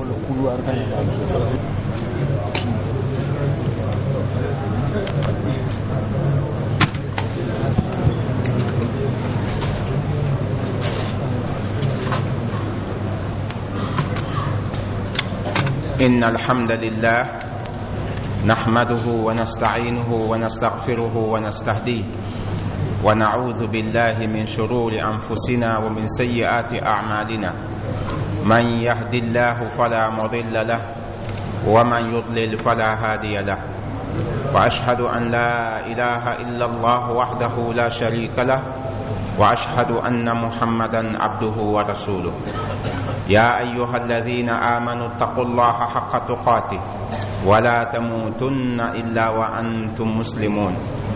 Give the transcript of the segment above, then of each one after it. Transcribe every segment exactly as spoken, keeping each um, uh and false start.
إن الحمد لله نحمده ونستعينه ونستغفره ونستهديه ونعوذ بالله من شرور أنفسنا ومن سيئات أعمالنا. من يهد الله فلا مضل له ومن يضلل فلا هادي له. وأشهد أن لا إله إلا الله وحده لا شريك له وأشهد أن محمدا عبده ورسوله. يا أيها الذين آمنوا اتقوا الله حق تقاته ولا تموتن إلا وأنتم مسلمون.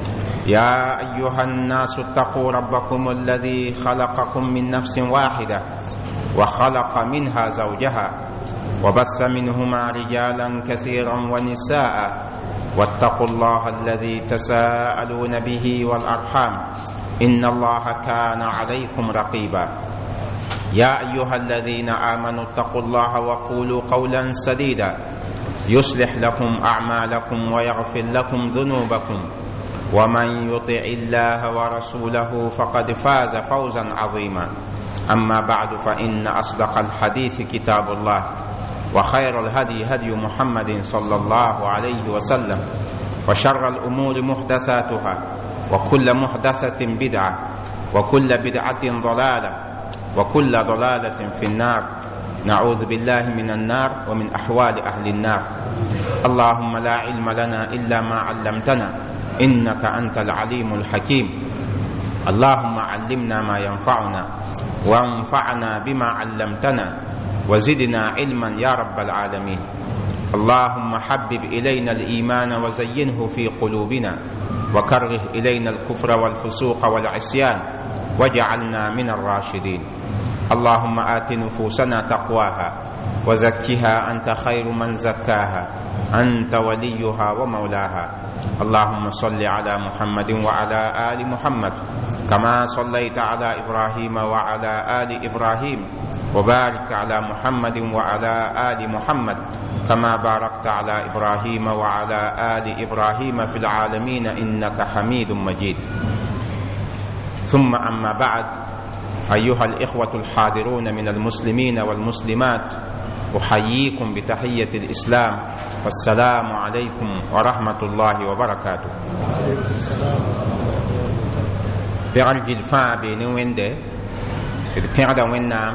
يا أيها الناس اتقوا ربكم الذي خلقكم من نفس واحدة وخلق منها زوجها وبث منهما رجالا كثيرا ونساء واتقوا الله الذي تساءلون به والأرحام إن الله كان عليكم رقيبا. يا أيها الذين آمنوا اتقوا الله وقولوا قولا سديدا يصلح لكم أعمالكم ويغفر لكم ذنوبكم ومن يطع الله ورسوله فقد فاز فوزا عظيما. أما بعد فإن أصدق الحديث كتاب الله وخير الهدي هدي محمد صلى الله عليه وسلم وشر الأمور محدثاتها وكل محدثة بدعة وكل بدعة ضلالة وكل ضلالة في النار. نعوذ بالله من النار ومن أحوال أهل النار. اللهم لا علم لنا إلا ما علمتنا إنك أنت العليم الحكيم. اللهم علمنا ما ينفعنا وانفعنا بما علمتنا وزدنا علما يا رب العالمين. اللهم حبب إلينا الإيمان وزينه في قلوبنا وكره إلينا الكفر والفسوق والعصيان واجعلنا من الراشدين. اللهم آت نفوسنا تقواها وزكها أنت خير من زكاها أنت وليها ومولاها. اللهم صل على محمد وعلى آل محمد كما صليت على إبراهيم وعلى آل إبراهيم وبارك على محمد وعلى آل محمد كما باركت على إبراهيم وعلى آل إبراهيم في العالمين إنك حميد مجيد. ثم أما بعد، أيها الإخوة الحاضرون من المسلمين والمسلمات، أحييكم بتحية الإسلام والسلام عليكم ورحمة الله وبركاته. برجل الفا بين وينده البيردا وينام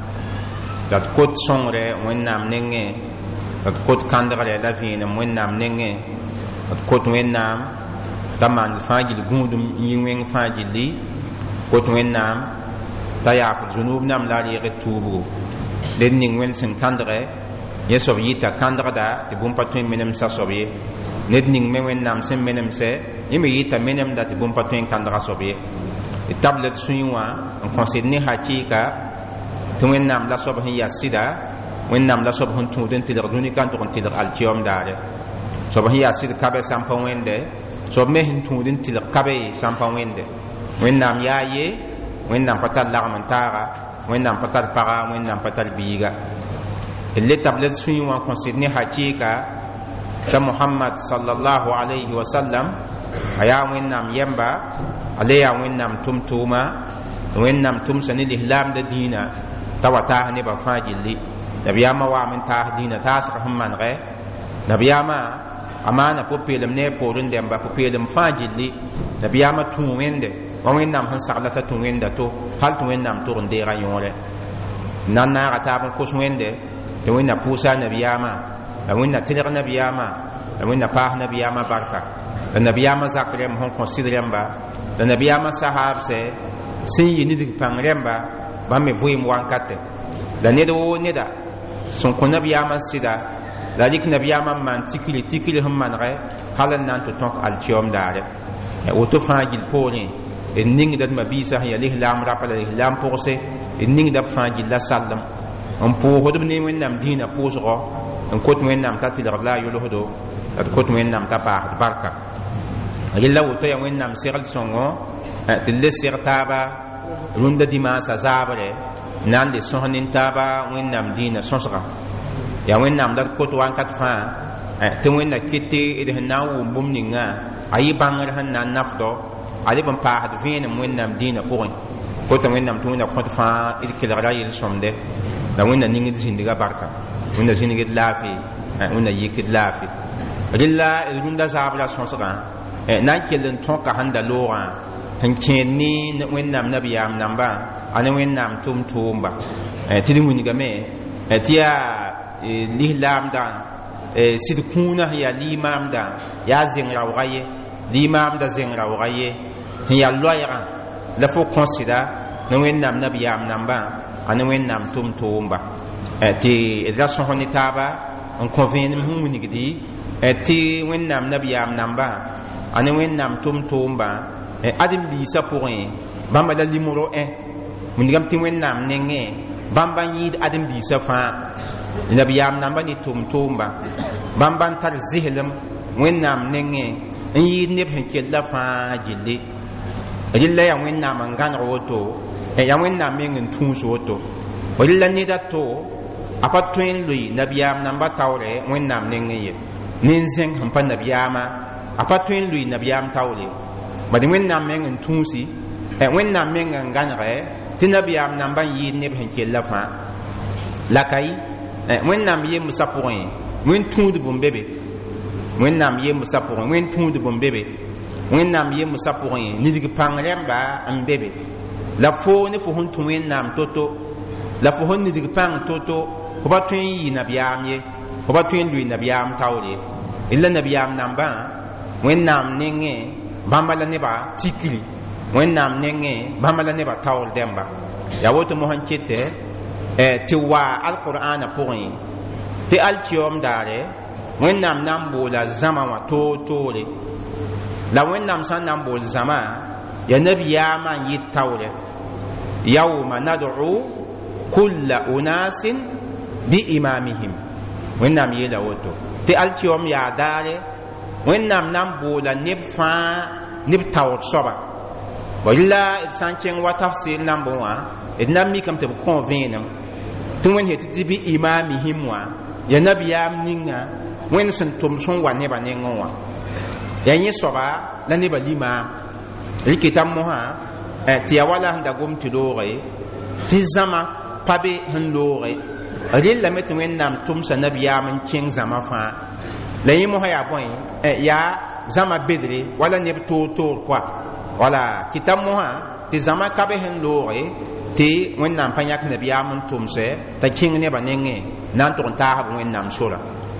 قد كنت صنغر وينام نينه قد كنت كاندغر لافين وينام نينه قد كنت وينام تمان الفاجل غودم يوين فاجل لي كنت وينام تياف الذنوب نام لا يغتوبو den ning wen sen kandre ye sob yita kandra da ti bum patwen menem sa sobye ned ning me wen nam sen menem se ye me yita menem da ti bum patwen kandra sobye e tablet suiwa en considne hakika to wen nam la sob hin ya sida wen nam la sob hun tu den ti der duni kan to kon ti der al tiom dare sob hin ya sid kabe sampon wende sob me hin tu den ti der kabe sampon wende wen nam ya ye wen nam patal la mantara wẽnnaam pa tar paga wẽnnaam pa tar biiga le tablet sũy wã kõsd ne hakɩɩka t'a Muhammad sallallahu alayhi wa sallam a yaa wẽnnaam yɛmba a le yaa wẽnnaam tʋm-tʋʋma wẽnnaam tʋmsa ne lislaamda dĩinã t'a wa taas nebã fãa gilli. Nabiyaamã waam n taas dĩinã taasg sẽn manegɛ. Nabiyaamã a maana pʋ-peelem ne a poorẽ dẽmba pʋ-peelem fãa gilli. Nabiyaamã tũu wẽnde wa wẽnnaam sẽn sagla t'a tũ wẽnda to hal tɩ wẽnnaam tʋg n deega yõore. Nan naaga taab n kos wẽnde tɩ wẽnna pʋʋsa a nabiyaamã la wẽnna tɩlg nabiyaamã la wẽnna paas nabiyaamã barka la nabiyaamã zak rẽmb sẽn kõ sɩd rẽmba la nabiyaamã sahaabsɛ sẽn yɩ nidg pãng rẽmba bãmb me vɩɩm wãnkate la ned woo neda sẽn kõ nabiyaamã sɩda la rɩk nabiyaamã n maan tikri tikri sẽn manegɛ hal n na n tɩ tõk altɩoom daare. Woto fãa gil poorẽ d ningda d mabiisã sẽn yaa lislaam rapa la lislaam pʋgse d ningda b fãa gill la sallem n pʋʋsd b ne wẽnnaam dĩinã pʋʋsgɔ n kot wẽnnaam t'a tɩlgd la a yʋlsdo la d kot wẽnnaam t'a paasd barka. Rɩla woto yaa wẽnnaam segl sõngo tɩ d le seg taaba rũndã dimaasã zaabre na n le sõs nin taaba wẽnnaam dĩinã sõsga ya wẽnnaam la d kot wãnkat fãa tɩ wẽnna kɩtɩ d sẽn na n wʋm bũmb ninga a yɩ bãngr sẽn na n nafdɔ a leb n paasd vẽenem wẽnnaam dĩinã pʋgẽ kota wẽnnaam tɩ wẽnna kõt fãa d kelgra yel-sõmde la wẽnna ning d zĩndga barka wẽnna zĩneg d laafɩ wẽnna yik d laafɩ rɩla d rũndã zaab la sõsgã na n kell n tõka sẽn da loogã sẽn kẽed ne wẽnnaam nabiyaam nambã a ne wẽnnaam tʋm tʋʋmba tɩ d wingame tɩ yaa lislaamdã sɩd kũunã sẽn yaa limaamdã yaa zeng raooga ye limaamdã zeng raooga ye sẽn yaa loɛɛgã la fo kõsɩda ne wẽnnaam nabiyaam nambã a ne wẽnnaam tʋm tʋʋmba tɩ d ra sõs ne taaba n kõ vẽenem sẽn wingdi tɩ wẽnnaam nabiyaam nambã a ne wẽnnaam tʋm tʋʋmba ãdem-biisã pʋgẽ bãmba la limro ẽ wingame tɩ wẽnnaam nengẽ bãmba n yɩɩd ãdem-biisã fãa nabiyaam nambã ne tʋm tʋʋmba bãmba n tar zislem wẽnnaam nengẽ n yɩɩd neb sẽn kell fãa gilli rɩla yaa wẽnnaam n gãneg woto yaa wẽnnaam meng n tũus woto rɩla ned a to a pa tõe n loe nabiyaam nambã taoore wẽnnaam nengẽ ye nin-zẽng sẽn pa nabiyaamã a pa tõe n loe nabiyaam taoore bad wẽnnaam meng n tũusi wẽnnaam meng n gãnege tɩ nabiyaam nambã n yɩɩd neb sẽn kell fãa la kay wẽnnaam yembsã pʋgẽ wẽn tũud bũmb be be wẽnnaam yembsã pʋgẽ wẽn tũud bũmb be be wẽnnaam yembsã pʋgẽ nidg pãng rẽmba n be be la fo ne fo sẽn tũ wẽnnaam to-to la fo sẽn nidg pãng to-to fo ba tõe n yɩ nabiyaam ye fo ba tõe n loe nabiyaam taoore la nabiyaam nambã wẽnnaam nengẽ bãmba la nebã tikri wẽnnaam nengẽ bãmba la nebã taoor dẽmba yaa woto mosẽn kɩtɛ tɩ wa alqur'ana pʋgẽ tɩ alkiyom daare wẽnnaam na n boola zãma wã toor-toore la wẽnnaam sã n na n bool zãma yaa nabiyaamã n yɩ taoore yauma nad'u kulla unasin bi imamihim wẽnnaam yeela woto tɩ alkiyom yaa daare wẽnnaam na n boola neb fãa neb taoor soaba wa rɩla d sã n kẽng wa tafsɩr nambẽ wã d na n mikame tɩ b kõ vẽenem tɩ wẽnd yetɩ tɩ bɩ imamihim wã yaa nabiyaam ninga wẽnd sẽn tʋm sẽn wa nebã nengẽ wã yaa yẽ soaba la nebã limaam rɩkɩta mosã tɩ yaa wala sẽn da gom tɩ looge tɩ zãma pa be sẽn looge rɩllame tɩ wẽnnaam tʋmsa nabiyaam n kẽng zãma fãa la yẽ mosã yaa bõe yaa zãma bedre wala neb toor-toor koa wala kɩta mosã tɩ zãma ka be sẽn looge tɩ wẽnnaam pa yãk nabiyaam n tʋmse t'a kẽng nebã nengẽ na n tʋg n taasb wẽnnaam sora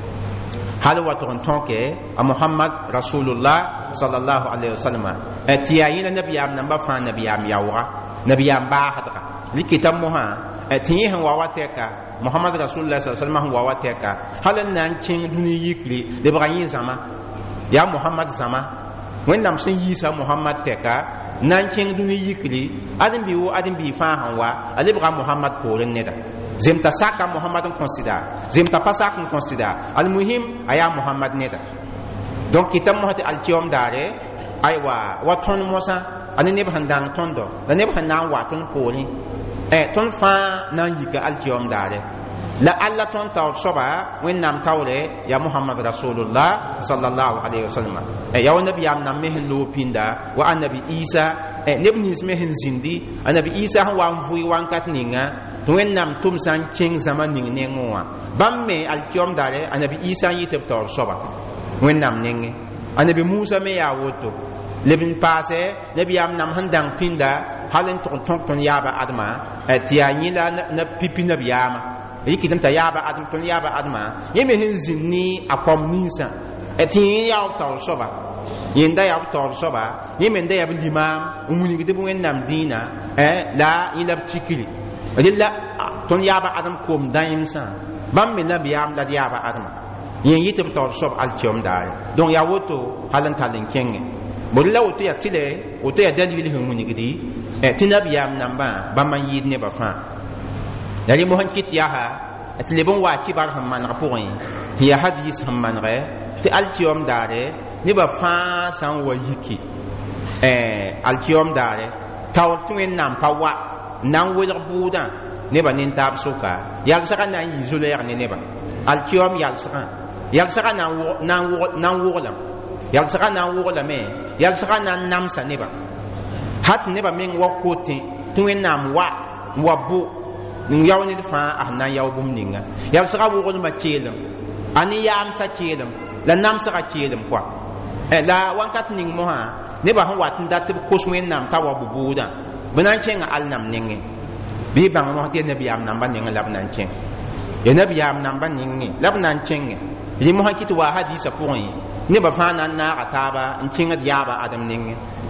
hal wa tʋg n tõke a mohamad rasulullah sallallahu alaihi wasallam tɩ yaa yẽla nabiyaam nambã fãa nabiyaam yaooga nabiyaam baasdga rɩkɩta mosã tɩ yẽ sẽn wa wa tɛka mohamad rasulullah sa sallam sẽn wa wa tɛka hal n na n kẽng dũni yikri lebga yẽ zãma yaa mohamad zãma wẽnnaam sẽn yiisa mohamad tɛka na n kẽng dũni yikri ãdem-bi wo ãdem-bi fãa sẽn wa a lebga mohamad poorẽ neda zemta saka mohamad n kõsɩda zemta pa sak n kõsɩda almuhim a yaa mohamad neda donc kɩta mosã tɩ alkiyom daare aywa wa tõnd mosã a ne neb sẽn dãng tõndo la neb sẽn na n wa tõnd poorẽ tõnd fãa na n yika alkiyom daare la alla tõnd taoor soaba wẽnnaam taoore yaa mohamad rasulullah sallallahu alaihi wasallam yaa wa nabiyaam nam me sẽn loog pĩnda wa annabi isa neb nins me sẽn zĩndi annabi isa sẽn wa n vʋɩ wãnkat ninga tɩ wẽnnaam tʋmsã n kẽng zãma ning nengẽ wã bãmb me alkiyom daare annabi isa n yɩ tɩ b taoor soaba wẽnnaam nengẽ annabi musa me yaa woto leb n paasɛ nabiyaam nam sẽn dãng pĩnda hal n tʋg n tõk tõnd yaaba admã tɩ yaa yẽ la na pipi nabiyaamã rɩkɩtame t'a yaaba adem tõnd yaaba admã yẽ me sẽn zĩnd ne a kom ninsã tɩ yẽ yaa b taoor soaba yẽnda yaa b taoor soaba yẽ me n da yaa b limaam n wilgd b wẽnnaam dĩinã la yẽ la b tikri rɩla tõnd yaaba adem koom dãyemsã bãmb me nabiyaam la d yaaba admã yẽ yɩ tɩ b taoor soab alkiyom daare donc yaa woto hal n tall n kẽngẽ bõd la woto yaa tɩle woto yaa dalil sẽn wingdi tɩ nabiyaam nambã bãmb n yɩɩd nebã fãa la rẽ mosẽn kɩt yaa tɩ leb n waa kibar sẽn maneg pʋgẽ tɩ yaa hadiis sẽn manege tɩ alkiyom daare nebã fãa sã n wa yiki alkiyom daare taoor tɩ wẽnnaam pa wa n na n welg buudã nebã nin-taab sʋka yalsga na n yɩ zo-lɛɛg ne nebã alkiyom yalsaka yalsaka na na na wolam yalsaka na wolame yalsaka na namsa neba hat neba men wakote tuwen nam wa wabu ning yawni fa ahna yawbum ninga yalsaka wogol ma chelem ani yam sa chelem la namsa ka chelem kwa e la wankat ning mo ha neba han wat ndat ko swen nam ta wabu buda banan chenga al nam ninge bi bang mo te nabiyam nam ban ninga lab nan cheng ya nabiyam nam ban ninge lab nan cheng yi mo hakiti wa hadisa point ne ba fa nan na ataba in chenga yaba adam ninge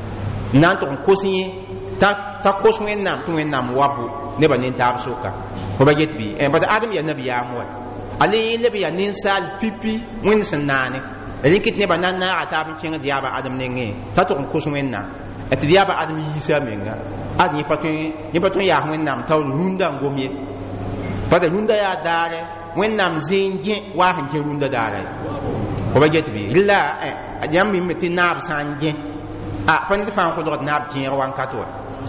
nan to ko sinye ta ta ko swen nam to wen nam wabu ne ba nin tab suka ko ba get bi e ba adam ya nabiyam wa ali nabiya nin sal pipi wen sanane rikit ne ba nan na ataba chenga yaba adam ninge ta to ko swen nam et yaba adam yisa menga ad ni patun ni patun ya wen nam taw runda ngomye pada runda ya dare wen nam zinge wa han ke runda dare ko ba get bi illa yam mi metin nab sanje a pan de fan ko do nab jin wan kato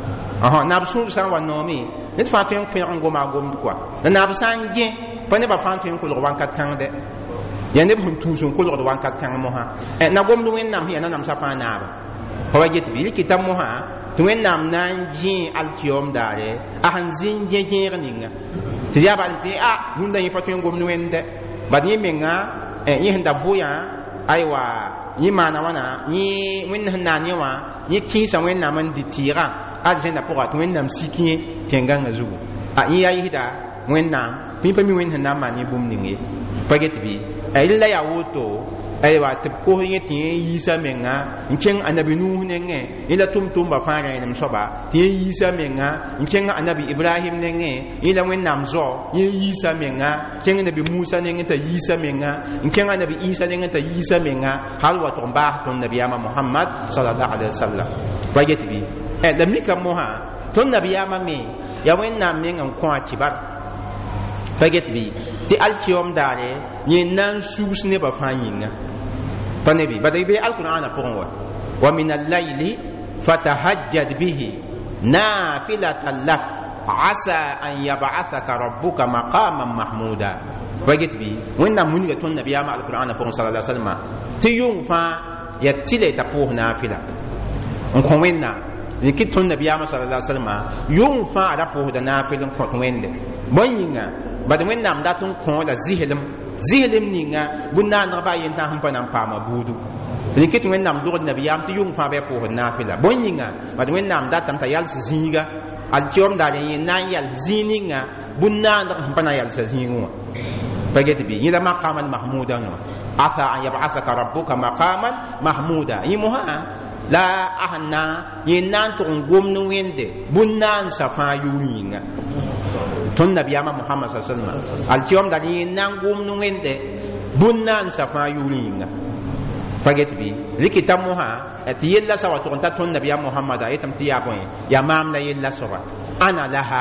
aha nab sun san wa nomi ne fa ten ko ngoma gom kwa nab sanje pan de ba fan ten ko wan kat kan de ya ne bun tu sun ko do wan kat kan mo ha e na gom du wen nam hi na nam sa fa na ba ko ba get bi kitam mo ha tuen nam nan jin alkiom dare a han zin je je ninga ti ya ban ti a hunda yi patuen gom nuende ba ni menga e yi handa buya aiwa yi mana wana yi wen na ni wa yi ki sa wen na man ditira a je na pora tuen nam siki tenganga zu a yi ya yi da wen nam pi pa mi wen na ma ni bum ningi paget bi e illa ya woto aywa tɩ b kos yẽ tɩ yẽ yiisa menga n kẽng anabi nuus nengẽ yẽla tʋm-tʋmba fãa rẽenem soaba tɩ yẽ yiisa menga n kẽng anabi ibrahim nengẽ yẽla wẽnnaam zao yẽ yiisa menga kẽng nabi musa nengẽ t'a yiisa menga n kẽng anabi isa nengẽ t'a yiisa menga hal wa tʋg n baas tõnd nabiyaamã mohamad sallallahu alaihi wasallam pa get bɩ la mika mosã tõnd nabiyaamã me ya wẽnnaam meng n kõ a kibar pa get bɩ tɩ alkiyom daare yẽ na n sugs nebã fãa yĩnga pa nebi bada be alqur'ana pʋgẽ wa wa min al-layli fatahajjad bihi nafilatan lak asa an yab'athaka rabbuka maqaman mahmuda pa get bɩ wẽnnaam wilga tõnd nabiyaamã alqur'ana pʋgẽ sallallahu alaihi wasallam tɩ yʋng fãa ya tɩle t'a pʋʋs naafɩla n kõ wẽnnaam rɩkɩ tõnd nabiyaamã sallallahu alaihi wasallam yʋng fãa ra pʋʋsda naafɩl n kõt wẽnde bõe yĩnga bad wẽnnaam dat n kõ la zislem zislem ninga bũn-naandg baa yen tã sẽn pa na n paama buudu rɩkɩt wẽnnaam dogd nabiyaam tɩ yʋng fãa bɩ a pʋʋsd naafɩla bõe yĩnga bad wẽnnaam datame t'a yals zĩiga alkiom daar yẽ na n yal zĩig ninga bũn-naandg sẽn pa na n yalsa zĩigẽ wã pa get bɩ yẽla maqaman mahmuda wã asa an yab'asaka rabbuka maqaman mahmuda yẽ mosã la ahanna yẽ na n tʋg n gomd wẽnde bũn-naan-sã fãa yʋʋr yĩnga tõnd nabiyaamã mohamad sa sallam alkiom dar yẽ na n gomd wẽnde bũn-naan-sã fãa yʋʋr yĩnga pa get bɩ rɩkɩta mosã tɩ yella sa wa tʋg n ta tõnd nabiyaam mohamada yetame tɩ yaa bõe yaa maam la yella soaba ana laha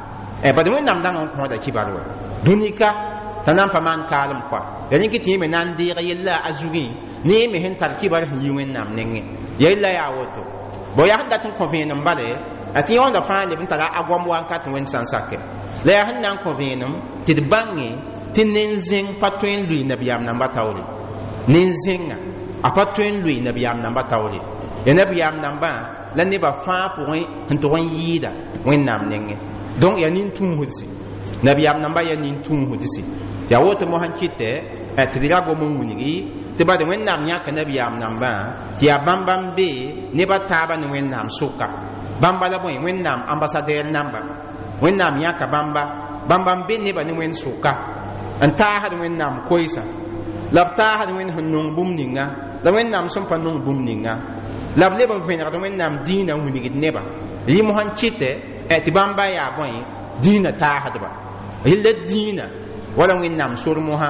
bad wẽnnaam dãng n kõoda kibar wa dũnika t'a na n pa maan kaalem koa ya rẽkɩ tɩ yẽ me na n deeg yella a zugẽ ne yẽ me sẽn tar kibar sẽn yi wẽnnaam nengẽ yella yaa woto bo yaa sẽn dat n kõ vẽenem bale a tɩ yẽ wãnda fãa leb n tara a goam wãnkat wẽnd sãn sake la yaa sẽn na n kõ vẽenem tɩ d bãngẽ tɩ nen-zẽng pa tõe n lʋɩ nabiyaam namba taoore nen-zẽngã a pa tõe n lʋɩ nabiyaam namba taoore ya nabiyaam nambã la nebã fãa pʋgẽ sẽn tʋg n yɩɩda wẽnnaam nengẽ donc yaa nin-tũusdse nabiyaam namba yaa nin-tũusdse yaa woto mosã kɩtɛ tɩ d ra gom n wilgi tɩ bad wẽnnaam yãka nabiyaam nambã tɩ yaa bãmba n be nebã taaba ne wẽnnaam sʋka bãmba la bõe wẽnnaam ambasadɛɛr namba wẽnnaam yãka bãmba bãmba n be nebã ne wẽnd sʋka n taasd wẽnnaam koɛɛsã la b taasd wẽnd sẽn nong bũmb ninga la wẽnnaam sẽn pa nong bũmb ninga la b leb n vẽnegd wẽnnaam dĩinã n wilgd nebã rɩ mosã kɩtɛ tɩ bãmba yaa bõe dĩinã taasdba rɩla dĩinã wala wẽnnaam sor mosã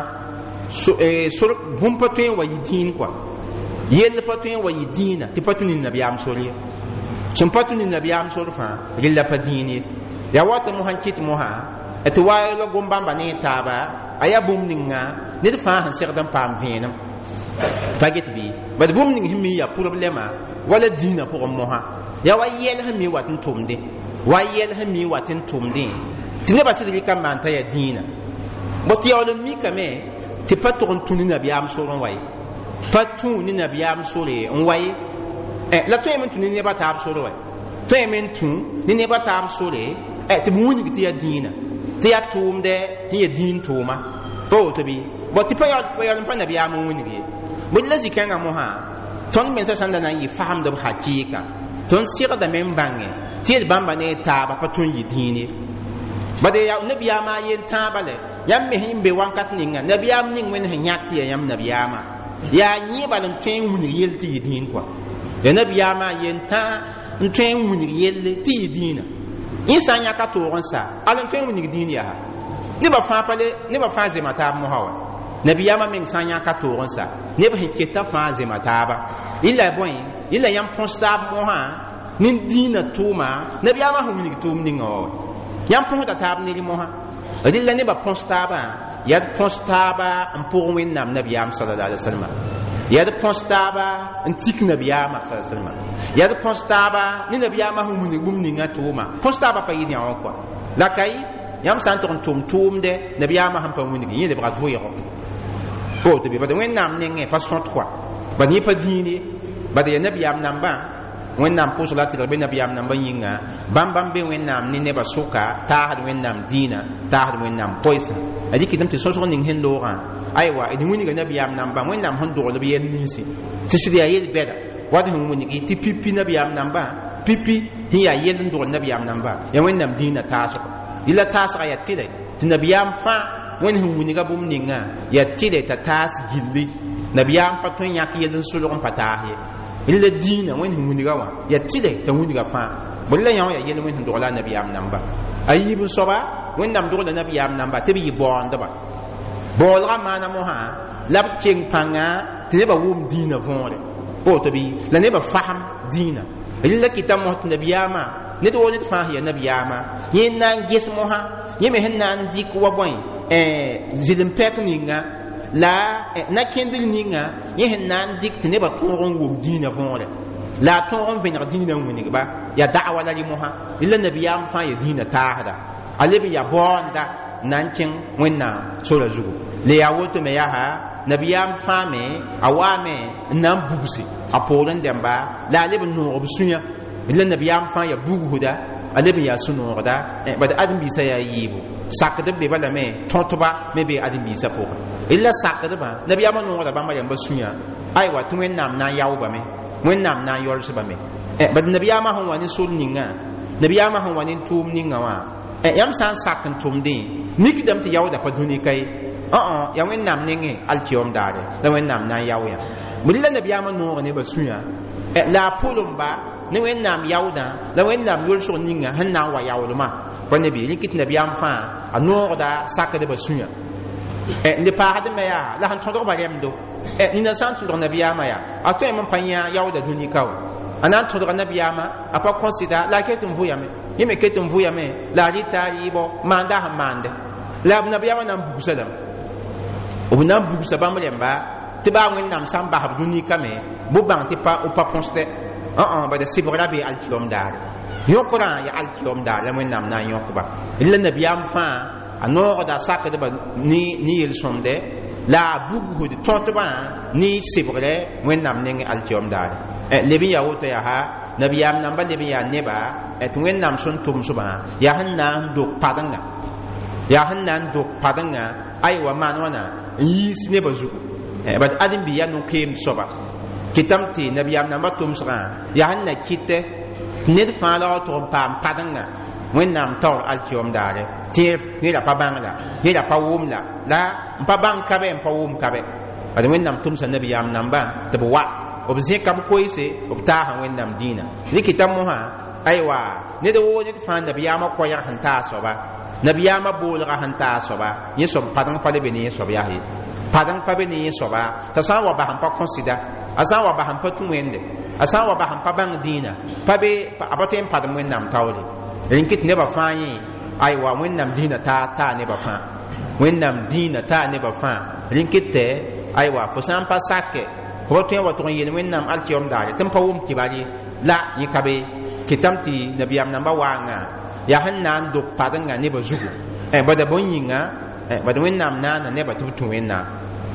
bũmb pa tõe n wa yɩ dĩin kɔa yell pa tõe n wa yɩ dĩinã tɩ pa tũ ne nabiyaam sor ye sẽn pa tũ ne nabiyaam sor fãa rɩla pa dĩin ye yaa wata mosã kɩt mosã tɩ wa la gom bãmba ne taaba a yaa bũmb ninga ned fãa sẽn segd n paam vẽenem pa get bɩ bad bũmb ning sẽn mi yaa problɛma wala dĩinã pʋgẽ mosã yaa wa yɛl sẽn mi wat n tʋmde wa yɛl sẽn mi wat n tʋmdẽ tɩ nebã sɩd rɩka n maan t'a yaa dĩinã bo ti yawl mi kame ti patron tuni nabiyam soron way patu ni nabiyam sore on way eh la to yemen tuni ne ba tab sore way to yemen tun ni ne ba tab sore eh ti muni ti ya dina ti ya tumde ti ya din tuma to to bi bo ti pa ya pa ya pa nabiyam muni bi bo la zikanga mo ha ton men sa sanda na yi faham da hakika ton sira da men bange ti bamba ne taba patun yi dini bade ya nabiyama yen tabale yam me himbe wankat ninga nabiyam ning wen hanyati yam nabiyama ya nyi balan twen wuni yelti yidin kwa ya nabiyama yenta twen wuni yelti yidina insan ya ka toron sa alan twen wuni yidin ya ni ba fa pale ni ba fa zema tab mo hawa nabiyama min san ya ka toron sa ni ba hinketa fa zema taba illa boy illa yam constab mo ha nin dina tuma nabiyama hu wuni tum ninga yam pon ta tab ni mo ha adilla ne ba ponstaba yad ponstaba en pour winnam nabiyam sallallahu alaihi wasallam yad ponstaba en tik nabiyam sallallahu alaihi wasallam yad ponstaba ni nabiyam hu mun gum ni ngatuma ponstaba pa yidi on quoi la kai yam santon tum tum de nabiyam ham pa mun ni yede bra voyo ko to bi ba de winnam ne nge pas font quoi ba ni pa dini ba de nabiyam namba wẽnnaam pʋʋs la tɩgr be nabiyam nambã yĩnga bãmb bãmb be wẽnnaam ne nebã sʋka taasd wẽnnaam dĩinã taasd wẽnnaam koɛɛsã a dɩkɩtame tɩ sõsg ning sẽn loogã aywa d wĩnga nabiyam nambã wẽnnaam sẽn dogl b yɛl ninsi tɩ sɩd yaa yel bɛda wad sẽn wĩngi tɩ pipi nabiyam nambã pipi sẽn yaa yell n dogl nabiyam nambã ya wẽnnaam dĩinã taasg yɩla taasga yaa tɩre tɩ nabiyam fãa wẽnd sẽn wĩnga bũmb ningã yaa tɩre t'a taas gilli nabiyam pa tõe n yãk yell n sʋlg n pa taas ye illa dina wen huniga wa ya tide ta huniga fa bolla yaw ya yel wen dola nabiyam namba ayibu soba wen nam dola nabiyam namba tebi bonda ba bolga mana mo ha lab king panga tene ba wum dina vonre o to bi la ne ba faham dina illa kitam mo nabiyama ne to woni fa ya nabiyama yin nan gis mo ha yeme hen nan dik wa boy eh zilim pek ninga la na kendil ninga yehen nan dik tene ba tõog wum dĩinã võore la tõog n vẽneg dĩinã wĩnigba ya da'wa la rɩ mosã illa nabiyam fãa ya dĩinã taasda a leb ya baoonda nan kẽng wẽnnaam sora zugu le yaa woto me yaa nabiyam fãa me a waame n na n bugsi a poor n dẽmba la a leb n noog b sũyã illa nabiyam fãa ya bugsda a leb n yaa sũ-noogda bad ãdem-biisã yaa yiibu sakd be bala me tõtba me be ãdem-biisã pʋgẽ illa sakdba nabiyama noogda bãmba yãmba sũyã aywa tɩ wẽnnaam na n yaoobame wẽnnaam na n yolsbame bad nabiyama sẽn wa ne sol ninga nabiyama sẽn wa ne tʋʋm ninga wã yãmb sã n sak n tʋmdẽ mikdame tɩ yaooda pa dũnika ye ã ya wẽnnaam nengẽ alkiom daare la wẽnnaam na n yao yã bɩ la nabiyama noog nebã sũyã la a pʋlemba ne wẽnnaam yaoodã la wẽnnaam yolsg ninga sẽn na n wa yaoolmã pa nebi rɩkɩ tɩ nabiyam fãa a noogda sakdbã sũyã le paasd me yaa la sẽn tõdgba rẽmdo nina sã n tõdg nabiyama yaa a tõeme n pa yã yaooda dũnika wa a na n tõdg nabiyama a pa kõsɩda la a ket n vʋyame yẽ me ket n vʋyame la a rɩta a rɩɩbɔ maanda sẽn maande la b nabiyama na n bugsa lame b na n bugsa bãmb rẽmba tɩ baa wẽnnaam sã n basb dũnikame bʋ bãng tɩ b pa põsdɛ ã bada sɩbgra bee alkiom daare yõkrã yaa alkiom daare la wẽnnaam na n yõkba la nabiyam fãa a noogda sakdba ne yel-sõmdɛ la a bugsd tõtbã ne sɩbgrɛ wẽnnaam nengẽ alkiom daare leb n yaa woto yaa nabiyam namba leb n yaa neba tɩ wẽnnaam sẽn tʋmsbã yaa sẽn na n dog padengã yaa sẽn na n dog padengã aywa maan wãna n yiis nebã zugu bad ãdem-bi yaa no-keemd soaba kɩtame tɩ nabiyam namba tʋmsgã yaa sẽn na kɩtɛ ned fãa la wa tʋg n paam padengã wẽnnaam taoor alkiom daare tɩ neda pa bãngda neda pa wʋmla la n pa bãng kabe n pa wʋm kabe bad wẽnnaam tʋmsa nabiyam nambã tɩ b wa b zẽka b koeese b taasa wẽnnaam dĩinã rɩkɩta mosã aywa ned woo ned fãa nabiyaamã koɛɛg sẽn taa soaba nabiyaamã boolga sẽn taa soaba yẽ soab padeng pa le be ne yẽ soab yaa ye padeng pa be ne yẽ soaba t'a sã n wa basẽn pa kõsɩda a sã n wa basẽn pa tũ wẽnde a sã n wa basẽn pa bãng dĩinã pa be a pa tõe n padem wẽnnaam taoore rẽn-kɩt nebã fãa yẽ aywa wẽnnaam dĩinã taa taa nebã fãa wẽnnaam dĩinã taa nebã fãa rẽn-kɩt tɛ aywa fo sã n pa sake fo tõe n wa tʋg n yel wẽnnaam alkiom daare tɩ n pa wʋm tɩba ye la yẽ ka be kɩtame tɩ nabiyam nambã waangã yaa sẽn na n dog padengã nebã zugu bada bõn yĩnga bad wẽnnaam naana nebã tɩ b tũ wẽnnaam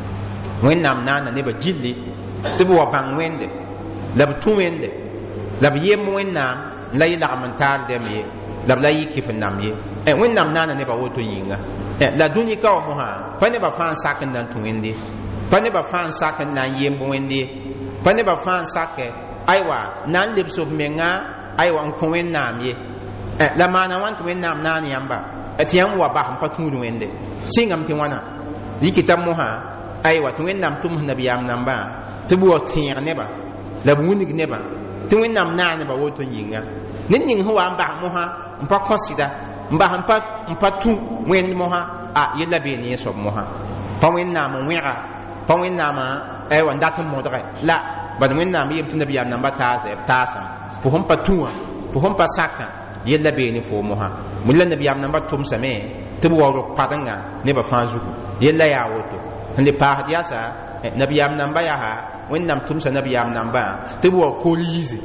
wẽnnaam naana nebã gilli tɩ b wa bãng wẽnde la b tũ wẽnde la b yem wẽnnaam la y lagm n taal dɛm ye la b la yɩ kɩf n nam ye wẽnnaam naana nebã woto yĩnga la dũni ka wa mosã pa nebã fãa n sak n na n tũ wẽnde pa nebã fãa n sak n na n yemb wẽnde pa nebã fãa n sak aywa na n lebs b menga aywa n kõ wẽnnaam ye la maana wãn tɩ wẽnnaam naan yãmba tɩ yãmb wa bas n pa tũud wẽnde sɩngame tɩ wãna yikɩta mosã aywa tɩ wẽnnaam tʋms nabiyaam nambã tɩ b wa tẽeg nebã la b wing nebã tɩ wẽnnaam naa nebã woto yĩnga ned ning sẽn wa n bas mosã n pa kõ sɩda n bas n pa tũ wẽnd mosã a yella bee ne yẽ soab mosã pa wẽnnaam n wẽga pa wẽnnaamã aywa n dat n modge la bad wẽnnaam yem tɩ nabiyaam nambã taasa b taasã fo sẽn pa tũ wã fo sẽn pa sakã yella bee ne fo mosã mulla nabiyaam nambã tʋmsame tɩ b wa rok padengã nebã fãa zugu yella yaa woto sẽn le paasd yasa nabiyaam nambã yaa wẽnnaam tʋmsa nabiyaam nambã tɩ b wa kol-yiize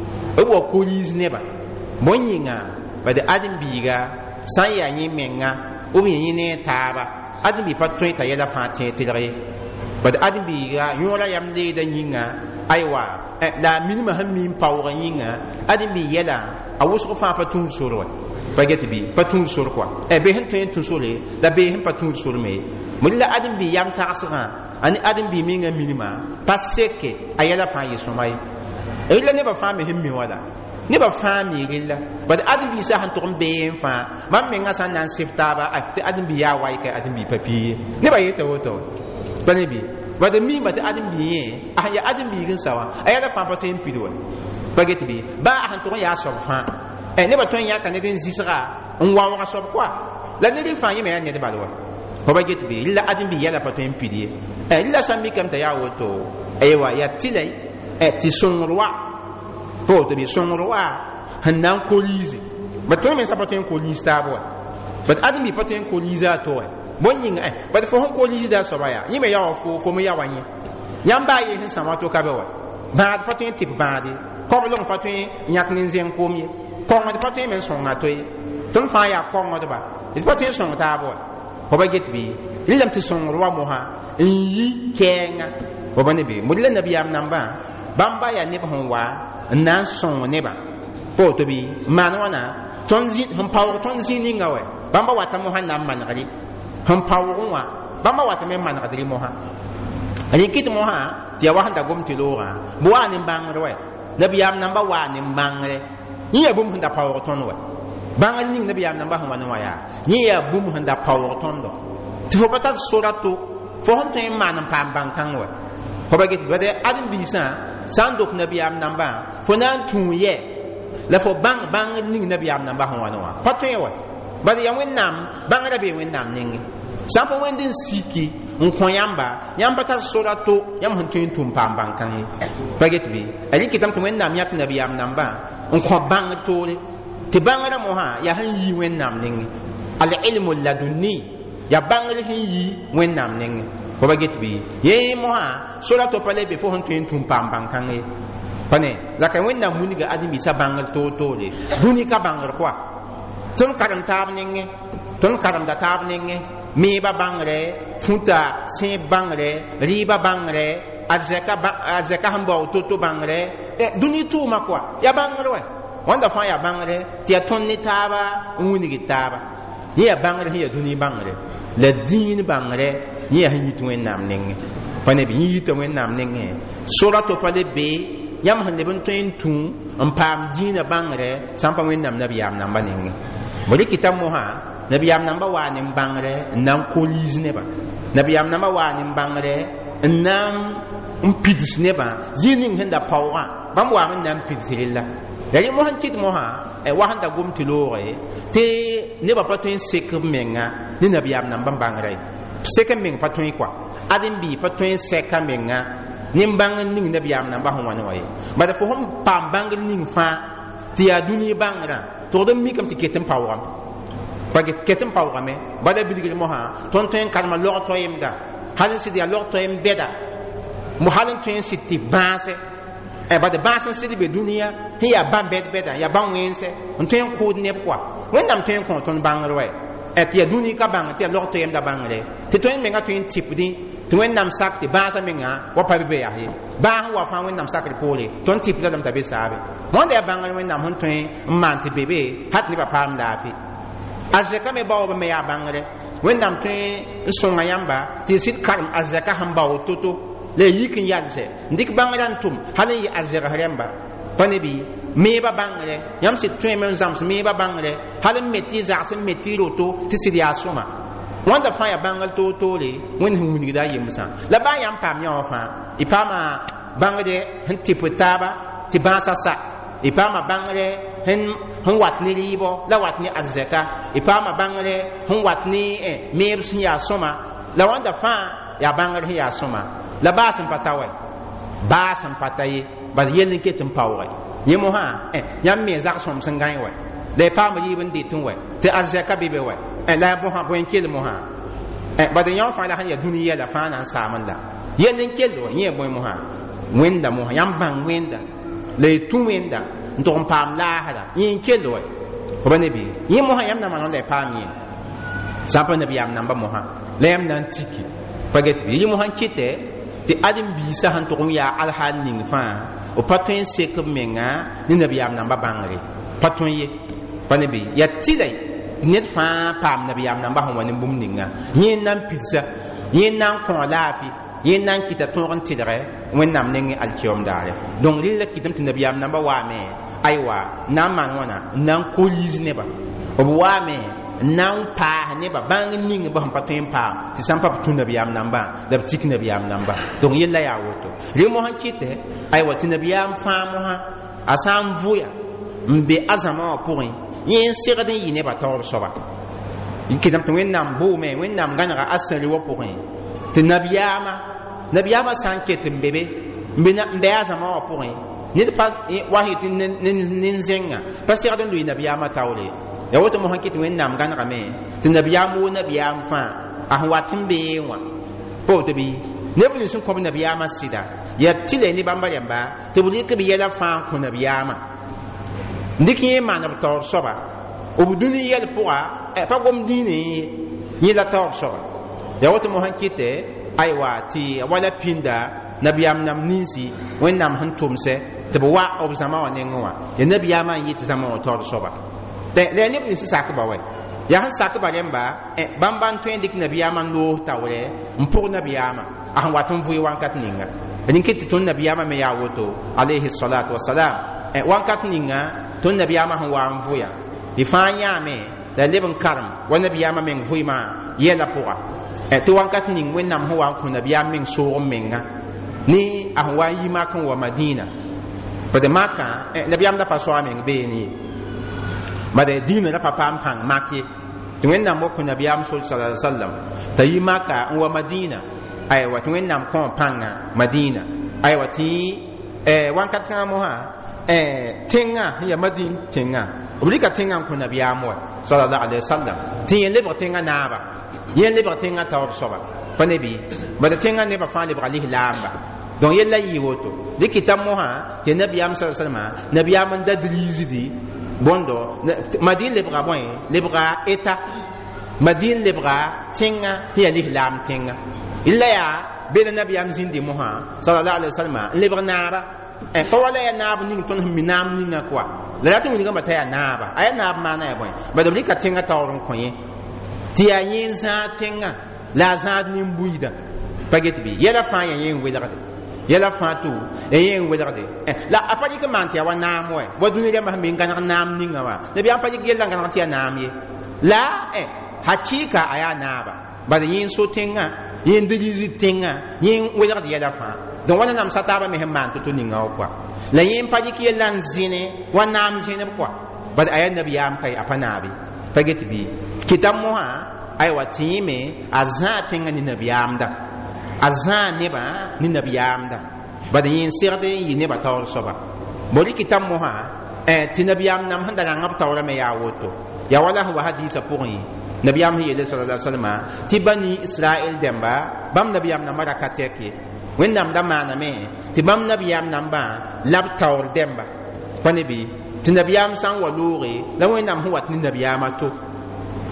b wa kol-yiis nebã bõe yĩnga bad ãdem-biiga sã n yaa yẽ menga b yẽ yẽ ne taaba ãdem-bi pa tõe t'a yɛla fãa tẽ tɩlg ye bad ãdem-biiga yõora yam leeda yĩnga aywa la a minimã sẽn mi n paoogã yĩnga ãdem-bi yɛla a wʋsg fãa pa tũud sor wa pa get bɩ pa tũud sor kɔa bee sẽn tõe n tũ sore la bee sẽn pa tũud sor me md la ãdem-bi yam tagsgã a ne ãdem-bi mengã minimã pa seke a yɛla fãa yɩ sõma ye rɩla nebã fãa me sẽn mi wala nebã fãa mi rɩlla bad ãdem-bi sã sẽn tʋg n bee n fãa mam menga sã n na n sef taaba tɩ ãdem-bi yaa waɩka ãdem-bi pa pii ye nebã yeta woto pa ne bɩ bad miime tɩ ãdem-bi yẽ a sẽn yaa ãdem-biig n sa wã a yɛla fãa pa tõe n pid wa pa get bɩ baa a sẽn tʋg n yaa soab fãa nebã tõe n yãka ned n zɩsga n waooga soab koa la ned n fãa yẽ me yaa ned bal wa fo ba get bɩ rɩla ãdem-bi yɛla pa tõe n pid ye rɩla sã mikame t'a yaa woto aywa yaa tɩla tɩ sõngr wa po tɩ bɩ sõngr wa sẽn na n kol-yiize ba tõe me sã pa tõe n kol-yiis taab wa bad ãdem-bi pa tõe n kol-yiisa a to wã bõe yĩnga bad fo sẽn kol-yiisda a soaba yaa yẽ me yaa wa fo fo me yaa wa yẽ yãmb baa yee sẽn sã wa to ka be wa bãad pa tõe n tɩp bãade kobleng pa tõe n yãk ne n zẽng koom ye kõngd pa tõe me n sõng a to ye tõnd fãa yaa kõngdba d pa tõe n sõng taab wa fo ba get bɩ rɩlame tɩ sõngr wa mosã n yi kɛɛngã fo ba ne bɩ mod la nabiyaam nambã bãmba yaa neb sẽn wa n na n sõng nebã fo tɩ bɩ maan wãna tõnd sẽn paoog tõnd zĩ ninga wɛ bãmba wata mosã n na n manegre sẽn paoogẽ wã bãmba wata me n manegdre mosã rɩk tɩ mosã tɩ ya wa sẽn da gom tɩ loogã bɩ waa ne n bãngr wɛ nabiyaam nambã waa ne n bãngre yẽ yaa bũmb sẽn da paoog tõnd wɛ bãngr ning nabiyaam nambã sẽn wa ne wã yaa yẽ yaa bũmb sẽn da paoog tõndo tɩ fo pa tar sora to fo sẽn tõe n maan n paam bãn-kãng wɛ fo ba get bɩ ãdem-biisã sã n dok nabiyaam nambã fo na n tũu yɛ la fo bãng bãngr ning nabiyaam nambã sẽn wa ne wã pa tõe wɛ bad ya wẽnnaam bãngrã bee wẽnnaam nengẽ sã n pa wẽnd n siki n kõ yãmba yãmb pa tar sora to yãmb sẽn tõe n tʋm paam bãn-kãng ye pa get bɩ a rɩkɩtame tɩ wẽnnaam yãk nabiyaam nambã n kõ bãngr toore tɩ bãngrã mosã yaa sẽn yi wẽnnaam nengẽ al-ilmu ladunni ya bãngr sẽn yi wẽnnaam nengẽ fo ba get bɩ yẽ mosã sora to pa le be fo sẽn tõe n tʋm paam bãn-kãng ye pa ne la ka wẽnnaam wilga ãdem-biisã bãngr toor-toore dũni ka bãngr koa tõnd karem taab nengẽ tõnd karemda taab nengẽ meeba bãngre fũta sẽeb bãngre rɩɩba bãngre arzɛka sẽn bao to-to bãngre dũni tʋʋma koa yaa bãngr wɛ wãnda fãa yaa bãngre tɩ yaa tõnd ne taaba n wilg taaba yẽ yaa bãngre sẽn yaa dũni bãngre la dĩin bãngre yẽ yaa sẽn yit wẽnnaam nengẽ pa ne bɩ yẽ yita wẽnnaam nengẽ sora to pa le be yãmb sẽn leb n tõe n tũ n paam dĩinã bãngre sã n pa wẽnnaam nabiyaam nambã nengẽ bõ rɩkɩta mosã nabiyaam nambã waa ne n bãngre n na n kol-yiis nebã nabiyaam nambã waa ne n bãngre n na n pids nebã zĩig ning sẽn da paoogã bãmb waam n na n pids rella la yẽ mosẽn kɩt mosã wa sẽn da gom tɩ looge tɩ nebã pa tõe n sek b menga ne nabiyaam nambã bãngrã ye sek n meng pa tõe koa ãdem-bii pa tõe n sɛka menga ne n bãngr ning nabiyaam nambã sẽn wa ne wã ye bala fo sẽn paam bãngr ning fãa tɩ yaa dũni bãngrã tʋgd n mikame tɩ ket n paoogame pa ket n paoogame bala bilgr mosã tõnd tõe n karema log toeemda hal n sɩd yaa log toeem bɛda mo hal n tõe n sɩd tɩ bãase bad bãas n sɩd be dũniyã sẽn yaa bãmb bɛd bɛda yaa bãmb wẽnse n tõe n kʋʋd neb koa wẽnnaam tõe n kõ tõnd bãngr wɛ et ya duni ka bang ti lok tem da bangre ti to menga to in tipdi to wen nam sak ti ba sa menga wa pa be ya he ba wa fa wen nam sak ri pole ton tip da dam ta be sabe mon da bangre wen nam hon to man ti bebe hat ni ba pam da fi azeka me ba ba me ya bangre wen nam to songa yamba ti sit karam azeka han ba toto le yikin yadse ndik bangran tum hali azeka haramba panebi me ba bangre yam sit to men zam me ba bangre hali meti za sem meti roto ti sidia soma wanda fa ya bangal to to le wen hu ni da yimsa la ba yam pam yo fa ipama bangde han tiputaba ti basa sa ipama bangre hen han wat ni ribo la wat ni azeka ipama bangre han wat ni e me sin ya soma la wanda fa ya bangre ya soma la ba san patawe ba san pataye ba yelin ketin pawe yemo ha eh yam me zak som san gai we le pa ma yibin ditun we te azeka bibe we eh la bo ha bo en kel mo ha eh ba de yon fa la han ya duniya la fa nan sa man la yelin kel do ye bo mo ha wenda mo yam bang wenda le tu wenda ndom pam la ha yin kel do ko ba ne bi yemo ha yam na man le pa mi sa pa ne bi yam nan ba mo ha le yam nan tiki paget bi yemo han kite ti adim bisa han to ya al han ning fa o patwen sek menga ni nabiyam namba bangre patwen ye panebi ya tilai net fa pam nabiyam namba hon wani bum ninga yin nan pizza yin nan ko lafi yin nan kita to ron tidre wen nam ningi al kiyom dare donc lilla kitam tin nabiyam namba wa me aywa nan man wana nan ko liz ne ba o wa me nan pa ne ba bang ning ba pa tem pa ti sam pa tun nabiyam namba da tik nabiyam namba donc yella ya woto le mo han kite ay wati nabiyam fa mo ha asam vuya mbe azama pourri yin sirade yine ba tor soba ikidam to wen nam bu me wen nam ganara asali wo pourri ti nabiyama nabiyama san kete mbebe mbe na mbe azama pourri ni pas wahid nin zenga parce que do nabiyama tawle ya woto mo hankiti wen nam gan rame ti nabiyam wo nabiyam fa ah watin be wa po to bi nebni sun ko nabiyam sida ya tile ni bamba yamba to buli ke bi yala fa ko nabiyam ndiki ma na tor soba o buduni yel poa e pa gom dini ni la tor soba ya woto mo hankite aywa ti wala pinda nabiyam nam nisi wen nam han tumse to wa o zama wa nenwa ya nabiyam yi ti zama o tor soba le le ne bin sak ba we ya han sak ba lemba e bamban twen dik nabiyama no tawre mpur nabiyama ah watun fu wankat ninga benin kit tun nabiyama me ya woto alayhi salatu wassalam e wankat ninga tun nabiyama han wa mvuya ifanya me da leben karam wa nabiyama men vuima yela pura e to wankat ning wen nam ho wan ku nabiyama men so menga ni ah wa yima kan wa madina pade maka e nabiyama da paswa men be ni made dina da papa pang maki to wen nam ko nabiyam sallallahu alaihi wasallam tayi maka wa madina ay wa to wen nam ko panga madina ay wa ti eh wan kat kan mo ha eh tenga ya madin tenga oblika tenga ko nabiyam wa sallallahu alaihi wasallam ti le bo tenga na ba yen le bo tenga tawr soba panebi made tenga ne ba fa le bali lamba donc yella yi woto dikitam mo ha te nabiyam sallallahu alaihi wasallam nabiyam dadrizidi bondo madin lebra boy lebra eta madin lebra tinga hiya lihlam tinga illa ya bela nabiyam zindi moha sallallahu alaihi wasallam lebra naba e ko wala ya nab ning ton minam ninga kwa la ya tun ngamba ta ya naba aya nab mana ya boy ba do lika tinga tawron konye ti ya yin za tinga la za nin buida paget bi yela fa ya yin wedara yela fatu e yen wedarde la apadi ke manti wa nam we wa duniya ma min kan nam ninga wa nabi apadi ke yela kan ti nam ye la e hakika aya naba ba yin so tenga yin dilizi tenga yin wedarde yela fa don wana nam sataba me man to ninga kwa la yin padi ke yela zine wa nam zine kwa ba aya nabi am kai apanabi paget bi kitam mo ha ay watime azatenga ni nabi amda azan neba ni nabiyamda bada yin sirde yi neba tawr soba boli kitam mo ha eh ti nabiyam nam handa ngap tawra me ya woto ya wala huwa hadisa puri nabiyam hi sallallahu alaihi wasallam ti bani israel demba bam nabiyam nam marakateke wennam da mana me ti bam nabiyam nam ba lab tawr demba panebi ti nabiyam san wa luri la wennam huwa ni nabiyama to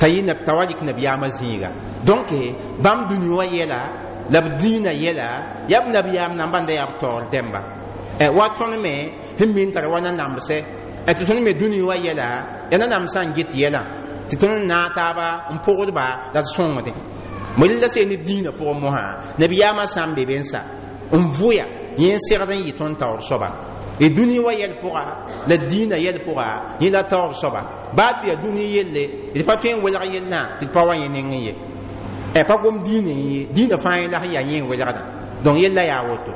tayina tawadik nabiyama zinga donc bam duniya yela la dina yela yab nabiyam nan banda yab tor demba e waton me himmin tar wana namse e to me duniya yela yana namsan git yela titun na taba on pogba da sonde mulilla se ni dina pour moha nabiyama sambe bensa on voya yin serdan yiton tor soba e duniya yel pourra la dina yel pourra ni la tor soba bati ya duniya yelle il pa ten wala yelna il pa wa yin ngi e pa gom dini dina fa la ya yin wala da donc yella ya woto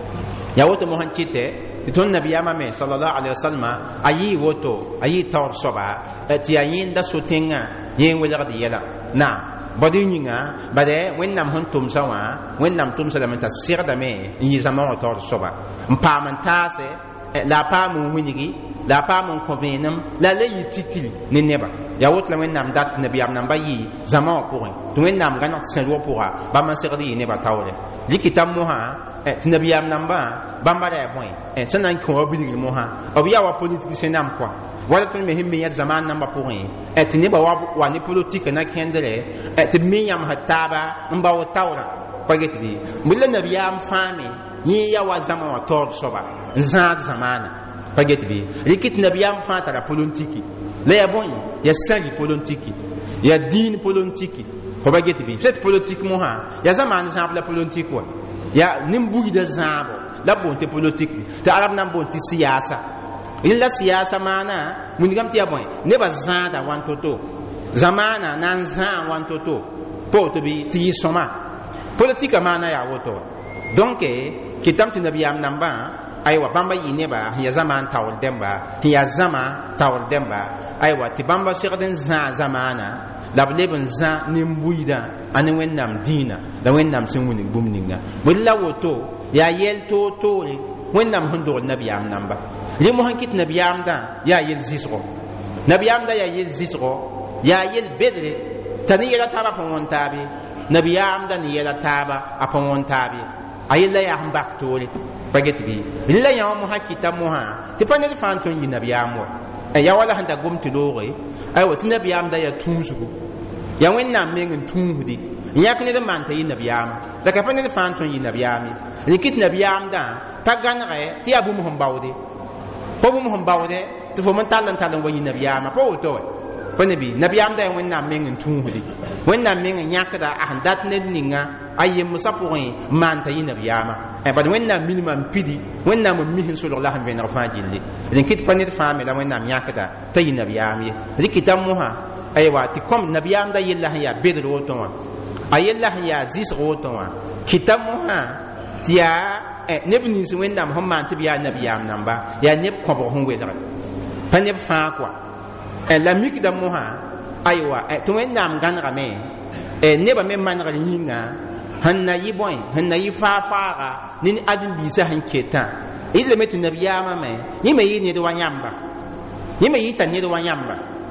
ya woto mo han kite ton nabiyama me sallallahu alaihi wasallam ayi woto ayi tor soba ti ya yin da sotenga yin wala da yela na badi nyinga bade wennam hon tum sawa wennam tum salam ta sirda me yi zaman tor soba mpa man tase la pa mun winigi la pa mun convenam la lay tikili ne neba ya wot la wennam dat nabiyam nam bayi zaman pour to wennam ganat sen ro pourra ba man sirdi ne ba tawle likitam moha nabiyam nam ba bamba da boy e sanan ko obili moha obiya wa politique senam quoi wala tun me himmi ya zaman namba pour rien et ni ba wa ni politique na kendere et mi yam hataba mba wa tawra paget bi mulla nabiyam fami yi ya wa zaman wa tor soba zad zamana paget bi likit nabiyam fa ta politique la ya bon ya sali politique ya din politique ko paget bi cette politique mo ha ya zaman exemple la politique wa ya nimbugi da zabo la bonte politique ta arab nan bonte siyasa illa siyasa mana munigam tiya boy ne ba zanda wan toto zamana nan zan wan toto po to bi ti soma politika mana ya woto donc kitam ti nabiyam namba aywa bamba yine ba ya zaman tawul demba ya zama tawul demba aywa ti bamba shirden zan zamana la bleben zan nimbuida ani wennam dina da wennam sin wuni bumninga willa woto ya yel to to wennam hundo nabiyam namba li mo hankit nabiyam da ya yel zisro nabiyam da ya yel zisro ya yel bedre tani yela taba pon wontabi nabiyam da ni yela taba apon wontabi ayilla ya hambak tole paget bi illa ya mo hakita mo ha ti panel fanton yi nabiyam wa e ya wala handa gomti lore ay wati nabiyam da ya tunsugo ya wennam mengen tunhudi yakne da manta yi nabiyam da ka panel fanton yi nabiyam likit nabiyam da taganre ti abu mo bawde po bu mo bawde ti fo man talan talan wa yi nabiyam po to po nabi nabiyam da wennam mengen tunhudi wennam mengen yakda ahdat ne ninga ayi musapurin manta yi nabiyam e bad wennam minimum pidi wennam mihin sallallahu alaihi wa sallam likit panel fami da wennam yakda tayi nabiyam likitam mo ha aywa ti kom nabiyam da yilla ya bedro wotonwa ayilla ya zis wotonwa kitam mo ha tiya neb nins wẽnnaam sẽn maan tɩ b yaa nabiyaam namba yaa neb kõbg sẽn wedge pa neb fãa kɔa la mikda mosã aywa tɩ wẽnnaam gãnegame nebã me manegr yĩnga sẽn na yɩ bõe sẽn na yɩ faa-faaga ne ãdem-biisã sẽn ketã yɩllame tɩ nabiyaamã me yẽ me yɩ ned wa yãmba yẽ me yɩta ned wa yãmba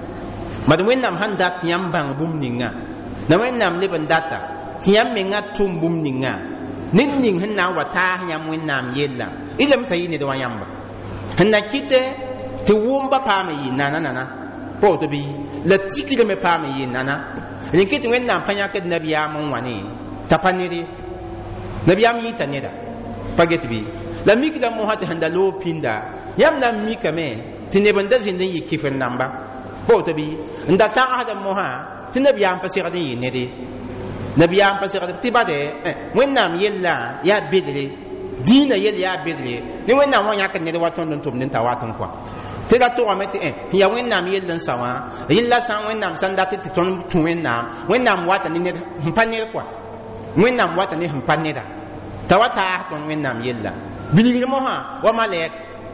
bad wẽnnaam sẽn dat tɩ yãmb bãng bũmb ninga la wẽnnaam leb n data tɩ yãmb menga tʋm bũmb ninga ned ning sẽn na n wa taas yãmb wẽnnaam yella ilame t'a yɩ ned wa yãmba sẽn na kɩtɛ tɩ wʋmba paame yɩ nana nana pa woto bɩ la tikrame paame yɩ nana rẽ kɩ tɩ wẽnnaam pa yãkd nabiyaam n wa ne t'a pa ned ye nabiyaam yɩɩta neda pa get bɩ la mikda mosã tɩ sẽn da loog pĩnda yãmb na n mikame tɩ neb n da zĩnd n yɩ kɩfr namba pa woto bɩ n da tagsda mosã tɩ nabiyaam pa segd n yɩ ned ye nabiyaam pa segd tɩ bade wẽnnaam yella yaa bedre dĩinã yell yaa bedre ne wẽnnaam wã yãkd ned wa tõnd n tʋmd n ta wat n kɔa tɩ ra tʋgame tɩ ya wẽnnaam yell n sa wã yella sã n wẽnnaam sã n dat tɩ tõnd tũ wẽnnaam wẽnnaam wata ne ned sẽn pa ned kɔa wẽnnaam wata ne sẽn pa neda t'a wa taas tõnd wẽnnaam yella bilgr mosã wa malɛk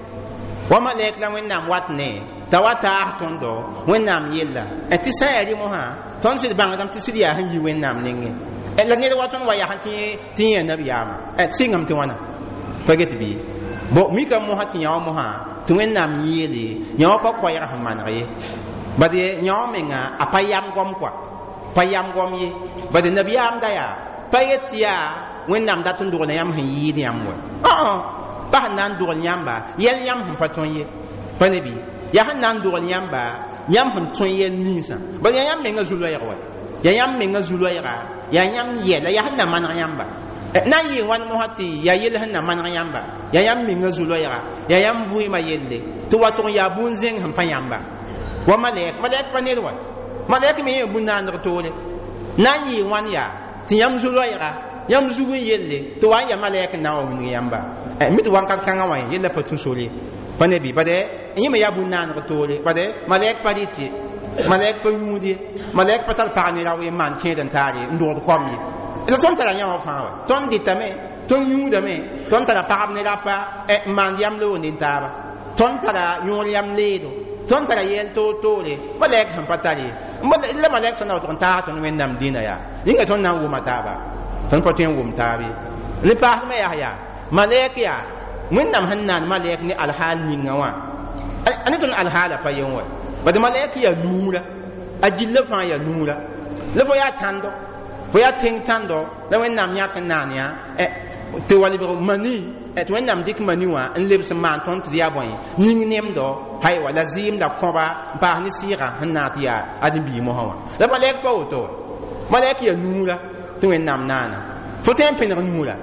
wa malɛk la wẽnnaam wat ne t'a wa taas tõndo wẽnnaam yella tɩ sã n yaa rɩ mosã tõnd sɩd bãngdame tɩ sɩd yaa sẽn yi wẽnnaam nengẽ la ned wa tõnd wa yaa tɩ yẽ nabiyaama sɩngame tɩ wãna pa get bɩ bo mika mosã tɩ yã wa mosã tɩ wẽnnaam yeele yã wa pa koɛɛg sẽn maneg ye bad yã wa menga a pa yam gom kɔa pa yam gom ye bad nabiyaam da yaa pa yet tɩ yaa wẽnnaam dat n dogla yãmb sẽn yɩɩd yãmb wa pa sẽn na n dogl yãmba yɛl yãmb sẽn pa tõe ye pa ne bɩ ya han nan dol yamba yam hun ton yen nisa ba ya yam menga zulo ya wa ya yam menga zulo ya ya yam ye la ya han na man yamba na yi wan mo hati ya yel han na man yamba ya yam menga zulo ya ya yam bui ma yelle to wa to ya bun zeng han pa yamba wa malek malek pa ne wa malek me bun nan to le na yi wan ya ti yam zulo ya yam zugu yelle to wa ya malek na wa mun yamba mi to wan ka kan wa yelle pa tun soli pa ne bi ba de yima ya bun nan to le ba de malek pa diti malek pa mudi malek pa tal pa ni la we man ke dan tari ndo ko mi ila ton tara yama fa wa ton ditame ton yuda me ton tara pa ne la pa e man yam lo ni taba ton tara yul yam ledo ton tara yel to to le malek han patali la malek sana ton ta ton wen nam dina ya inga ton nan wo mataba ton pa ten wo mtabi ni pa me ya ya malek ya mun nam hannan malek ni alhal ni ngawa ani ton alhala pa yonwa bad malek ya nura ajilla fa ya nura le fo ya tando fo ya ting tando la wen nam yak nan ya e te wali be mani e to wen nam dik mani wa en lebs man ton ti ya boy ning nem do hay wala zim da koba ba ni sira hanati ya adibi mo hawa la malek pa to malek ya nura to wen nam nana fo tem pen nura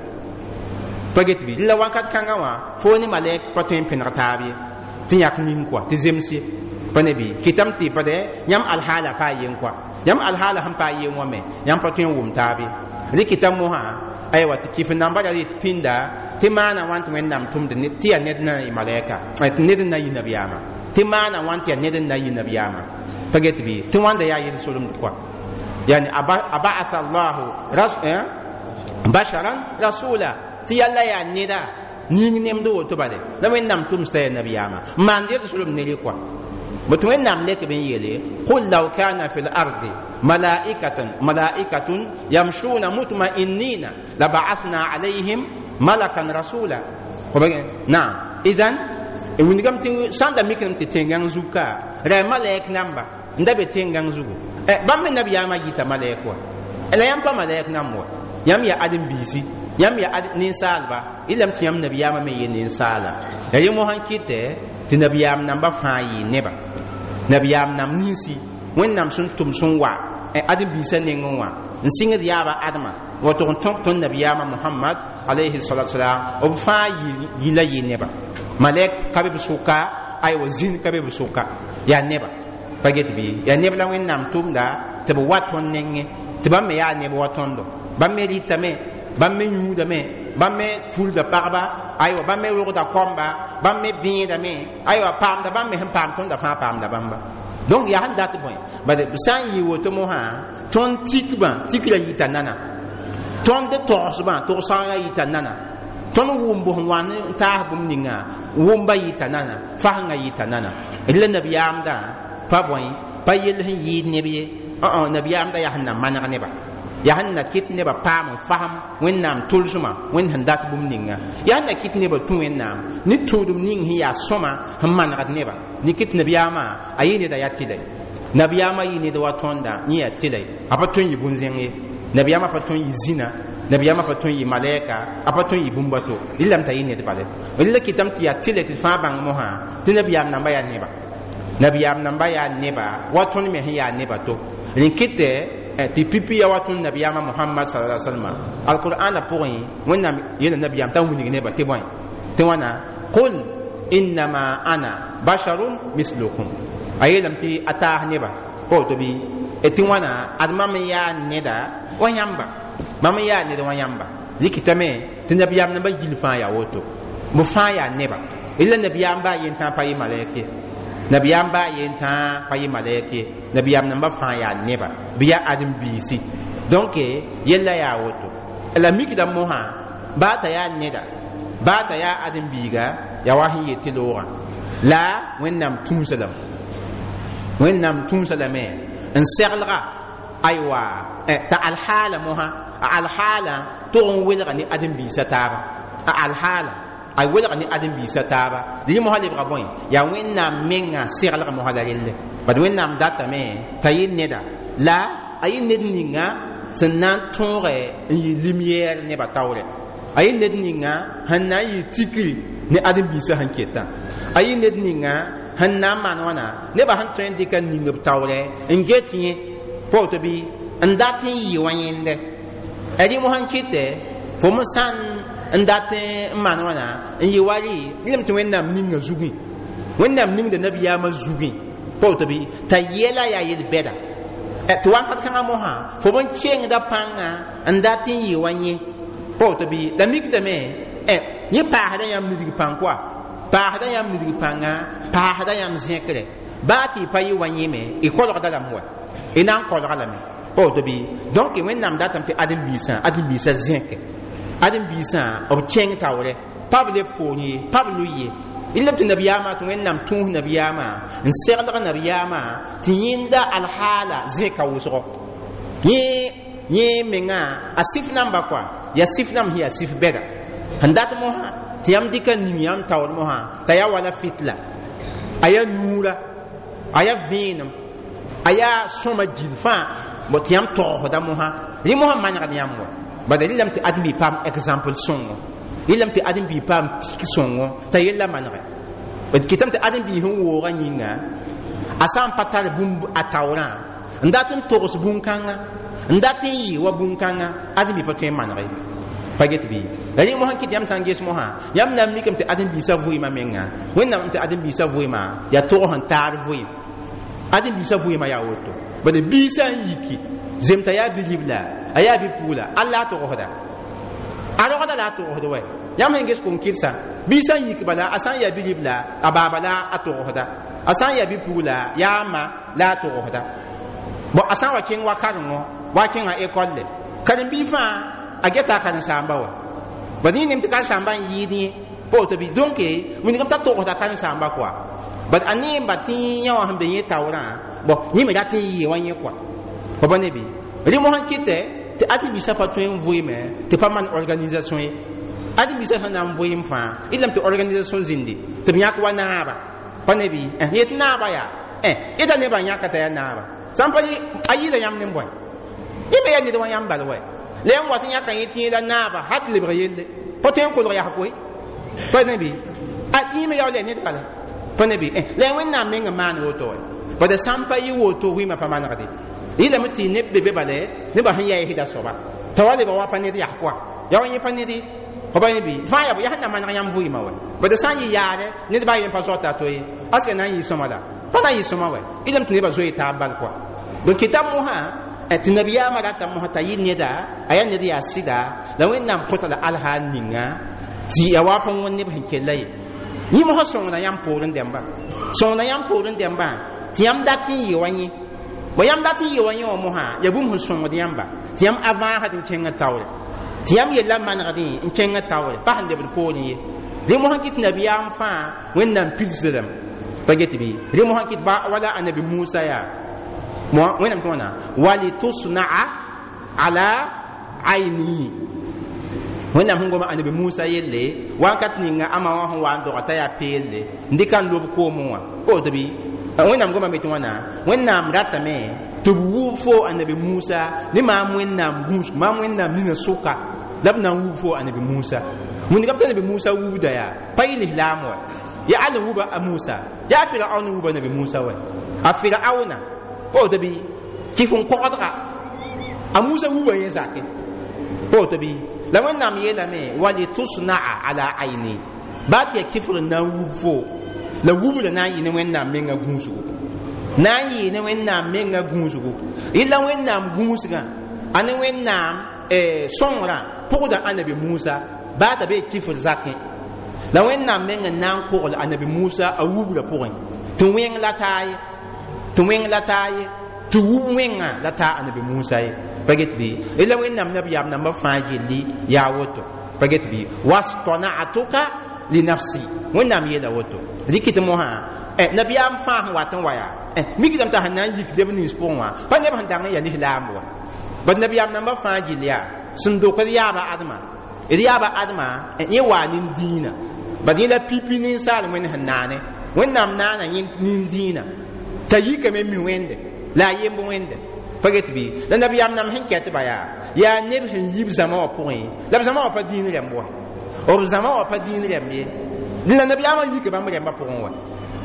paget bi la wakat kanga wa fo ni malek pa tem pen ratabi tin yak nin kwa ti zemsi pa ne bi kitam ti pa de yam alhala pa yen kwa yam alhala ham pa yen wa me yam pa tin wum tabi li kitam mo ha ay wa ti kif namba da ti pinda ti mana want wen nam tum de ti ya net na i maleka ay net na yi nabiyama ti mana want ya net na yi nabiyama paget bi ti wanda ya yi sulum kwa yani aba aba asallahu rasul eh basharan rasula ti yalla ya nida ning nem do to bale la wen nam tum stay nabiyama man de sulum ne kwa but wen nam lek ben yele qul law kana fil ardi malaikatan malaikatun yamshuna mutma'innina la ba'athna alaihim malakan rasula na idan e woni gam ti sanda mikram ti tengang zuka ra malaik namba ndabe tengang zugu e bamme nabiyama gita malaik wa ela yam pa malaik namwa yam ya adim bisi yam ya nin salba ilam tiyam nabiyama me yin sala ya yimo hankite ti nabiyam namba fayi neba nabiyam nam nisi wen nam sun tum sun wa e adim bi sen ngwa nsinga diaba adama wato ton ton nabiyama muhammad alayhi salatu wasalam o fayi yila yi neba malek kabe suka ay wazin kabe suka ya neba paget bi ya neba la wen nam tum da te bo waton nenge te ba me ya neba watondo ba me ritame bamme yuda me bamme fulda parba aywa bamme roda komba bamme binda me aywa pamda bamme hem pam ton da fa pamda bamba donc ya handa to boy bade san yi woto mo ha ton tikba tikla yita nana ton de tosba to sanga yita nana ton wumbo wan ta bum ninga wumba yita nana fa nga yita nana illa nabiyam da pa boy pa yel hin yi nebiye a a nabiyam da ya hanna manaka ne ba ya hanna kit ne ba pam faham wennam tulsuma wen handat bum ninga ya hanna kit ne ba tu wennam ni tudum ning hiya soma hamman rat ne ba ni kit nabiyama ayini da yatile nabiyama yini da watonda ni yatile apatun yi bunzenye nabiyama patun yi zina nabiyama patun yi malaika apatun yi bumbato illam tayini de bale illa kitam ti yatile ti fa bang moha ti nabiyam namba ya neba nabiyam namba ya neba waton me hiya neba to ni kitte ti pipi ya watun nabiyama muhammad sallallahu alaihi wasallam alquran la pour yi wonna yena nabiyam taw ni ne ba te boy te wana qul inma ana basharun mislukum ayelam ti atah ne ba ko to bi e ti wana admam ya neda wanyamba mama ya neda wanyamba likitame ti nabiyam na ba jilfa ya woto mu fa ya ne ba illa nabiyam ba yin ta pa yi malaike nabiyam ba yin ta pa yi malaike nabiyam namba fa ya neba biya adim bisi donc yella ya woto la mikida moha ba ta ya neda ba ta ya adim biga ya wahi yetilora la wennam tum salam wennam tum salame en serlra aywa ta al hala moha al hala to on welga ni adim bisa taba al hala ay welga ni adim bisa taba li mo halib raboy ya wennam menga serlra mo halalille bad wennam data me tayin neda la ayin ned ninga senan tore yi lumière ne batawle ayin ned ninga hanna yi tiki ne adim bisa hanketa ayin ned ninga han na man wana ne ba han tõe n dɩka ning b taoorɛ n get yẽ pa tɩ bɩ n dat n yɩ wã yẽnde a rɩ mo sãn kɩtɛ fo me sãn n dat n maan wãna n yɩ wa rɩ rɩlem tɩ wẽnnaam ninga zugẽ wẽnnaam ningda nabiyaamã zugẽ pa tɩ bɩ t'a yɛla yaa yel bɛda tɩ wãnkat kãngã mosã fo me kengda pãnga n dat n yɩ wa yẽ pa tɩ bɩ la mikdame yẽ paasda yãmb nidg pãng koa paasda yãmb nidg pãnga paasda yãmb zẽkrɛ baa tɩ y pa yɩ wa yẽme y kolgda lame wa y na n kolga lame pa tɩ bɩ donc wẽnnaam datame tɩ ãdem-biisã ãdem-biisã zẽke ãdem-biisã b kẽng taoorɛ pa b le poor ye pa b lu ye y leb tɩ nabiyaamã tɩ wẽnnaam tũus nabiyaamã n seglg nabiyaamã tɩ yẽnda alhaala zẽka wʋsgɔ yẽ yẽ menga a sɩf namba koa yaa sɩf nam sẽn yaa sɩf bɛda n dat mosã tɩ yãmb dɩka ning yãmb taoor mosã t'a yaa wala fitla a yaa nuura a yaa vẽenem a yaa sõma gil fãa tɩ yãmb togsda mosã rẽ mosã manegd yãmb wa bada rɩlame tɩ adem-bi paam exemple sõngo rɩlame tɩ adem-bi paam tik sõngo t'a yella manegɛ d kɩtame tɩ adem-bi sẽn woogã yĩnga a sã n pa tar bũmb a taoorã n dat n togs bũn-kãngã n dat n yɩ wa bũn-kãngã adem-bi pa tõe n manege pa get bɩ la rẽ mosã kɩt yãmb sã n ges mosã yãmb na n mikame tɩ adem-biisã vʋɩɩmã menga wẽnnaam tɩ adem-biisã vʋɩɩmã yaa togs n taar vʋɩɩm adem-biisã vʋɩɩmã yaa woto bada biisã n yiki zem t'a yaa bi-ribla a yaa bi-puula alla a togsda a rogda la a togsd wɛ yãmb sẽn ges kom-kɩdsa biisã n yik bala a sã n yaa bi-ribla a baaba la a togsda a sã n yaa bi-puula yaa ma la a togsda bon a sã n wa kẽng wa karengõ wa kẽngã école karen-bii fãa a geta a karen-sãamba wa bad yẽ nem tɩ karen-sãamba n yɩɩd yẽ pa woto bɩ donc wingame t'a togsda karen-sãamba koa bad a neemba tɩ yã wã sẽn be yẽ taoorã bon yẽ me rat n yɩɩ wã yẽ koa pa ba ne bɩ rẽ mosã kɩtɛ tɩ adem-biisã pa tõe n vʋɩɩme tɩ pa man organisation ye adem-biisã sẽn na n vʋɩɩm fãa y lame tɩ organisation zĩndi tɩ b yãk wa naaba pa ne bɩ yet naaba yaa yeta nebã yãka t'a yaa naaba sã n pa a yɩɩda yãmb ne bõe yẽ me yaa ned wã yãmb bal wɛ la yãmb wat n yãka yẽ tɩ yẽla naaba hat lebg yelle pa tõe n kolg yak koe pa ne bɩ a tɩ yẽ me yaoo la ned bala pa ne bɩ la ya wẽnnaam meng n maan woto wɛ bada sã n pa yɩ woto vɩɩmã pa manegde yɩlame tɩ neb be be bala nebã sẽn yaa yɩsda soaba t'a wa lebg wa pa ned yak koa yaa wa yẽ pa ned pa ba ne bɩ fãa yaa yaa sẽn na maneg yãmb vɩɩmã wɛ bada sã n yɩ yaare ned baa yen pa soa t'a to ye aska na n yɩ sõma la pa na n yɩ sõma wɛ yɩlame tɩ nebã zoe taab bal koa donc kɩtab mosã tɩ nabiyaamã rata mosã t'a yɩ neda a yaa ned yaa sɩda la wẽnnaam kõta la alhaal ninga tɩ ya wa pa wõn neb sẽn kell ye yẽ mosã sõngda yãmb poorẽ dẽmba sõngda yãmb poorẽ dẽmbã tɩ yãmb dat n yɩ wa yẽ wa yãmb dat n yɩ wa yẽ wã mosã yaa bũmb sẽn sõngd yãmba tɩ yãmb a vãasd n kẽngã taoore tɩ yãmb yella manegdẽ n kẽngã taoore pa sẽn lebd poorẽ ye rẽ mosã kɩt nabiyaam fãa wẽnnaam pilsdame pa get bɩ rẽ mosã kɩt wala anabi musa yaa wẽnnaam tɩ wãna walitusna'a ala ayni wẽnnaam sẽn goma anabi musa yelle wãnkat ninga ama wã sẽn wa n dogã t'a yaa peelle n dɩka n lob koomẽ wã pa woto bɩ wẽnnaam goma me tɩ wãna wẽnnaam ratame tɩ b wʋʋb fo anabi musa ne maam wẽnnaam gũusg maam wẽnnaam nina sʋka la b na n wʋʋb fo anabi musa wĩndgame tɩ anabi musa wʋʋda yaa pa yɩ lislaam wɛ yaa al n wʋba a musa yaa a firaun n wʋba anabi musa wɛ a firauna pa woto bɩ kɩf n kɔgdga a musa wʋba yẽ zake pa woto bɩ la wẽnnaam yeelame walitusna'a ala ayni baa tɩ yaa kɩfr n na n wʋb fo la wubra na n yɩ ne wẽnnaam menga gũusgo na n yɩ ne wẽnnaam menga gũusgo yella wẽnnaam gũusgã a ne wẽnnaam sõngrã pʋgda anabi musa baa t'a bee kɩfr zakẽ la wẽnnaam meng n na n kogl anabi musa a wubrã pʋgẽ tɩ wẽng la taa ye tɩ wẽng la taa ye tɩ wub wẽngã la taa anabi musa ye pa get bɩ yella wẽnnaam nabiyaam nambã fãa gelli yaa woto pa get bɩ wastana'tuka li nafsi wẽnnaam yeela woto rɩkɩt mosã nabiyaam fãa sẽn wat n wa yaa mikdame t'a sẽn na n yik deb nins pʋgẽ wã pa neb sẽn dãng n yaa lislaam wa bad nabiyaam nambã fãa gill yaa sẽn dokd yaaba admã d yaaba admã yẽ waa nin-dĩinã bad yẽ la pipi ninsaal wẽnd sẽn naane wẽnnaam naana nin-dĩinã t'a yikame mi wẽnde la a yemb wẽnde pa get bɩ la nabiyaam nam sẽn kɛtba yaa yaa neb sẽn yib zãma wã pʋgẽ la b zãma wã pa dĩin rẽmb wa b zãma wã pa dĩin rẽmb ye la nabiyaamã yik bãmb rẽmbã pʋgẽ wa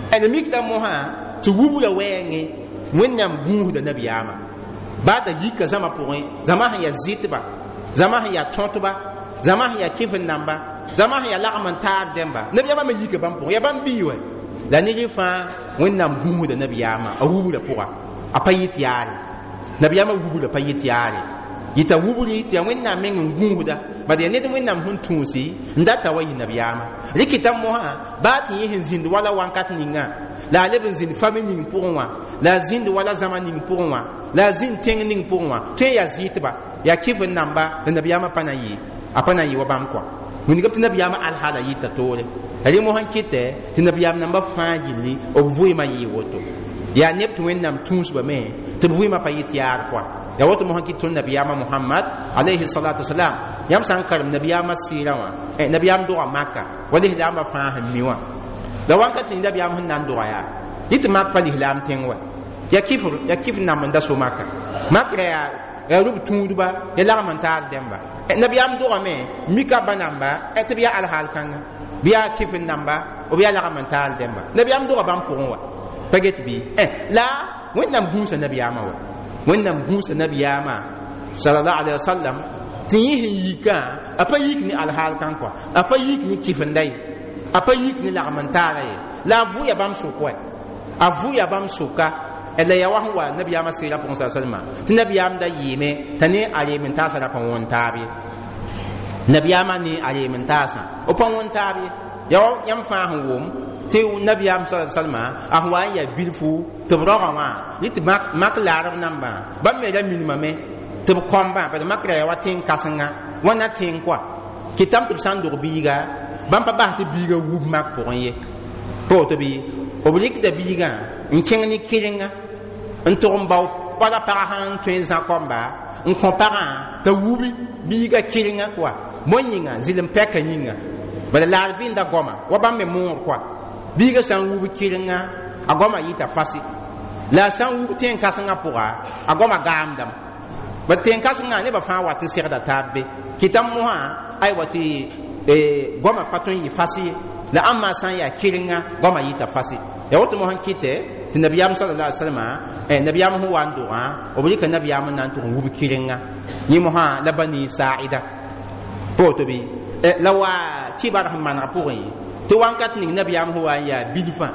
en mikda moha tu wubula wenge wẽnnaam gũusda nabiyaamã baada yika zãma pʋgẽ zãma sẽn yaa zɩtba zãma sẽn yaa tõtba zãma sẽn yaa kɩf n namba zãma sẽn yaa lagm n taag dẽmba nabiyaamã me yika bãmb pʋgẽ yaa bãmb bii wɛ la ned fãa wẽnnaam gũusda nabiyaamã a wubra pʋga a pa yɩt yaare nabiyaamã wubra pa yɩt yaare yita wubri tɩ ya wẽnnaam meng n gũusda bad ya ned wẽnnaam sẽn tũusi n data wa yɩ nabiyaamã rɩkɩta mosã baa tɩ yẽ sẽn zĩnd wala wãnkat ninga la a leb n zĩnd fami ning pʋgẽ wã la a zĩnd wala zãma ning pʋgẽ wã la a zĩnd tẽng ning pʋgẽ wã tõe n yaa zɩɩtba yaa kɩf n namba la nabiyaamã pa na n yɩ a pa na n yɩ wa bãmb kɔa wingame tɩ nabiyaamã alhaala yɩta toore rẽ mosã kɩtɛ tɩ nabiyaam namba fãa gilli b vɩɩmã yɩɩ woto yaa neb tɩ wẽnnaam tũusbame tɩ b vɩɩmã pa yɩt yaar kɔa ya woto mosã kɩt tõnd nabiyaamã mohamad alayhi salatu wasalam yãmb sã n karem nabiyaamã sɩɩrã wã nabiyaam dʋga maka wa lislaambã fãa sẽn mi wã la wãnkat ning nabiyaam sẽn na n dʋga yaa yɩ tɩ mak pa lislaam tẽng wa ya kɩfr ya kɩf nam n da so maka mak ra yaa ya rub tũudba ya lagm n taag dẽmba nabiyaam dʋgame mika ba namba tɩ b yaa alhaal kãnga b yaa kɩf n namba b yaa lagm n taag dẽmba nabiyaam dʋga bãmb pʋgẽ wa pa get bɩ la wẽnnaam gũusa nabiyaamã wa wẽnnaam gũusa nabiyaamã sallallahu alaihi wasallam tɩ yẽ sẽn yikã a pa yik ne alhaal kãn kɔa a pa yik ne kɩfenda ye a pa yik ne lagm n taara ye la a vʋya bãmb sʋk wɛ a vʋya bãmb sʋka la ya wa sẽn wa nabiyaamã sɩɩrã pʋgẽ sa salma tɩ nabiyaam da yɩɩme t'a ne a reem n taasã ra pa wõn taab ye nabiyaamã ne a reem n taasã o pa wõn taab ye ya wa yãmb fãa sẽn wʋm tɩ nabiyaam sa salma a sẽn wa n yaa bilfu tɩ b rogã wã yɩ tɩ mak laarb nambã bãmb me ra minimame tɩ b kõmbã bad mak ra ya wa tẽng kãsenga wãna tẽng koa kɩtame tɩ b sã n dog biiga bãmb pa bas tɩ biiga wub mak pʋgẽ ye pa woto bɩ b rɩkda biigã n kẽng ne kɩrenga n tʋg n bao pala pagã sã n tõe n zã kõmba n kõ pagã t'a wubi biiga kɩrenga koa bõe yĩnga zɩlem pɛka yĩnga bala laar vɩnda goma wa bãmb me moor koa biiga sã n wub kɩrenga a goma yɩta fasi la sã n wub tẽen kãsengã pʋga a goma gaamdame ba tẽen kãsengã nebã fãa wa tɩ segda taab be kɩtame mosã aywa tɩ goma pa tõe n yɩ fasi ye la ãmma sã n yaa kɩrenga goma yɩta fasi ya woto mosã kɩtɛ tɩ nabiyaam sallallahu alaihi wasallam nabiyaam sẽn wa n dʋgã b rɩka nabiyaam n na n tʋg n wub kɩrenga yẽ mosã la bani saɩda pa woto bɩ la wa tɩbar sẽn manega pʋgẽ ye tɩ wãnkat ning nabiyaam sẽn wa n yaa bilfã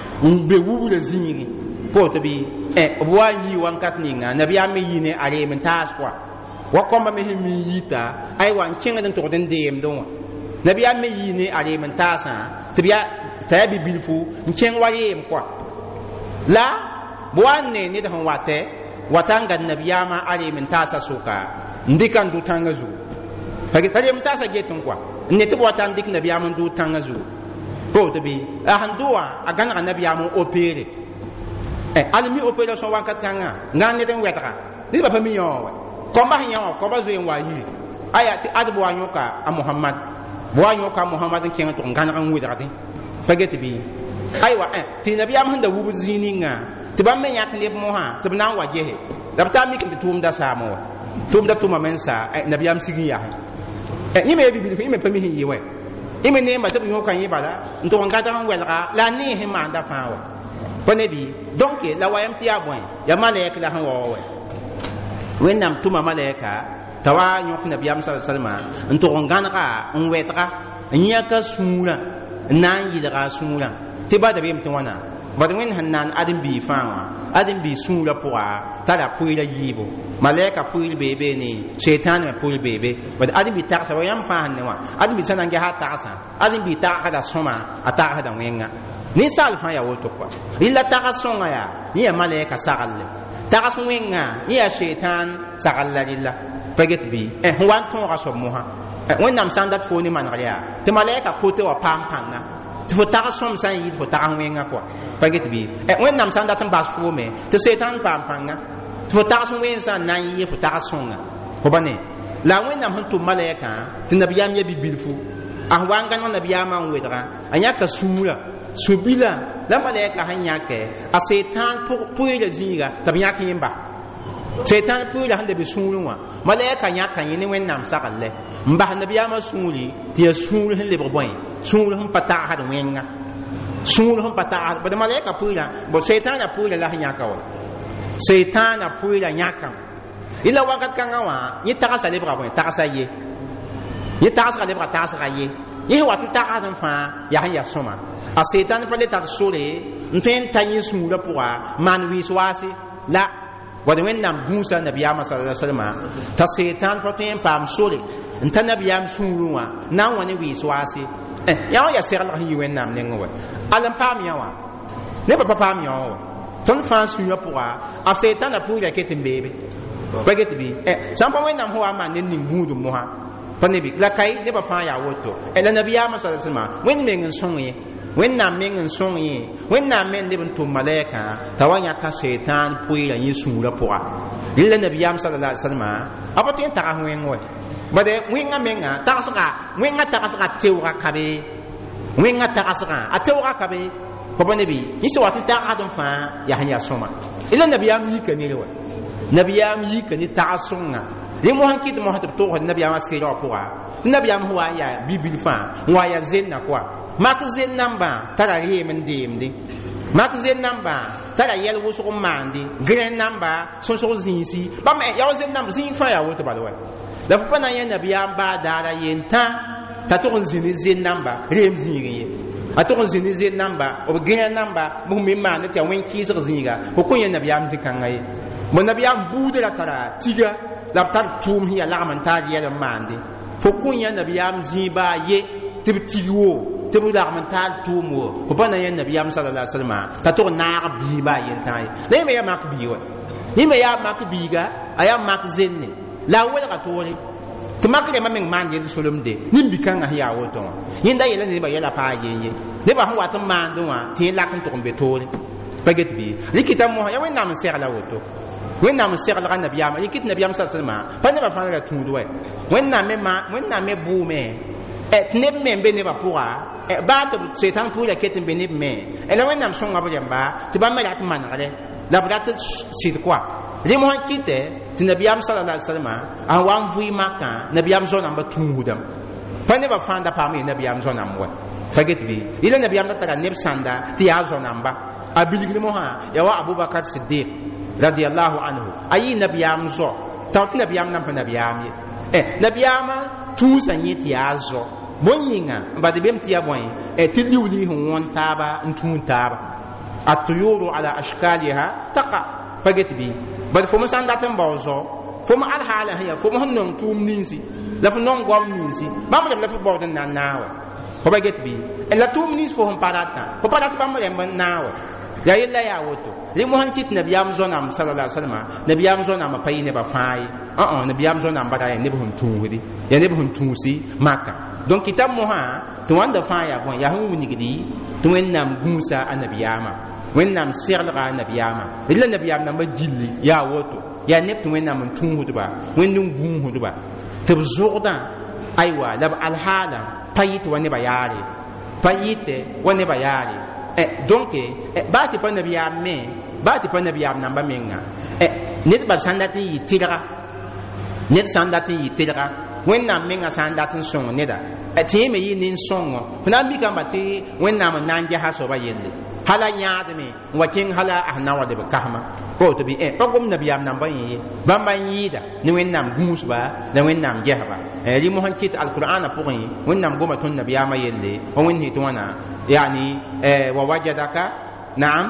n be wubra zĩigi pa woto bɩ b wa n yɩ wãnkat ninga nabiyaam me yɩ ne a reem n taas koa wa kõmba me sẽn mi n yita aywa n kẽngd n tʋgd n deemdẽ wã nabiyaam me yɩ ne a reem n taasã tɩ b yaa t'a yaa bi-bilfu n kẽng wa reem koa la b wa n ne ned sẽn watɛ wata n gad nabiyaamã a reem n taasã soka n dɩka n dʋ tãngã zugu t'a reem n taasã get n koa n ne tɩ b wata n dɩk nabiyaam n dʋ tãngã zugu pa woto bɩ a sẽn dʋ wã a gãnega nabiyaam n opere almi opération wãnkat kãngã ngã ned n wɛdga nedbã pa mi yã wã kõmba sẽn yã wã kõba zoe n wa yire aya tɩ ad b wa yõka a mohamad b wa yõka a mohamad n kẽng tɩg n gãneg n wɩdgdẽ pa get bɩ aywa tɩ nabiyaam sẽn da wubd zĩig ninga tɩ bãmb me yãk neb mosã tɩ b na n wa gese la b taa mikm tɩ tʋʋmda saame wa tʋʋmda tʋmame n sa nabiyaam sig n yaa yẽ me ya bibil fo yẽ me pa mi sẽn yɩ wɛ yẽ me neemba tɩ b yõka yẽ bala n tʋg n gãdg n wɛlga la a nee sẽn maanda fãa wa pa ne bɩ donc la wayam tɩ yaa bõe ya malɛk la sẽn wao wɛ wẽnnaam tʋma malɛka t'a wa yõk nabiyaam sa salma n tʋg n gãnega n wɛdga n yãka sũurã n na n yɩlga a sũurã tɩ bada beem tɩ wãna bad wẽnd sẽn naan ãdem-bii fãa wã ãdem-bii sũurã pʋga tara pʋɩɩra yiibo malɛka pʋɩɩr beebe ne sheitan me pʋɩɩr beebe bad ãdem-bii tagsa wa yãmb fãa sẽn ne wã ãdem-bii sã na n ges a tagsã ãdem-bii tagsda sõma a tagsda wẽnga ninsaal fãa yaa woto koa rɩla tags sõngã yaa yẽ yaa malɛka sagle tags wẽngã yẽ yaa sheitan sagl la rɩla pa get bɩ sẽn wa n tõoga soab mosã wẽnnaam sã n dat foo ne manegr yaa tɩ malɛka kote wa paam pãnga tɩ fo tags sõm sã n yɩɩd fo tags wẽngã koa pa get bɩ wẽnnaam sã n dat n bas foome tɩ sheitan paam pãnga tɩ fo tags wẽng sã n na n yɩɩ fo tags sõnga fo ba ne la wẽnnaam sẽn tʋm malɛkã tɩ nabiyaam ya bi-bilfu a sẽn wa n gãneg nabiyaamã n wedga a yãka sũurã subila la malɛka sẽn yãkɛ a sheitan pʋɩɩra zĩiga tɩ b yãk yẽmba sheitan pʋɩɩra sẽn da be sũurẽ wã malɛka yãka yẽ ne wẽnnaam sagl lɛ n bas nabiyaamã sũuri tɩ yaa sũur sẽn lebg bõe sũur sẽn pa tagsd wẽnga sũur sẽn pa tags bd malaika pʋɩɩrã bo seytãanã pʋɩɩrã la sẽn yãka wa seytãanã pʋɩɩrã yãkã ila wakat kãngã wã yẽ tagsã lebga bõe tagsã ye yẽ tagsga lebga tagsga ye yẽ wat n tagsd n fãa yaa sẽn ya sõma a seytãan pa le tar sore n tõe n ta yẽ sũurã pʋga maan wɩɩs waase la wad wẽnnaam gũusa nabiyaamã sala salma t'a seytãan pa tõe n paam sore n ta nabiyaam sũurẽ wã na n wa ne wɩɩs waase yã wã ya seglg sẽn yɩ wẽnnaam nengẽ wa all n paam yã wã nebã pa paam yã wã wa tõnd fãa sũurã pʋga b seytãanã pʋʋra ket n beebe pa get bɩ sã n pa wẽnnaam sẽn wa n maan ne ning gũudum mosã pa ne bɩ la kae nebã fãa yaa woto la nabiyaamã sa salma wẽnd meng n sõng ye wẽnnaam meng n sõng yẽ wẽnnaam me leb n tʋm malɛkã t'a wa yãka seytãan pʋɩɩrã yẽ sũurã pʋga rɩla nabiyaam sala la salma a pa tõe n tags wẽng wɛ bade wẽngã menga tagsga wẽngã tagsga teooga ka be wẽngã tagsgã a teooga ka be pa pa ne bɩ yẽ sẽn wat n tagsd n fãa yaa sẽn yaa sõma rɩla nabiyaam yika ned wa nabiyaam yika ne tags sõngã rẽ mosẽn kɩt mosã tɩ b togsd nabiyaamã seerã pʋga tɩ nabiyaam sẽn wa n yaa bibil fãa n wa n yaa zennã koa mak zen nambã tara reem n deemde mak zen nambã tara yɛl wʋsg n maande grẽn nambã sõsg zĩisi bãmb yaa zen namb zĩig fãa yaa woto bal wa la fo pa na n yã nabiyaam baa daara yentã t'a tog n zĩ ne zen nambã reem zĩigẽ ye a tog n zĩ ne zen nambã b grẽn nambã bf me n maande tɩ ya wẽn-kɩɩsg zĩiga fo kõn yã nabiyaam zĩ-kãngã ye bo nabiyaam buudã ra tara tiga la b tar tʋʋm sẽn ya lagm n taag yɛl n maande fo kõn yã nabiyaam zĩ baa ye tɩ b tig woo tɩ b lagm n taal tʋʋm wo fo pa na yẽ nabiyaam sala la salma t'a tog naag bii baa yentã ye la yẽ me yaa mak bii wa yẽ me yaa mak biiga a yaa mak zenne la a welga toore tɩ mak rẽmã meng maan yel solemde nin-bi-kãngã sẽn yaa woto wã yẽnda yɛla ne nebã yɛla paa yen ye nebã sẽn wat n maandẽ wã tɩ yẽ lak n tʋg n be toore pa get bɩ rɩkɩtã mosã ya wẽnnaam n segla woto wẽnnaam n seglga nabiyaamã yẽ kɩt nabiyaam sa salma pa nebã fãa ra tũud wa wẽnnaam me wẽnnaam me bʋʋme tɩ neb me n be nebã pʋga baa tɩ seytãn pʋʋra ket n be neb me la wẽnnaam sõnga b rẽmba tɩ bãmb me rat n manegre la b rat sɩd koa rẽ mosã kɩtɛ tɩ nabiyaam sala la salma a wa n vɩɩ makã nabiyaam zɔ-nãmbã tũusdame pa nebã fãa da paam ye nabiyaam zɔ-nãmb wa pa get bɩ yɩla nabiyaam da tara neb sãnda tɩ yaa zɔ-nãmba a bilgd mosã ya wa abubakar siddiq radiallahu anhu a yɩ nabiyaam zɔ t'a tɩ nabiyaam nan pa nabiyaam ye nabiyaamã tũusã yẽ tɩ yaa zɔ bõn yĩnga n bad bem tɩ ya bõe tɩ liuli sẽn wõn taaba n tũud taaba a tuyuru ala ashkaliha taqa pa get bɩ bad fo me sã n dat n bao zɔ fo me alhaala sẽn ya fo me sẽn nong tʋʋm ninsi la fo nong goam ninsi bãmb rem la fo baood n na n naa wa fo pa get bɩ la tʋʋm nins fo sẽn pa ratã fo pa rat bãmb rem n naa wa ya yella yaa woto rẽ mosẽn tɩ tɩ nabiyaam zɔ-nam sala la salma nabiyaam zɔ-nambã pa yɩ nebã fãa ye ã nabiyaam zɔ-nambã ra yaa neb sẽn tũusde yaa neb sẽn tũusi maka donc kitab mosã tɩ wãnda fãa yaa bõe yaa sẽn wilgdi tɩ wẽnnaam gũusa a nabiyaamã wẽnnaam seglga a nabiyaamã rẽla nabiyaam nambã gilli yaa woto yaa neb tɩ wẽnnaam n tũusdba wẽnd n gũusdba tɩ b zʋgdã aywa la b alhaala pa yɩ tɩ wa nebã yaare pa yɩtɛ wa nebã yaare donc baa tɩ pa nabiyaam me baa tɩ pa nabiyaam nambã menga ned bal sã n dat n yɩ tɩrga ned sã n dat n yɩ tɩrga wẽnnaam menga sã n dat n sõng neda tɩ yẽ me yɩ nin-sõngo fo na n mikãmba tɩ wẽnnaam n na n gesa soaba yelle hala yãadme n wa kẽng hala a sẽn na n wa leb kasma pa woto bɩ pa gom nabiyaam nambã yẽ ye bãmba n yɩɩda ne wẽnnaam gũusba la wẽnnaam gesba rɩ mosẽn kɩt alqur'ana pʋgẽ wẽnnaam goma tõnd nabiyaamã yelle wa wẽnd sẽn tɩ wãna yani wa wajadaka naam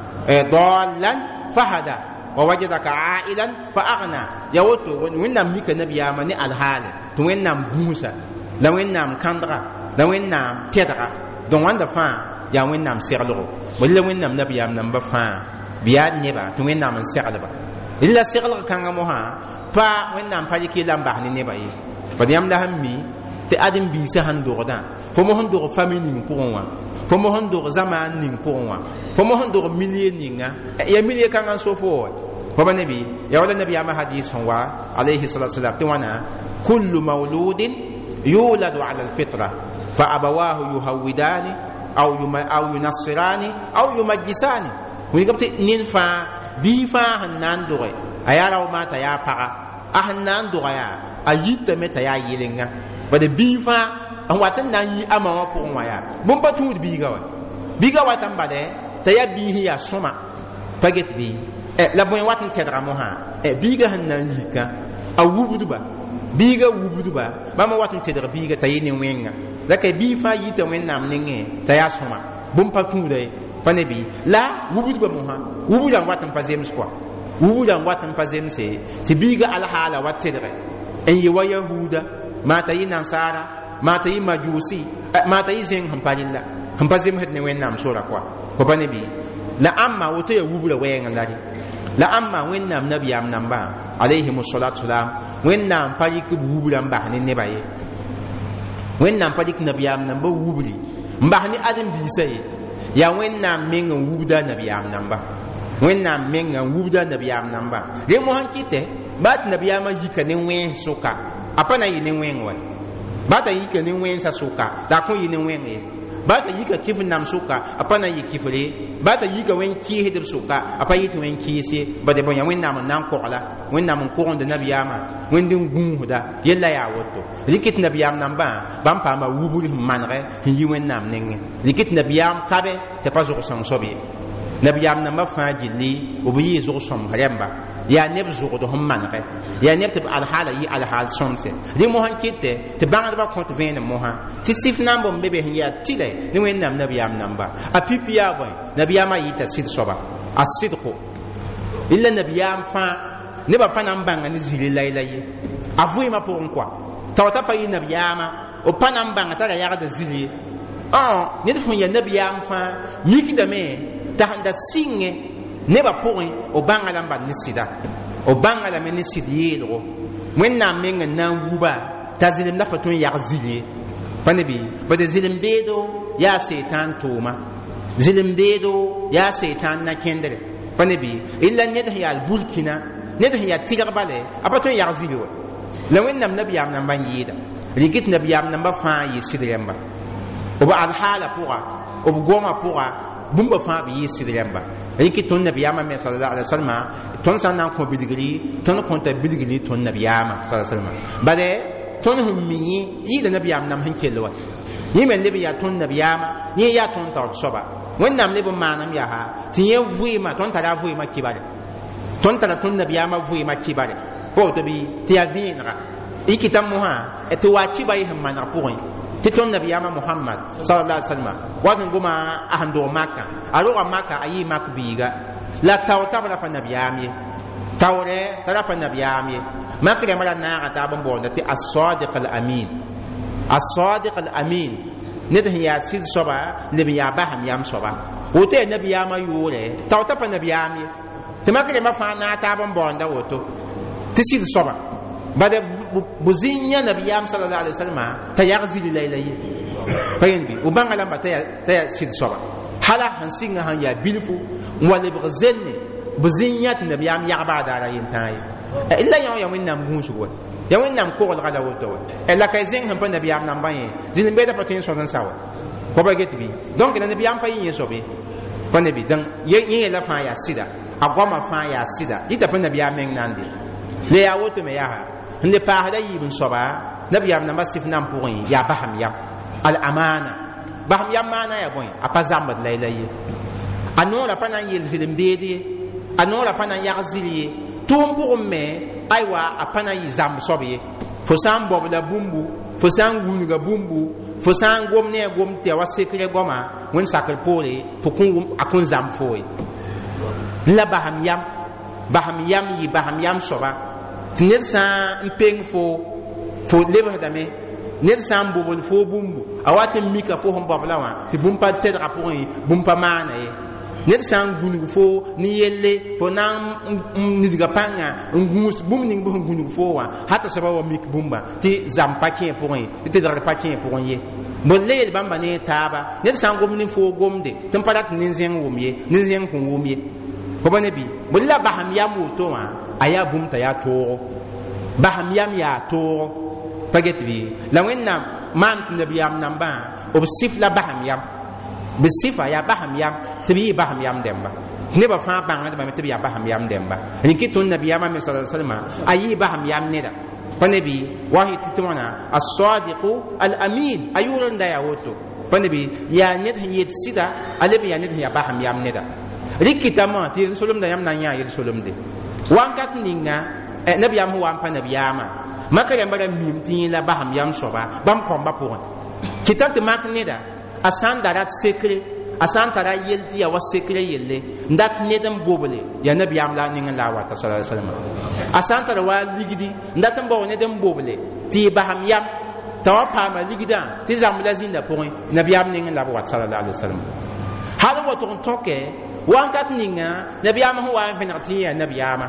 dalan fahada wa wajadaka ailan fa aghna ya woto wẽnnaam mika nabiyaamã ne alhaale tɩ wẽnnaam gũusa la wẽnnaam kãndga la wẽnnaam tɛdga donc wãnda fãa yaa wẽnnaam seglgo bala wẽnnaam nabiyaam nambã fãa bɩ yaa nebã tɩ wẽnnaam n seglba rẽla seglg kãngã mosã pa wẽnnaam pa rɩk la n bas ne nebã ye bad yãmb la sẽn mi tɩ ãdem-biisã sẽn dogdã fo mo sẽn dog famille ning pʋgẽ wã fo mo sẽn dog zamaan ning pʋgẽ wã fo mo sẽn dog milie ninga ya milie kãngã n so fo wa fo ba nebi ya wala nabiyaamã hadis sẽn wa alayhi salatu wasalam tɩ wãna kullu mauludin yuladu ala alfitra fa abawahu yuhawidani aw aw yunassirani aw yumajjisani wẽngame tɩ nin fãa bii fãa sẽn na n doge a yaa rao maa t'a yaa paga a sẽn na n doga yaa a yitame t'a yaa yɩlenga bad bii fãa n wat n na n yi ama wã pʋgẽ wã yaa bõn pa tũud biiga wa biga watan bale ta ya bihi ya soma paget bi la bõe wat n tɛdga mosã biiga sẽn na n yika a wubdba biiga wubdba bãmb wat n tɛdg biiga t'a yɩ ne wẽnga la ka bii fãa yita wẽnnaam nengẽ t'a yaa sõma bũmb pa tũuda ye pa ne bɩ la wubdba mosã wubdã wat n pa zems koa wubdã wat n pa zemse tɩ biiga alhaala wa tɛdge n yɩ wa yahuuda maa t'a yɩ nansaara maa t'a yɩ majuusi maa t'a yɩ zẽng sẽn pa rɩlla sẽn pa zemsd ne wẽnnaam sora koa fo pa ne bɩ la amma woto ya wubra wɛɛngẽ la la amma wẽnnaam nabiyaam nambã alayhimu salatu wasalam wẽnnaam pa rɩk b wubra n bas ne nebã ye wẽnnaam pa rɩk nabiyaam nambã wubri n bas ne ãdem-biisã ye yaa wẽnnaam meng n wubda nabiyaam nambã wẽnnaam meng n wubda nabiyaam nambã rẽ mosã kɩtɛ baa tɩ nabiyaamã yika ne wẽns sʋka a pa na n yɩ ne wẽng wa baa t'a yika ne wẽnsã sʋka la a kõn yɩ ne wẽng ye baa t'a yika kɩf nam sʋka a pa na n yɩ kɩfre baa t'a yika wẽn kɩɩsdb sʋka a pa yɩ tɩ wẽn kɩɩs ye bade bõe wẽnnaam n na n kogla wẽnnaam n kogend nabiyaamã wẽnd n gũusda yella yaa woto rɩkɩ tɩ nabiyaam nambã bãmb paama wubr sẽn manegɛ sẽn yi wẽnnaam nengẽ rɩkɩ tɩ nabiyaam kabe tɩ pa zʋg-sõng soab ye nabiyaam nambã fãa gilli b yɩɩ zʋg-sõms rẽmba yaa neb zʋgd sẽn manegɛ yaa neb tɩ b alhaala yɩ alhaal sõmse rẽ mosã kɩtɛ tɩ bãgdbã kõt vẽenem mosã tɩ sɩf nam bõmb be be sẽn yaa tɩlɛ ne wẽnnaam nabiyaam namba a pipi yaa bõe nabiyaamã yɩɩta sɩd soaba a sɩdko illa nabiyaam fãa nebã pa na n bãnga ne zĩri layla ye a vɩɩmã pʋgẽ koa t'a wa ta pa yɩ nabiyaamã b pa na n bãnga t'a ra yagda zĩri ye ned fõn yaa nabiyaam fãa mikdame t'a sẽn da sɩngẽ nebã pʋgẽ o bãnga la n bal ne sɩda o bãnga lame ne sɩd yeelgo wẽnnaam meng n na n wuba t'a zɩlem la pa tõe n yag zĩri ye pa ne bɩ bad zɩlem-beedo yaa seetãan tʋʋma zɩlem-beedo yaa seetãan na-kẽndre pa ne bɩ illa ned sẽn yaa burkina ned sẽn yaa tɩgg bale a pa tõe n yag zĩri wa la wẽnnaam nabiyaam nambã n yɩɩda rɩkɩ tɩ nabiyaam nambã fãa yɩ sɩd rẽmba b alhaala pʋga b goma pʋga bũmba fãa b yɩɩ sɩd rẽmba rɩkɩ tõnd nabiyaamã me sallallahu alaihi wasallam tõnd sã n na n kõ bilgri tõnd kõnta bilgri tõnd nabiyaamã sallallahu alaihi wasallam bale tõnd sẽn mi yɩɩda nabiyaam nam sẽn kell wa yẽ me leb n yaa tõnd nabiyaamã yẽ yaa tõnd taoor soaba wẽnnaam leb n maanam yaa tɩ yẽ vɩɩmã tõnd tara a vɩɩmã kɩbare tõnd tara tõnd nabiyaamã vɩɩmã kɩbare pa woto bɩ tɩ yaa vẽenega y kɩta mosã tɩ wa kɩba y sẽn maneg pʋgẽ tɩ tõnd nabiyaamã mohamad sallallahu alaihi wasallam wat n goma a sẽn dog maka a roga maka a yɩɩ mak biiga la tao tab ra pa nabiyaam ye taoorɛ t'a ra pa nabiyaam ye mak rẽmã ra naaga taab n boonda tɩ asadiq al amin asadiq al amin ned sẽn yaa sɩd soaba leb n yaa basam yam soaba woto yaa nabiyaamã yʋʋrɛ tao ta pa nabiyaam ye tɩ mak rẽmã fãa naag taab n boonda woto tɩ sɩd soaba bada bu zĩnya nabiyaam sallallahu alaihi wasallam t'a yag zĩri layla ye pa yen bɩ b bãnga lamba t'a yaa sɩd soaba hala sẽn sɩnga sẽn yaa bilfu n wa lebg zenne b zĩnya tɩ nabiyaam yagba a daara yentãa ye la yã ya wẽnnaam gũusg wa ya wẽnnaam koglga la woto wa la ka zẽng sẽn pa nabiyaam nambã ye zĩn-beeda pa tõe n sõs n sa wa pa ba get bɩ donc la nabiyaam pa yẽ yẽ sobe pa ne bɩ dõnc yẽ yɛla fãa yaa sɩda a goama fãa yaa sɩda yɩta pa nabiyaam meng na n de la yaa woto me yaa n le paasda yiib n soaba nabiyaam nambã sɩf nan pʋgẽ yaa basam yam al amana basam yam maana yaa bõe a pa zãmbd layla ye a noora pa na n yel zɩlem-beed ye a noora pa na n yag zɩr ye tʋʋm pʋgẽ me aywa a pa na n yɩ zãmb soab ye fo sã n bobla bũmbu fo sã n gũnga bũmbu fo sã n gom ne a gom tɩ a wa sekre goma wẽnd sakr poore fo a kõn zãmb foo ye la basam yam basam yam yɩ basam yam soaba tɩ ned sã n peng fo fo lebsdame ned sã n bobl fo bũmbu a wat n mika fo sẽn bobla wã tɩ bũmb pa tɛdga pʋgẽ bũmb pa maana ye ned sã n gũnug fo ne yelle fo na n nidga pãnga n gũus bũmb ning bɩ sẽn gũnug fo wã hata soaba wa mik bũmba tɩ zãmb pa kẽ pʋgẽ tɩ tɩdgd pa kẽ pʋgẽ ye bõn la yel bãmba ne taaba ned sã n gom ne fo gomde tɩ n pa rat nin-zẽng wʋm ye nin-zẽng kõn wʋm ye fo ba ne bɩ bõn la basam yam woto wã a yaa bũmb t'a yaa toogo basam yam yaa toogo pa get bɩ la wẽnnaam maan tɩ nabiyaam nambã b sɩf la basam yam b sɩfa yaa basam yam tɩ b yɩ basam yam dẽmba nebã fãa bãngdbame tɩ b yaa basam yam dẽmba rẽn kɩ tõnd nabiyaamã me sa salma a yɩ basam yam neda pa ne bɩ wa tɩ tɩ wãna asadiqu al amin a yʋʋr n da yaa woto pande bi ya net yet sida ale bi ya net ya baham yam neda rikitama ti solum da yam nan ya yel solum de wankat ninga nabi yam ho wan pa nabi yama maka yam bara mim tin la baham yam soba bam komba pour kitab te mak neda asan darat secret asan tara yel ti ya wa secret yelle ndat nedam bobole ya nabi yam la ninga la wa sallallahu alaihi wasallam asan tara wa ligidi ndat mbo nedam bobole ti baham yam tawa pama ligida ti zamla zinda pour nabi yam ninga la wa sallallahu alaihi wasallam hada wa ton toke wankat ninga nabi yam ho wa fenati ya nabi yama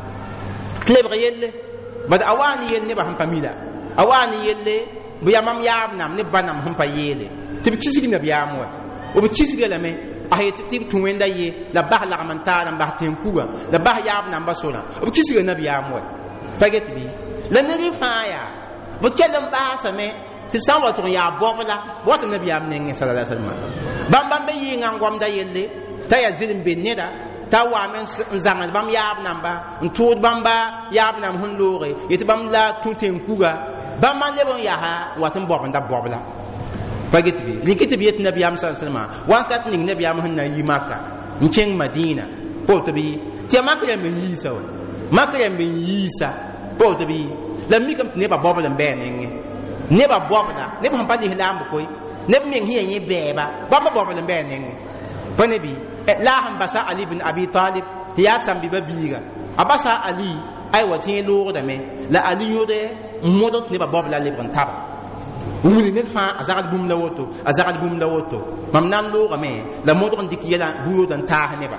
klebre yelle bad awani yelle ba ham pamila awani yelle bu yamam yam nam ne banam ham pa yele tib kisigi nabi yam wa o bi kisigi la me ayet tib tuwenda ye la bah la mantara bah ten kuga la bah yam nam ba sona o bi kisigi nabi yam wa paget bi la ne faya bu kelam ba sa me ti samba to ya bobla bota nabi yam ne sallallahu alaihi wasallam bam bam be yi ngam da yelle ta ya zilim bin neda ta wa men zangal bam yaab namba ntud bamba yaab nam hun lore yit bam la tuten kuga bam man lebon ya ha watin bob nda bobla bagit bi likit bi yit nabi am sallallahu alaihi wasallam wakat ning nabi am hun na yi maka nceng madina po to bi ti makre men yi sa makre men yi sa po to bi la mi kam ne ba bobla be nenge ne ba bobla ne ba pa di lam ko ne men hi yi beba bamba bobla be nenge panebi la han basa ali bin abi talib ya sambi babiga abasa ali ay wati lo da me la ali yode modot ne ba babla le bon tab wuli ne fa azad bum la woto azad bum la woto mam nan lo ga me la modon dikiyela buyo dan ta ne ba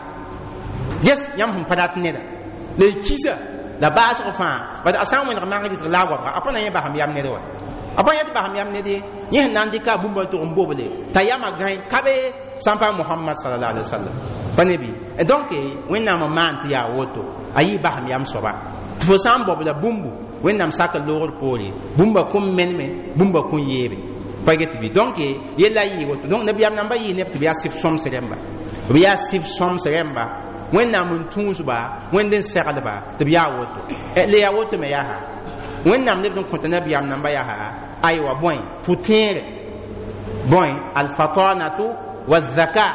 yes yam hum padat ne da le kisa la base fa ba asan wen ma ngi la wa apana ye ba ham yam ne do apana ye ba ham yam ne de ye nan dika bumba to mbobele tayama gain kabe sampa muhammad sallallahu alaihi wasallam panebi et donc wenna ma manti ya woto ayi baham yam soba fo sambo bla bumbu wenna saka lor poli bumba kum menme bumba kun yebe paget bi donc yella yi woto donc nabi yam namba yi ne bi asif som seremba bi asif som seremba wenna mun tunsuba wenden seralba to bi ya woto et le ya woto me ya ha wenna ne donc konta nabi yam namba ya ha aywa boy putere boy al fatanatu والذكاء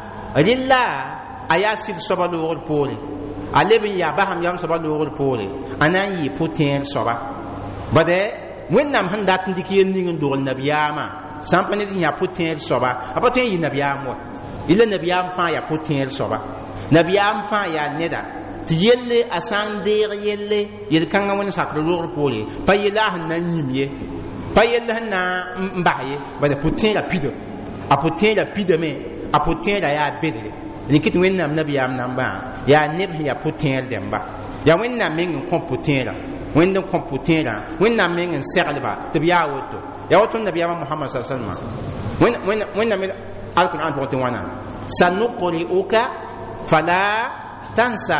لله اياسيد صبا لور بولي علبن يا بهم يام صبا لور بولي انا يي بوتين صبا بده وين نام هندات نديكي نين دول نبياما سامبني دي يا بوتين صبا ابوتين يي نبيام الا نبيام فا يا بوتين صبا نبيام فا يا ندا تيلي اسان دير يلي يل كانغا ون ساك لور بولي بايلا هنان يميه بايلا هنا مبايه بده بوتين لا بيدو apotin la pidame apotin la ya bedre likit wennam nabiyam namba ya neb ya potin demba ya wennam men kon potin la wennam kon potin la wennam men serleba to biya woto ya woto nabiyam muhammad sallallahu alaihi wasallam wen wennam alquran botin wana sanuqri'uka fala tansa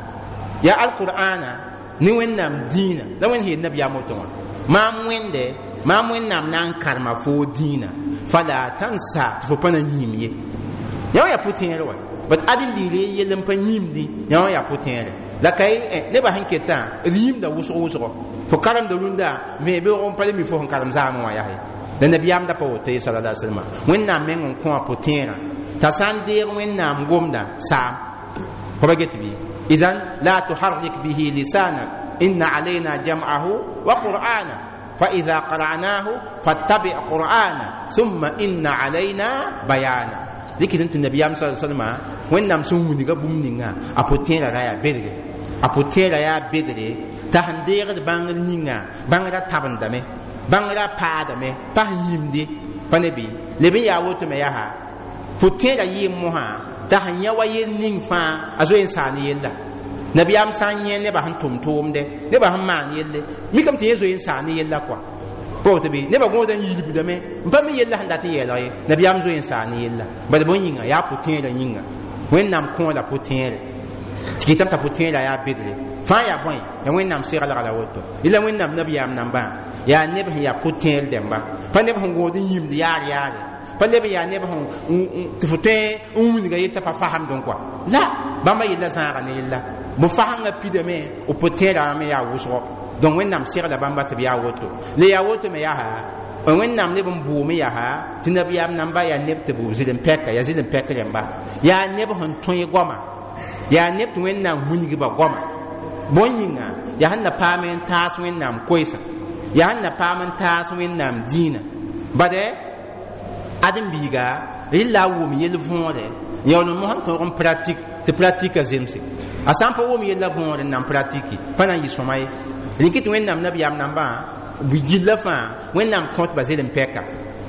ya alqur'ana ni wennam dina da wen hi nabiyam woto ma mwende ma wẽnnaam na n karema foo dĩinã fala tansa tɩ fo pa na yĩim ye yã wã yaa pʋ-tẽere wa bat ãdem-biire yell n pa yĩimdi yã wã yaa pʋ-tẽere la kay nebã sẽn ketã d yĩmda wʋsg-wʋsgo fo karemda rũndã me beoog n pa le mi fo sẽn karem zaamẽ wã yaa la nabiyaamda pa woto ye sala salma wẽnnaam meng n kõ a pʋ-tẽerã t'a sã n deeg wẽnnaam gomda saam fo ba get bɩ idan la tuharrik bihi lisanak inna alayna jam'ahu wa qur'ana فإذا قرأناه فاتبع قرآنا ثم إن علينا بيانا لكن أنت النبي صلى الله عليه وسلم وين نام سوني كبومنينا أبوتين رايا بدري أبوتين رايا بدري تهندير بانغنينا بانغرا تابندامي بانغرا بادامي باهيمدي فنبي لبي يا وتمي ياها بوتين رايا موها تهنيا وين فا أزوين ساني يلا nabiyam san yen ne ba han tum tum de ne ba han man yelle mi kam te yezo yin sa ne yella kwa ko to bi ne ba godan yilbu de me mpa mi yella han dati yela ye nabiyam zo yin sa ne yella ba de bon yinga ya putin da yinga wen nam ko la putin ti tam ta putin la ya bidre fa ya boy ya wen nam sira la la woto ila wen nam nabiyam nam ba ya ne ba ya putin dem ba pa ne ba godin yim de yar yar pa le ba ya ne ba ti futin un ga yeta pa faham don kwa la ba ma yella sa ga ne yella mo fahanga pidame o potera me ya wusro donc wennam sira da bamba tabiya woto le ya woto me ya ha wẽnnaam leb n buume yaa tɩ nabiyaam namba yaa neb tɩ b zɩl n pɛka yaa zɩl n pɛk rẽmba yaa neb sẽn tõe goama yaa neb tɩ wẽnnaam wilgba goama bõn yĩnga yaa sẽn na paam n taas wẽnnaam koɛɛsã yaa sẽn na paam n taas wẽnnaam dĩinã bade ãdem-biiga rɩla a wʋm yel võore yaool n mosẽn tõog n pratik tɩ pratika zemse a sã n pa wʋm yella võore n nan pratiki pa na n yɩ sõma ye rɩkɩ tɩ wẽnnaam nabiyaam nambã b gilla fãa wẽnnaam kõtba zel n pɛka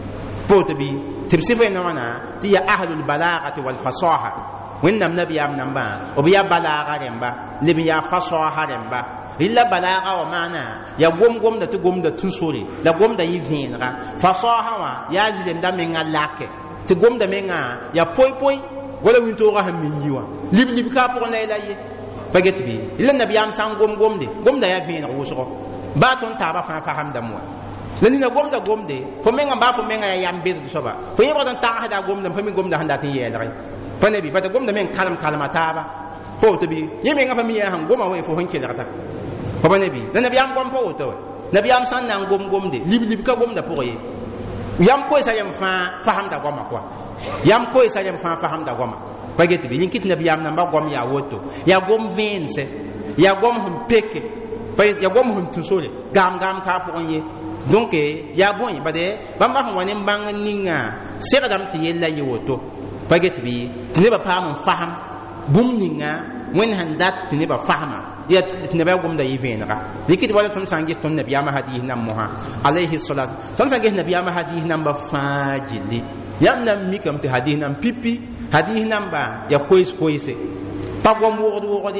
poto bɩ tɩ b sɩf wẽnna wãna tɩ yaa ahlul balagati walfasaha wẽnnaam nabiyaam nambã b yaa balaaga rẽmba leb n yaa fasaha rẽmba rɩla balaaga wã maana yaa gom-gomda tɩ gomda tũ-sore la gomda yɩ vẽenega fasaha wã yaa zɩlemda menga lake tɩ gomda menga yaa poe-poe wala wĩntoogã sẽn me yi wã lib-lib kaa pʋgẽ la yela ye pa get bɩ rɩla nabiyaam sã n gom-gomde gomda yaa vẽeneg wʋsgo baa tõnd taaba fãa fasamdame wã la nina gomda gomde fo menga baa fo menga yaa yam bɩd soaba fo yẽbgd n tagsda gomda pa mi gomda sẽn dat n yɛɛlge pa ne bɩ bata gomda meng kalem-kalema taaba pa woto bɩ yẽ menga pa mi yaa sẽn goma we fo sẽn kelgda pa pa ne bɩ la nabiyaam gom pa woto we nabiyaam sã n na n gom-gomde lib-lib ka gomda pʋgẽ ye yam koɛɛsã yam fãa fasamda goama koa yam koɛɛsã yam fãa fasamda goama pa get bɩ yẽ kɩt nabiyaam namba gom yaa woto yaa gom vẽense yaa gom sẽn peke ya gom hun tusole gam gam ka pʋgẽ ye donc ya bõe bade bãmba sẽn wa ne n bãng ninga segdame tɩ yella yɩ woto pa get bɩ tɩ nebã paam n fasem bũmb ninga wẽnd sẽn dat tɩ nebã fasma yaa tɩ nebã gomda yɩ vẽenega rɩkɩt wala tõnd sã n ges tõnd nabiyaamã hadiis nam mosã alayhi salat tõnd sã n ges nabiyaamã hadiis nambã fãa gilli yãmb na n mikame tɩ hadiis nam pipi hadiis nambã yaa koɛɛs-koɛɛse pa gom wogd-wogde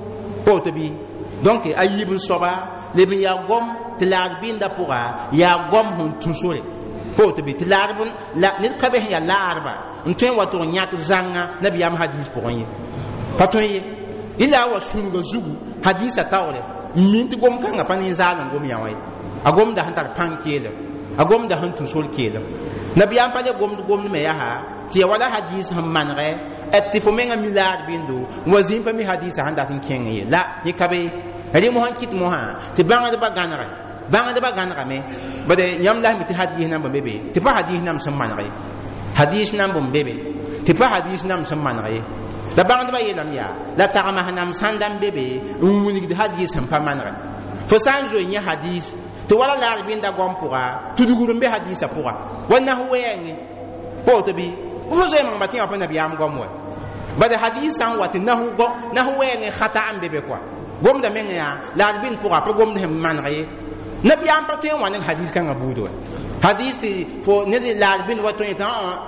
pa woto bɩ donc a yib n soaba leb n yaa gom tɩ laag bɩnda pʋga yaa gom sẽn tũ-sore pa woto bɩ tɩ laagb ned ka be sẽn yaa laarba n tõe n wa tʋg n yãk zãnga nabiyaam hadiis pʋgẽ ye pa tõe ye yɩla a wa sũnga zugu hadiisã taoore n min tɩ gom-kãngã pa nin-zaal n gom yã wã ye a gomda sẽn tar pãng keelem a gomda sẽn tũ-sor keelem nabiyaam pa le gomd gomd me yaa tɩ ya wala hadiis sẽn manegɛ tɩ fo menga mi laad bĩndo n wa zĩig pa mi hadiisã sẽn dat n kẽng ye la yẽ ka be rẽ mosã kɩt mosã tɩ bãngdbã gãnegɛ bãngdbã gãnegame bad yãmb lasme tɩ hadiis nambã be be tɩ pa hadiis nam sẽn maneg ye hadiis namb n be be tɩ pa hadiis nam sẽn maneg ye la bãngdbã yeelame yaa la tagms nam sãnda n be be n wilgd hadiis sẽn pa manegɛ fo sã n zoe yẽ hadiis tɩ wala laag bɩnda gom pʋga tudgr n be hadiisã pʋga wa nas wɛɛngẽ pa woto bɩ fo zoe mangba tɩ yã pa nabiyaam gom wɛ bad hadiis sã n wa tɩ nas wɛɛngẽ khata n be be koa gomda meng yaa laag bɩnd pʋga pa gomd sẽn maneg ye nabiyaam pa tõe n wa ne hadiis kãngã buud wɛ hadiis tɩ fo ned laag bɩnd wa tõe tɩ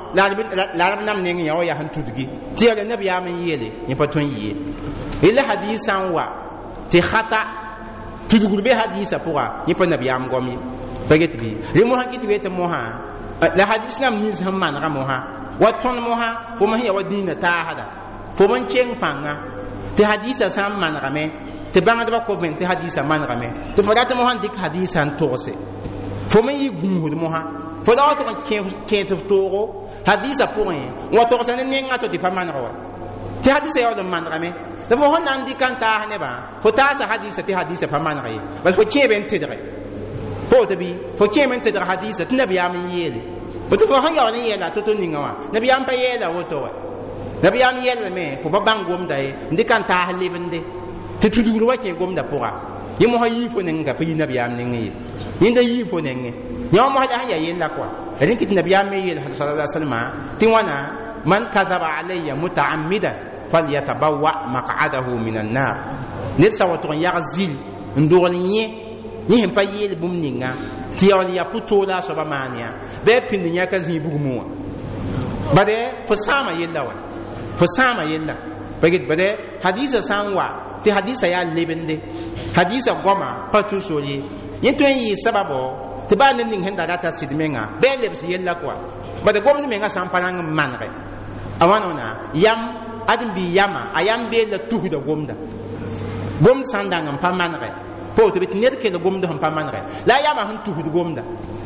laarb nam neng yã wa yaa sẽn tudgi tɩ yaa nabiyaam n yeele yẽ pa tõe n yɩ ye yella hadiis sã n wa tɩ khata tudgr be hadiisã pʋga yẽ pa nabiyaam gom ye pa get bɩ rẽ mosã kɩ tɩ be tɩ mosã la hadiis nam nins sẽn manega mosã wa tõnd mosã fo mosẽn ya wa dĩinã taasda fo man keng pãnga tɩ hadiisã sã n manegame tɩ bãngdbã kovẽn tɩ hadiisã manegame tɩ fo rat mosã n dɩk hadiisã n togse fo me yɩ gũusd mosã fo la wa tɩg n kẽes f toogo hadiisã pʋgẽ n wa togsa ne nengã to tɩ pa maneg wa tɩ hadiisã yaool n manegame la fo sẽn na n dɩka n taas nebã fo taasa hadiisã tɩ hadiisã pa maneg ye bal fo kẽebe n tɩdge pa woto bɩ fo kẽeme n tɩdg hadiisã tɩ nabiyaam n yeele woto fo sẽn yaool n yeela to-to ninga wã nabiyaam pa yeela woto wa nabiyaam yeelame fo pa bãng gomda ye n dɩka n taas lebende tɩ tudgr wa kẽ gomda pʋga yẽ mosã yɩɩ fo nenga pa yɩ nabiyaam nengẽ ye yẽnda yɩɩ fo nengẽ yã mosã la sẽn ya yella koa rẽ kɩ tɩ nabiyaam me yeel sala la salma tɩ wãna man kadaba alayya mutaammidan falyatabawa maq'adahu min annar ned sã wa tʋg n yag zil n dogl yẽ yẽ sẽn pa yeel bũmb ninga tɩ yaool ya pʋ-toolã a soaba maan yã bɩ a pĩnd yãka zĩig bugmẽ wã bade fo sãama yella wa fo sãama yella bagd bade hadiisã sã n wa tɩ hadiisã yaa lebende hadiisã goma pa tũ-sor ye yẽ tõe n yɩɩ sababo tɩ baa ned ning sẽn da rata sɩd menga bɩ a lebs yella koa bad gomd menga sã n pa rãng n manege a wãn wãna yam ãdem-bɩ yama a yam beel la tusda gomda gomd sã n dãng n pa manege pa woto bɩ tɩ ned kell gomd sẽn pa manege la a yama sẽn tusd gomda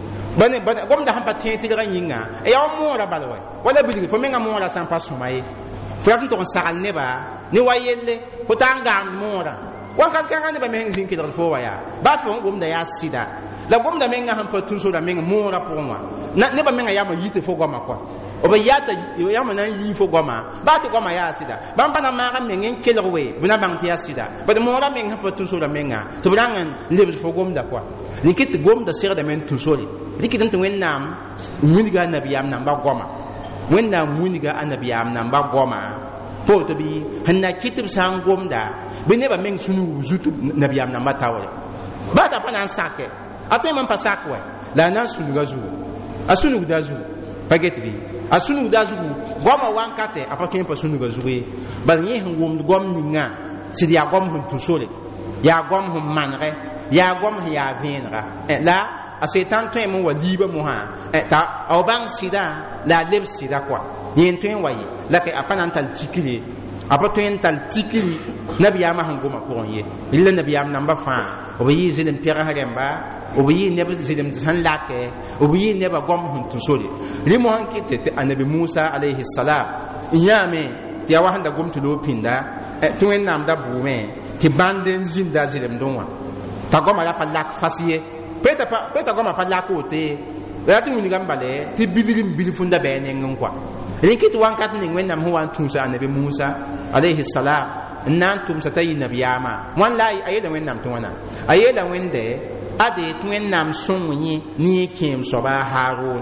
gomda sẽn pa tẽ tɩdgã yĩnga a yaa wa moora bal wɛ wala bilg fo menga moora sã n pa sõma ye fo rat n tʋg n sagl nebã ne wa yelle fo taa n gaamd moora wakat kãngã nebã me sẽn zĩn kelgd fo wa yaa baa tɩ fo n gomda yaa sɩda la gomda menga han pa tun so da menga mora pongwa na ne ba menga ya ma yite fo goma kwa o ba yata ya ma nan yi fo goma ba ti goma ya sida ban bana ma ga mengen kelwe buna bang ti ya sida ba de mora menga han pa tun so da menga to brangan le fo gomda kwa ni kit gomda sir da men tun so li likit tun wen nam muniga nabiyam nam ba goma wen nam muniga anabiyam nam ba goma po to bi hanna kitib sang gomda be ne ba meng sunu zutu nabiyam nam ba tawre ba ta pa nan sake atay man pa sakwe la nan sunu gazu asunu gazu paget bi asunu gazu goma wankate apake pa sunu gazu be bal ni ngom gom ninga sidi ya gom hun tusole ya gom hun manre ya gom ya venra la a setan to mo waliba mo ha ta au bang sida la leb sida kwa yin to wayi la ke apanan tal tikili apa to en tal tikili nabiyama hangoma ko ye illa nabiyam namba fa o yi zilim pera haremba o yi ne ba zilim san lake o yi ne ba gom hun to sori limo hankite te annabi Musa alayhi salam yame ya wa handa gom to lo pinda to en nam da bume ti banden zinda zilim donwa ta goma ya palak fasiye peta pa peta goma palak ote ya ti muniga mbale ti bidilim bilifunda be nyen kwa likit wankat ni wen nam huwan tusa annabi Musa alayhi salam nan tum satay nabiyama wan lai ayeda wen nam tuwana ayeda wende ade twen nam sunyi ni kim soba harun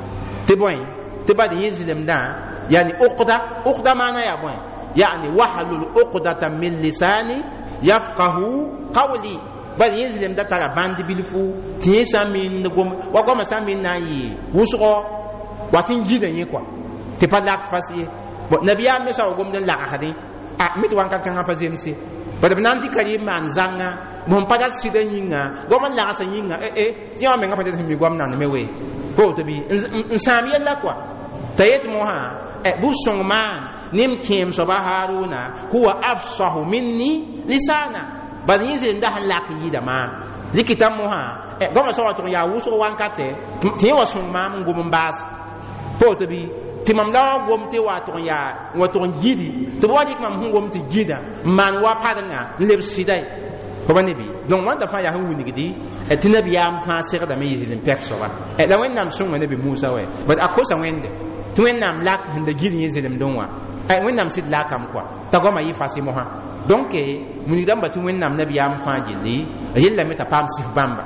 ti boy ti badi yizlim da yani uqda uqda mana ya boy yani wahlul uqdatan min lisani yafqahu qawli badi yizlim da tara bandi bilifu ti samin gom wa goma samin nayi wusugo watin gidan yi kwa ti palak fasiye bo nabiya me sa gom den la hadi a mit wan kan kan pa zemsi bo de nan di karim man zanga mo padat sidan yinga gom la sa yinga eh eh ti ma me ngapa de mi gom nan me we ko to bi nsami yalla kwa tayet mo ha e bu song man nim kim so ba haruna huwa afsahu minni lisana bad yizin da halak yida ma likitam mo ha e gom sa wato ya wuso wan kate ti wa song man gom mbas ko to bi timam la gom te wa to ya wa to gidi to wadi kam hu gom te gida man wa padanga leb sidai ko bani bi donc wanda fa ya hu ni gidi e tinabi ya fa sir da me yizin pek so ba e la wen nam sunga nabi Musa we but akosa wende to wen nam lak hinde gidi yizin donwa e wen nam sit lakam kwa ta goma yi fasi mo ha donc e muni damba to wen nam nabi ya fa gidi yella meta pam sif bamba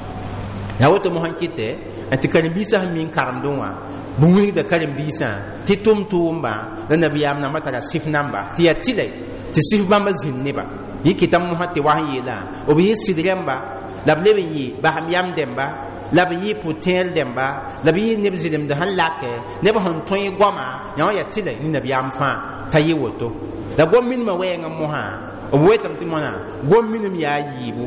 ya woto mo hankite atikani bisa min karam donwa bunguli da karim bisa ti tum tumba da nabiyam na mata sif namba ti atile ti sif bamba zinniba yiki tam mu hatte wahyi la o bi sidremba la blebe yi ba ham yam demba la bi putel demba la bi ne bizidem da halake ne ba hon toy goma ya ya tile ni nabiyam fa tayi woto da gommin ma wayenga mo ha o wetam ti mona gommin ya yibu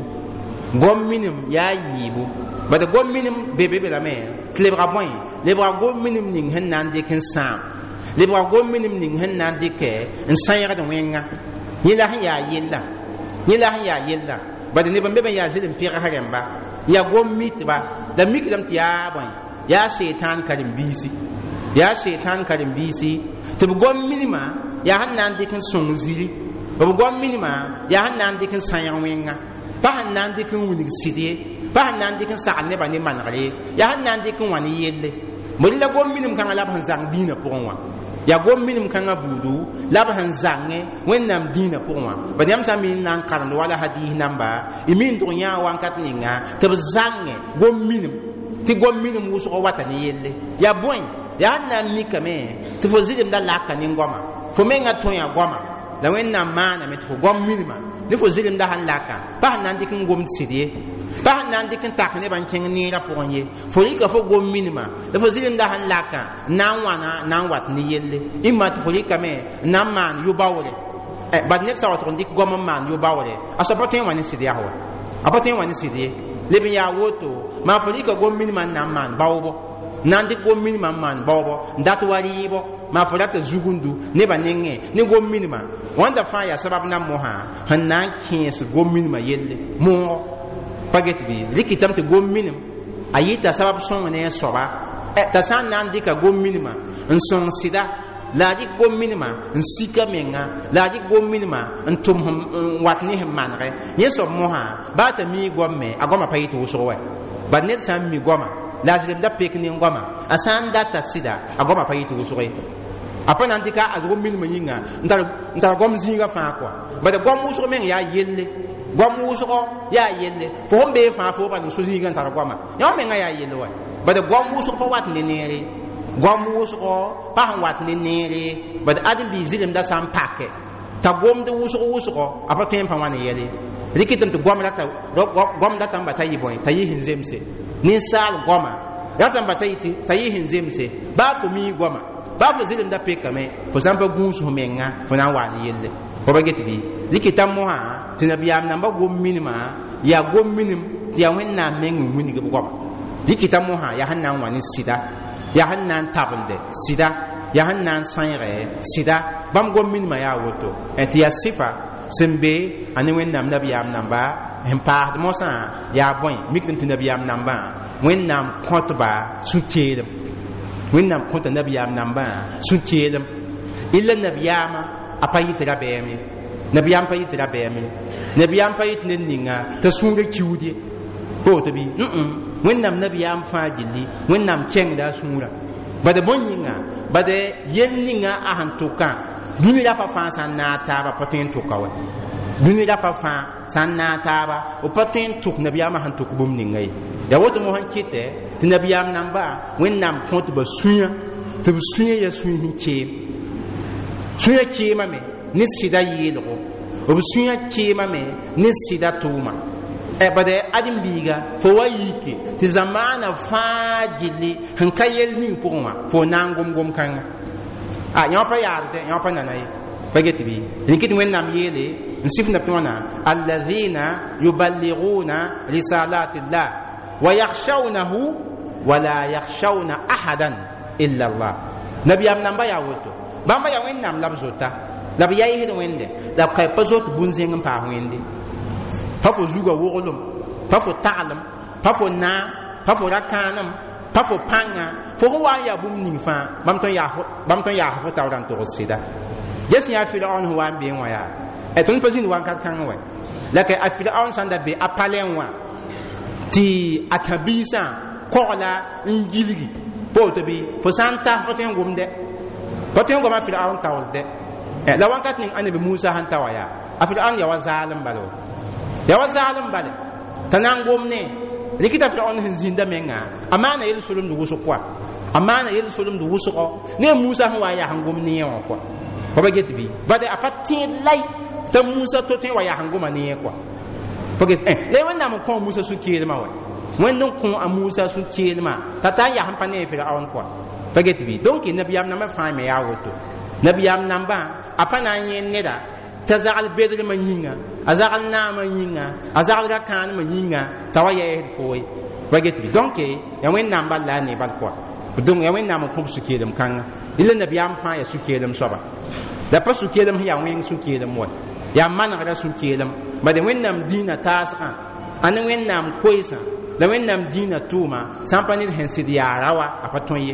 gommin ya yibu ba da gommin bebe be la me tlebra boy lebra gommin ning hannan de ken sam lebra gommin ning hannan de ke en sayra da wenga yila ya yilla yila ya yilla ba da ne ban be ya zidin pira haremba ya gommit ba da mikdam tiya boy ya shaytan karim bisi ya shaytan karim bisi to gommin ma ya hannan de ken songzili ba gommin ma ya hannan de ken sayra wenga ba hannan de ken wunig sidie ba hannan de ken sa ne ba ne manare ya hannan de ken wani yelle molila gom minim kan la ban zang dina pour moi ya gom minim kan abudu la ban zange wennam dina pour moi ba yam sami nan kan wala hadith namba imin to nya wan kat ninga te zange gom minim ti gom minim wuso wata ni yelle ya boy ya nan mi kame te fo zidim da la kan ngoma fo menga to ya goma la wennam mana met fo gom minima ne fo zidim da han laka ba nan dikin gom sidie ba nan dikin tak ne ban ken ni ra pour ye fo rika fo gom minima le fo zilim da han laka nan wana nan wat ni yelle imma to rika me nan man yu bawle e bad nek sa wato dik gom man yu bawle aso poten wani sidia ho apoten wani sidie le bi ya woto ma fo rika gom minima nan man bawbo nan dik gom minima man bawbo ndat wari bo ma fo rata zugundu ne ba nenge ne gom minima wanda fa ya sabab nan mo ha hanan kins gom minima yelle mo paget bi likitam te gom minim ayita sabab son ne soba ta san nan dika gom minima en son sida la dik gom minima en sika menga la dik gom minima en tum watni hem manre yeso moha ba ta mi gomme agoma payito so wa ba ned san mi goma la jilim da pek ni goma asan data sida a goma pa yitu wusure apa nan tika azgo mil mayinga ndar ndar gom zinga fa kwa ba da gom wusure men ya yelle gom wusure ya yelle fo hombe fa fo ba so zinga tar goma ya men ya yelle wa ba da gom wusure pa wat ne nere gom wusure pa han wat ne nere ba da adin bi zilim da san pakke ta gom de wusure wusure apa tem pa wane yelle rikitum to gom data gom data ba tayi boy tayi hinzemse ni sal goma data ba tayi tayi hinzemse ba fu mi goma ba fu zilim da peka me fo sampa gunsu menga fo na wani yelle ko ba get bi rikitam mo ha tinabiyam namba gom minima ya gom minim ya wenna mengu muni ga goma rikitam mo ha ya hanna wani sida ya hanna tabulde sida ya hanna sayre sida bam gom minima ya woto et ya sifa sembe ani wennam nabiyam namba en paad mosa ya boy mikrin tin nabiyam namba wennam khotba sukedem wennam khota nabiyam namba sukedem illa nabiyama apayit rabemi nabiyam payit rabemi nabiyam payit ninga ta sunga kiwdi ko to bi mm wennam nabiyam fajili wennam kengda sura bada bonyinga bada yenninga ahantuka duni la pa fa san na taba patin to kawe duni la pa fa san na taba o patin to nabiyama han to bum ningai ya woto mo han kite ti nabiyam namba wennam kontu ba sunya to sunya ya sunya hinke sunya ke mame ni sida yelo o sunya ke mame ni sida tuma e bade adim biga fo wayike ti zamana fajili han kayel ni puma fo nangum gum kan a yõ pa yaarde yõ pa nanay pa get bi rikit wẽnnaam yeele n sifna tõna alladhina yuballighuna risalati llah wa yakhshawnahu wa la yakhshawna ahadan illa allah nabiyam namba ya woto bãmba ya wẽnnaam la b zota la b yaɩsd wẽnde la b ka pa zot bũn-zẽng n paas wẽnde pa fo zuga woglem pa fo taglem pa fo naam pa fo ra-kãanem pa fo pãnga fo fo wa n yaa bũmb ning fãa bãmb tõe n yaasa fo taoor n togs sɩda ges yaa firaun fo wa n bee wã yaa tõnd pa zĩnd wãnkat kãng wɛ la ka a firaun sãn da be a palẽ wã tɩ a tãbiisã kogla n gilgi pa woto bɩ fo sã n tas pa tõe n gomdɛ pa tõe n gom a firaun taoolsdɛ la wãnkat ning anabi musa sãn ta wa yaa a firaun ya wa zaalem bala ya wa zaalem bala t'a na n gom ne rikita firaun sẽn zĩnda menga a maana yel solemd wʋsg koa a maana yel solemd wʋsgɔ ne musa sẽn wa n yaa sẽn gom neẽ wã koa fa ba get bɩ bade a pa tẽed lai t'a musa to tõe n wa yaa sẽn goma neẽ koa fa get la wẽnnaam n kõ musa sũ-keelmã wa wẽnd n kõ a musa sũ-keelmã t'a ta n yaa sẽn pa ne firaun koa fa get bɩ donc nabiyam nambã fãa me yaa woto nabiyam nambã a pa na n yẽ neda t'a zagl bedrmã yĩnga a zagl naamã yĩnga a zagl ra-kãanemã yĩnga t'a wa yɛɛsd fooye fa get bɩ donc ya wẽnnaam bal la a ne bal koa donc ya wẽnnaam n kõb sũ-keelem kãnga ila nabiyam fãa ya sũ-keelem soaba la pa sũ-keelem sẽn yaa wẽng sũ-keelem wa yaa manegra sũ-keelem bade wẽnnaam dĩinã taasgã a ne wẽnnaam koeesã la wẽnnaam dĩinã tʋʋma sã n pa ned sẽn sɩd yaa rawa a pa tõe ye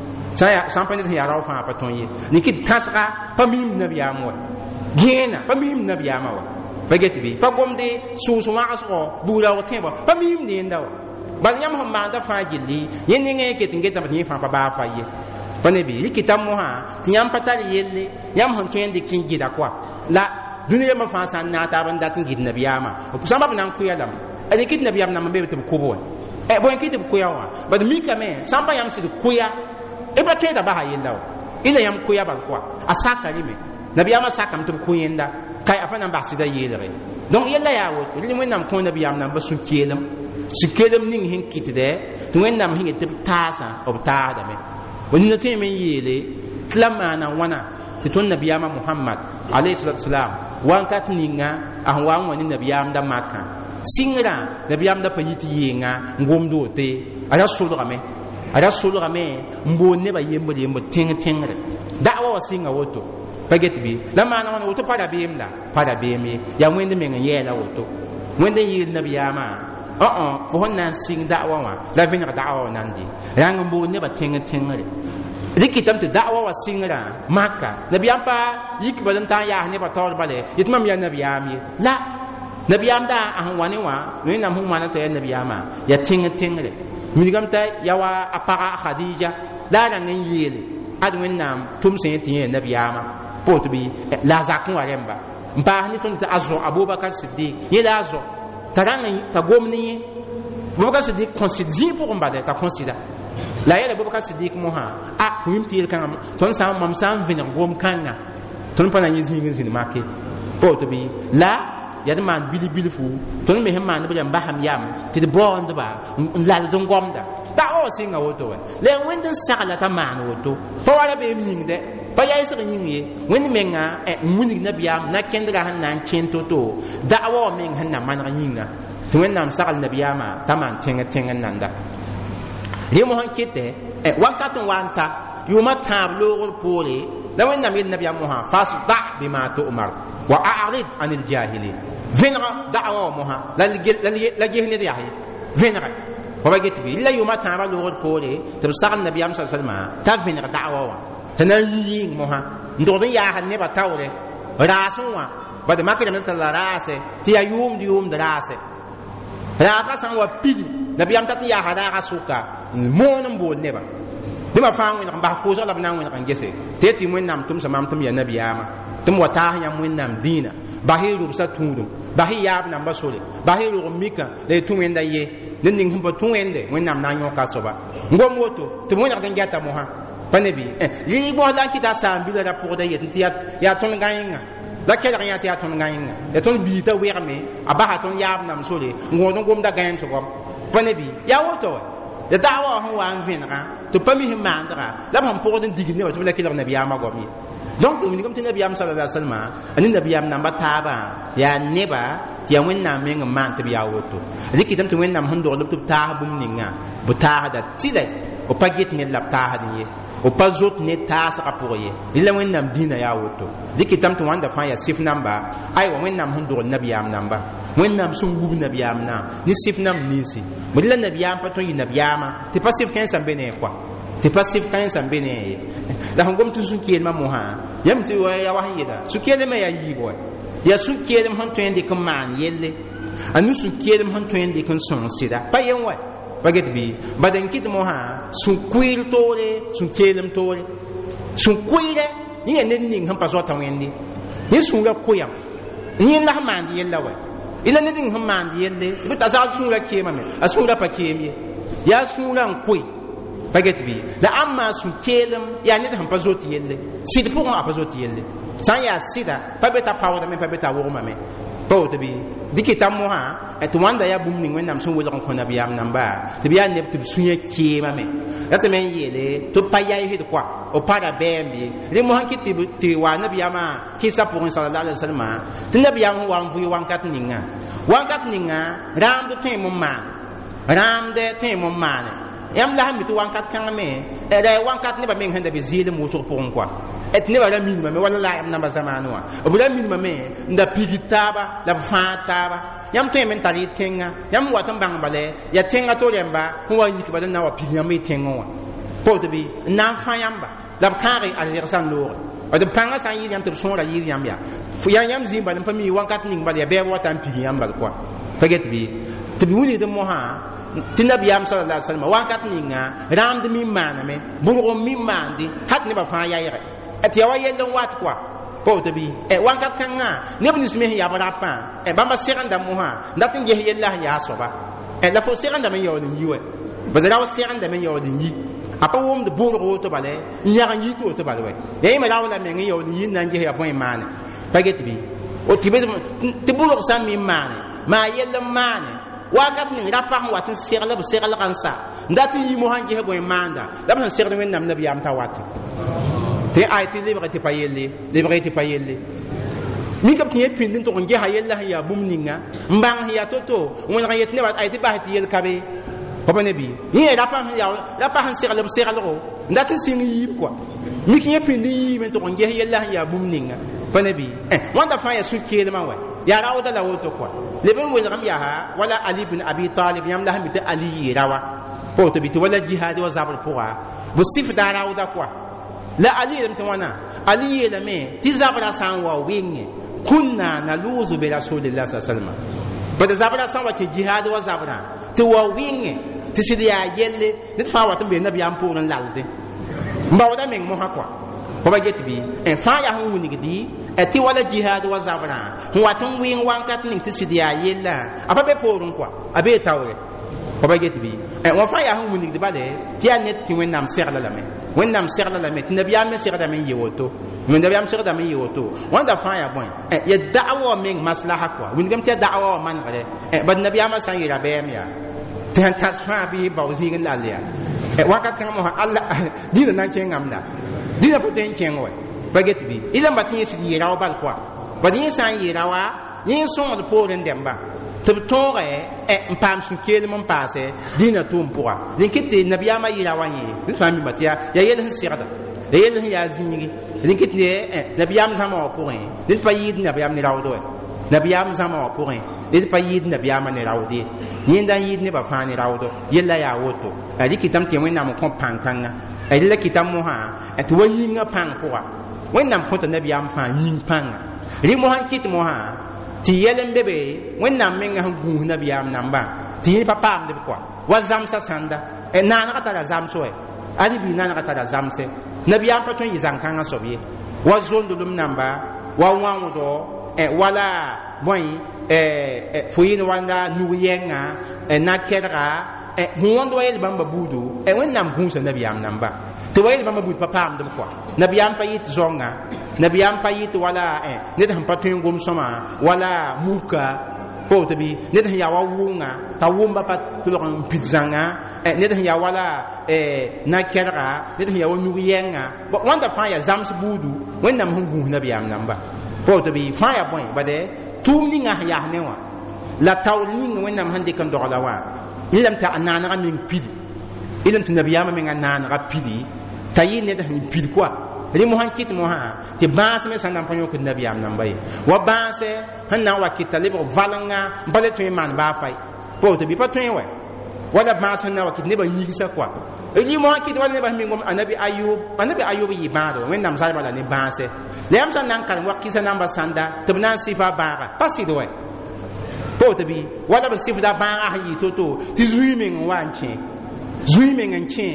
sã n pa ned sẽn yaa rao fãa a pa tõe ye nikɩd tãsga pa miim nabiyaam wa gẽena pa miim nabiyaamã wa pa get bɩ pa gomde sʋʋs wãgsgɔ bugra g tẽbɔ pa miim neenda wa bal yãmb sẽn maanda fãa gilli yẽ nengẽ ket n getame tɩ yẽ fãa pa baa fa ye pa ne bɩ rɩkɩta mosã tɩ yãmb pa tar yelle yãmb sẽn tõe n dɩk n gɩda koa la dũniyã mã fãa sã n na taab n dat n gɩd nabiyaamã sã n ba b na n koya lame a rɩkɩt nabiyaam nam n be tɩ b kʋb wa bõe kɩ tɩ b koya wã bad mikame sã n pa yãmb sɩd koya y pa tõeda basa yella wa ila yãmb koya bal koa a saka rɩme nabiyaamã sakame tɩ b kõ yẽnda ka a pa na n bas sɩda yeelge donc yella yaa woto rẽ wẽnnaam kõ nabiyaam namba sũ-keelem sũ-keelem ning sẽn kɩtdɛ tɩ wẽnnaam sẽn yet tɩ b taasã b taasdame wa nina tõe me n yeele tɩ la maana wãna tɩ tõnd nabiyaamã mohamad alayhi salatu wasalam wãnkat ninga a sẽn wa n wa ne nabiyaamda makã sɩngrã nabiyaamda pa yit yɩɩnga n gomd wote a ra solgame a ra solgame n boond nebã yembr yembr tẽng tẽngre da'wa wa sɩnga woto pa get bɩ la maana wãna woto pa rabeem la pa rabeem ye yaa wẽnd meng n yɛɛla woto wẽnd n yeel nabiyaamã õ-õ fo sẽn na n sɩng da'wa wã la vẽneg da'wa wã nan de rãng n boond nebã tẽng tẽngre rɩkɩtame tɩ da'wa wa sɩngrã maka nabiyaam pa yik bal n tar n yaas nebã taoor bale yetɩ mam yaa nabiyaam ye la nabiyam da an wani wa ne nam hum mana ta ya nabiyama ya tinga tingre mi gamta ya wa apara khadija la na ngin yele ad wennam tum sen tiye nabiyama pot bi la zakun waremba mpa ni tun ta azo abubakar siddiq yela azo taranga ta gomni abubakar siddiq considère pour mbade ta considère la yela abubakar siddiq moha a kuim tiye kan ton sa mam sam vin gom kanga ton pa na yi zingin zin make pot bi la ya man bili bili fu ton me hemma ne bam baham yam ti de bond ba la de ngomda da o singa woto le wende sala ta man woto to wala be mi de pa ya isa yin ye wende menga e muni na biyam na kendra han nan chento to da wo men han na man yinga to wen nam sakal na biyama ta man tenga tenga nanda le mo han kete e wakato wanta yuma tablo gol pole la wen nam yin na biyam mo ha fas da bima to umar wa a'rid anil jahili venra da'wa moha la la gehne de yahi venra wa baget bi illa yuma tama lo rod pole to sagal nabi am sallallahu alaihi wasallam ta venra da'wa wa tanan moha ndo ya han ne ba tawre rasun wa ba de makka de ta rase ti ayum di um de rase ra ka san wa pidi nabi am ta ya hada ka suka mon mbol ne ba de ma fa ngin ba ko so la na ngin kan gese te ti mun nam tum samam tum ya nabi ama tum wa ta ya mun nam dina bahiru sa tundum bahi yab nam basole bahiru mika le tumenda ye nen ning himbo tumende wen nam nanyo kasoba ngom woto to mo nyakta ngata mo ha panebi eh li bo la kita sam bi la pour de yet ya ya ton gainga la kela ya ya ton gainga ya ton bi ta werme abaha ton yab nam sole ngono gom da gain so gom panebi ya woto da dawa ho wa an vinra to pami himandra la bam pour de digine to la kela nabi ama gomi donc mi comme nabi am sallallahu alaihi wasallam ani nabi am namba taba ya neba ti awen na men man tabi ya woto diki tam to wen nam hondo lup ta bum ninga bu ta da tile o pagit ne lap ta hadiye o pazot ne ta sa apoye illa wen nam dina ya woto diki tam to wanda fa ya sif namba ay wa wen nam hondo nabi am namba wen nam sun gubu nabi am na ni sif nam nisi mudilla nabi am pato yi nabi ama ti pasif kan sambe ne kwa ti pasif kan sambe ne la ngom tu sun kiel ma moha yam ti wa ya wahida su kiel ma ya yi boy ya su kiel ma hanto yende kan man yelle anu su kiel ma hanto yende kan son sida pa yen wa baget bi badan kit moha su kuil tore su kiel ma tore su kuile ni ne ning han pa so ta wende ni su ga koyam ni na man yella wa ila ne ding han man yelle bi ta za su ga kema me asu ga pa kemi ya su ran koi baget bi la amma su kelem ya ne han pazoti yelle sid pour ma pazoti yelle san ya sida pa beta pawda me pa beta wo ma me po to bi dikita mo ha et wanda ya bum ni wenam sun wala ko na biyam namba to biya ne to sunye ke ma me ya to men yele to pa ya yi kwa o para bembi le mo han kiti ti wa na biyama kisa pour sallallahu alaihi wasallam tin na biyam wa mvu wan kat ninga wan kat ninga ram do tem mo ma ram de tem mo ma yam la hambi to wankat kan me e da wankat ne ba men handa be zile mo so pour quoi et ne ba la minima me wala la am na ba zamanu wa o la minima me nda pigitaba la fataba yam to men tali tenga yam wa tan bang bale ya tenga to lemba ko wa yiki ba na wa pigya me tenga wa po to bi na fa yamba la kare al yersan lo o de panga san yi yam to so ra yi yam ya fu ya yam zimba pa mi wankat ning ba ya be wa tan pigya yamba quoi paget bi to bi wuli de mo ha tinna biyam sallallahu alaihi wasallam wakat ninga ram de min maname burgo min mandi hat ne ba fa yaire et ya wayel wat kwa ko to bi e wakat kanga ne bin isme ya bara pa e bamba seranda muha ndatin je yella ya soba e la fo seranda men yo ni yiwe ba da wa seranda men yo ni yi apa wom de burgo to bale ya yi to to bale we e ma dawo la men yo ni yin nan je ya point mane paget bi o tibe te burgo sam min mane ma yella mane wakat ni rapa wat serla serla kansa ndati yi mo hanji hebo manda la ban serla men nam nabi am tawat te ayti liberté payelle liberté payelle mi kam tiye pindin to ngi ha yella ya bumninga mbang ya toto won ga yetne wat ayti bahti yel kabe ko banebi ni rapa ya rapa han serla serla ro ndati singi yi quoi mi kiye pindin yi men to ngi ha yella ya bumninga banebi eh wanda fa ya sukiyele ma wa ya rawda la woto quoi leben wel ram ya ha wala ali ibn abi talib yam la hamita ali rawa ko to bitu wala jihad wa zabul puwa bu sif da rawda quoi la ali lam tawana ali la me ti zabra san wa winge kunna naluzu bi rasulillah sallallahu alaihi wasallam bada zabra san wati jihad wa zabra to wa winge ti sidi ya yelle nit fa wata be nabi am pour lalde mbawda meng mo hakwa ko ba get bi en fa ya hu ni gidi e ti wala jihad wa zabra hu watun wing wankat ning ti sidi ya yella apa be porun kwa abe tawre ko ba get bi e wa fa ya hu ni gidi bale ti ya net ki wen nam serla la me wen nam serla la me ti nabi am serla me yewoto من ده بيام سيردا مي يوتو واندا فايا بوين يا دعوه من مصلحه كوا وين كم تي دعوه من غده بد النبي ما سان يرا بيم يا تن تصفا بي باوزي لا ليا وقت كان مو الله دين نان كين غامدا دين بوتين كين وي باغيت بي اذا ما تي سي يرا وبال كوا بدين سان يرا وا ين سون دو بورن دمبا tɩb tõoge n paam sũ-keelem n paase dĩinã tʋʋm pʋga dẽn kɩ tɩ nabiyaamã yɩra wa yẽ d fãa mi bat yaa yaa yell sẽn segda ya yell sẽn yaa zĩigi dẽn kɩ tɩ nabiyaam zãma wã pʋgẽ d pa yɩɩd nabiyaam ne raood wɛ nabiyaam zãma wã pʋgẽ d pa yɩɩd nabiyaamã ne raood ye yẽnda n yɩɩd nebã fãa ne raoodo yella yaa woto ad kɩtame tɩ wẽnnaam n kõ pãn-kãngã d la kɩtame mosã tɩ wa yĩngã pãng pʋga wẽnnaam kõta nabiyaam fãa yĩng pãnga rɩ mosã n kɩt mosã tɩ yɛl n be be wẽnnaam mengã sẽn gũus nabiyaam namba tɩ yẽ pa paamd b kɔa wa zãmsã sãnda naanegã tara zãms wɛ ad bɩ naanegã tara zãmse nabiyaam pa tõe n yɩ zãn-kãngã soab ye wa zondlem namba wa wãoodɔ wala bõe fo yɩn wãnda nug-yɛngã na-kɛdga fõ wãnd wa yel bãmba buudu wẽnnaam gũusa nabiyaam namba tɩ wa yel bãmba buud pa paamd b kɔa nabiyaam pa yɩt zɔnga nabiyaam pa yɩt wala ned sẽn pa tõe n gom sõma wala muka po tɩ bɩ ned sẽn yaa wa wʋnga t'a wʋmba pa tʋlg n pid zãnga ned sẽn yaa wala na-kɛdga ned sẽn yaa wa nug-yɛngã wãnda fãa yaa zãms buudu wẽnnaam sẽn gũus nabiyaam namba po tɩ bɩ fãa yaa bõe bade tʋʋm ninga sẽn yas ne wã la taool ning wẽnnaam sẽn dɩk n dogla wã ilm t'a naanegã meng pidi ilm tɩ nabiyaamã menga naanegã pidi t'a yɩ ned sẽn pid koa rɩ mosã kɩt mosã tɩ bãas me sẽn na n pa yõkd nabiyaam namba ye wa bãasɛ sẽn na n wa kɩta lebg valengã n pa le tõe n maan baa-fay po tɩ bɩ pa tõe wɛ wala bãas sẽn na n wa kɩt nebã yigsa koa rɩ mosã kɩt wala nebã sẽn mengom anabi ayub anabi ayub yɩ bãado wẽnnaam zalba la ne bãasɛ la yãmb sẽn na n karem wa kɩsa namba sãnda tɩ b na n sɩfa bãaga pa sɩd wɛ po tɩ bɩ wala b sɩfda bãagã sẽn yɩ to-to tɩ zũy meng n wa n kẽ zũy meng n kẽ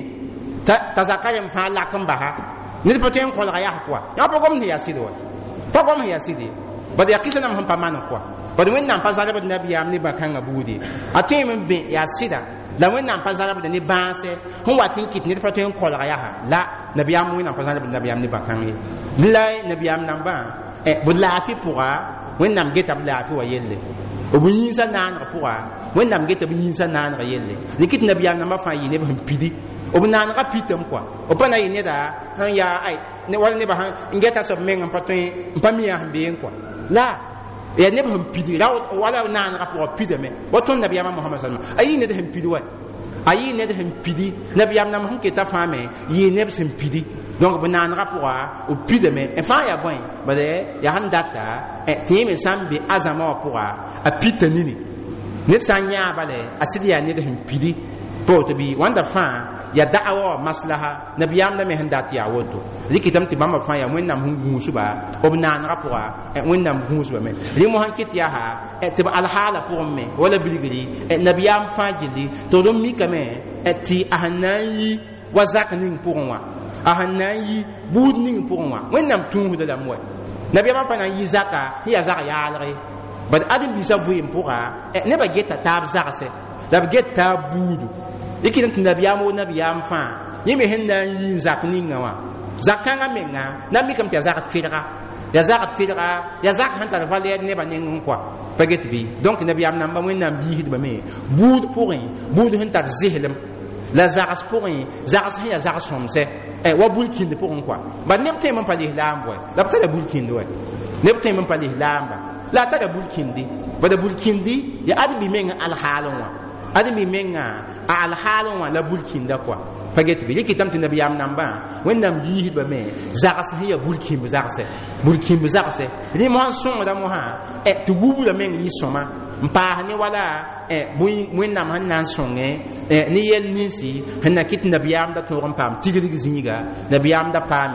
t'a zaka rem fãa lak n basa ned pa tõe n kolga yaa koa yã pa gom sẽn yaa sɩd wa pa gom sẽn yaa sɩd ye bad yaa kɩsa nam sẽn pa maneg koa bad wẽnnaam pa zalbd nabiyaam ne bã-kãngã buude a tõe n bẽ yaa sɩda la wẽnnaam pa zalbd ne bãasɛ sẽn wat n kɩt ned pa tõe n kolga yaa la nabiyaam wẽnnaam pa zalbd nabiyaam ne bã-kãng ye la nabiyaam nambã b laafɩ pʋga wẽnnaam geta b laafɩ wa yelle b yĩnsã naaneg pʋga wẽnnaam geta b yĩnsã naaneg yelle rɩ kɩt nabiyaam nambã fãa yɩ neb sẽn pidi b naanegã pitame koa b pa na yɩ neda sẽn yaa ay wala nebã n geta soab meng n pa tõe n pa mi yaa sẽn been koa la yaa neb sẽn pidi ra wala naanegã pʋga pidame wa tõnd nabiyaamã mohamad salma a yɩ ned sẽn pidi wa a yɩ ned sẽn pidi nabiyaam nam sẽn keta fãa me yɩ neb sẽn pidi donc b naanegã pʋga b pidame n fãa yaa bõe bala yaa sẽn data tɩ yẽ me sã n be a zãma wã pʋga a pita nini ned sã n yãa bale a sɩd yaa ned sẽn pidi po tɩ bɩ wãnda fãa ya da'awa wa maslaha nabiyaam la me sẽn dat yaa woto rɩkɩtame tɩ bãmba fãa yaa wẽnnaam sẽn gũusba b naanegã pʋga wẽnnaam gũusbame rẽ mosã kɩt yaa tɩ b alhaala pʋgẽ me wala bilgri nabiyaam fãa gilli tɩ d n mikame tɩ a sẽn na n yi wa zak ning pʋgẽ wã a sẽn na n yi buud ning pʋgẽ wã wẽnnaam tũusda lame wɛ nabiyaamã pa na n yi zaka sẽn yaa zag yaalge bad ãdem-biisã vɩɩm pʋga nebã geta taab zagsɛ la b get taab buudu yikɩdame tɩ nabiyaam wo nabiyaam fãa yẽ me sẽn na n yɩ n zak ningã wã zak-kãngã menga na n mikame tɩ ya zag tɩrga ya zag tɩrga ya zak sẽn tar valɛɛd nebã nengẽ kɔa pa get bɩ donc nabiyaam namba wẽnnaam yiisdbame buud pʋgẽ buud sẽn tar zeslem la zags pʋgẽ zags sẽn yaa zag sõmsɛ wa bul-kĩnd pʋgẽ kɔa bad neb tõeme n pa lislaam wɛ la b tara bul-kĩnd wɛ neb tõeme n pa lislaamba la a tara bul-kĩndi bada bul-kĩndi ya ad bɩ meng alhaalẽ wã adami menga a alhalin wa la bulkin da kwa paget bi yake tamti nabiyam namba wannam yihi ba me zagas hiya bulkin zagse bulkin zagse ni mo han son da mo ha e to gubu la men yi soma mpa ni wala e wannam han nan songe e ni yel nisi hanna kit nabiyam da to ron pam tigri zinga nabiyam da pame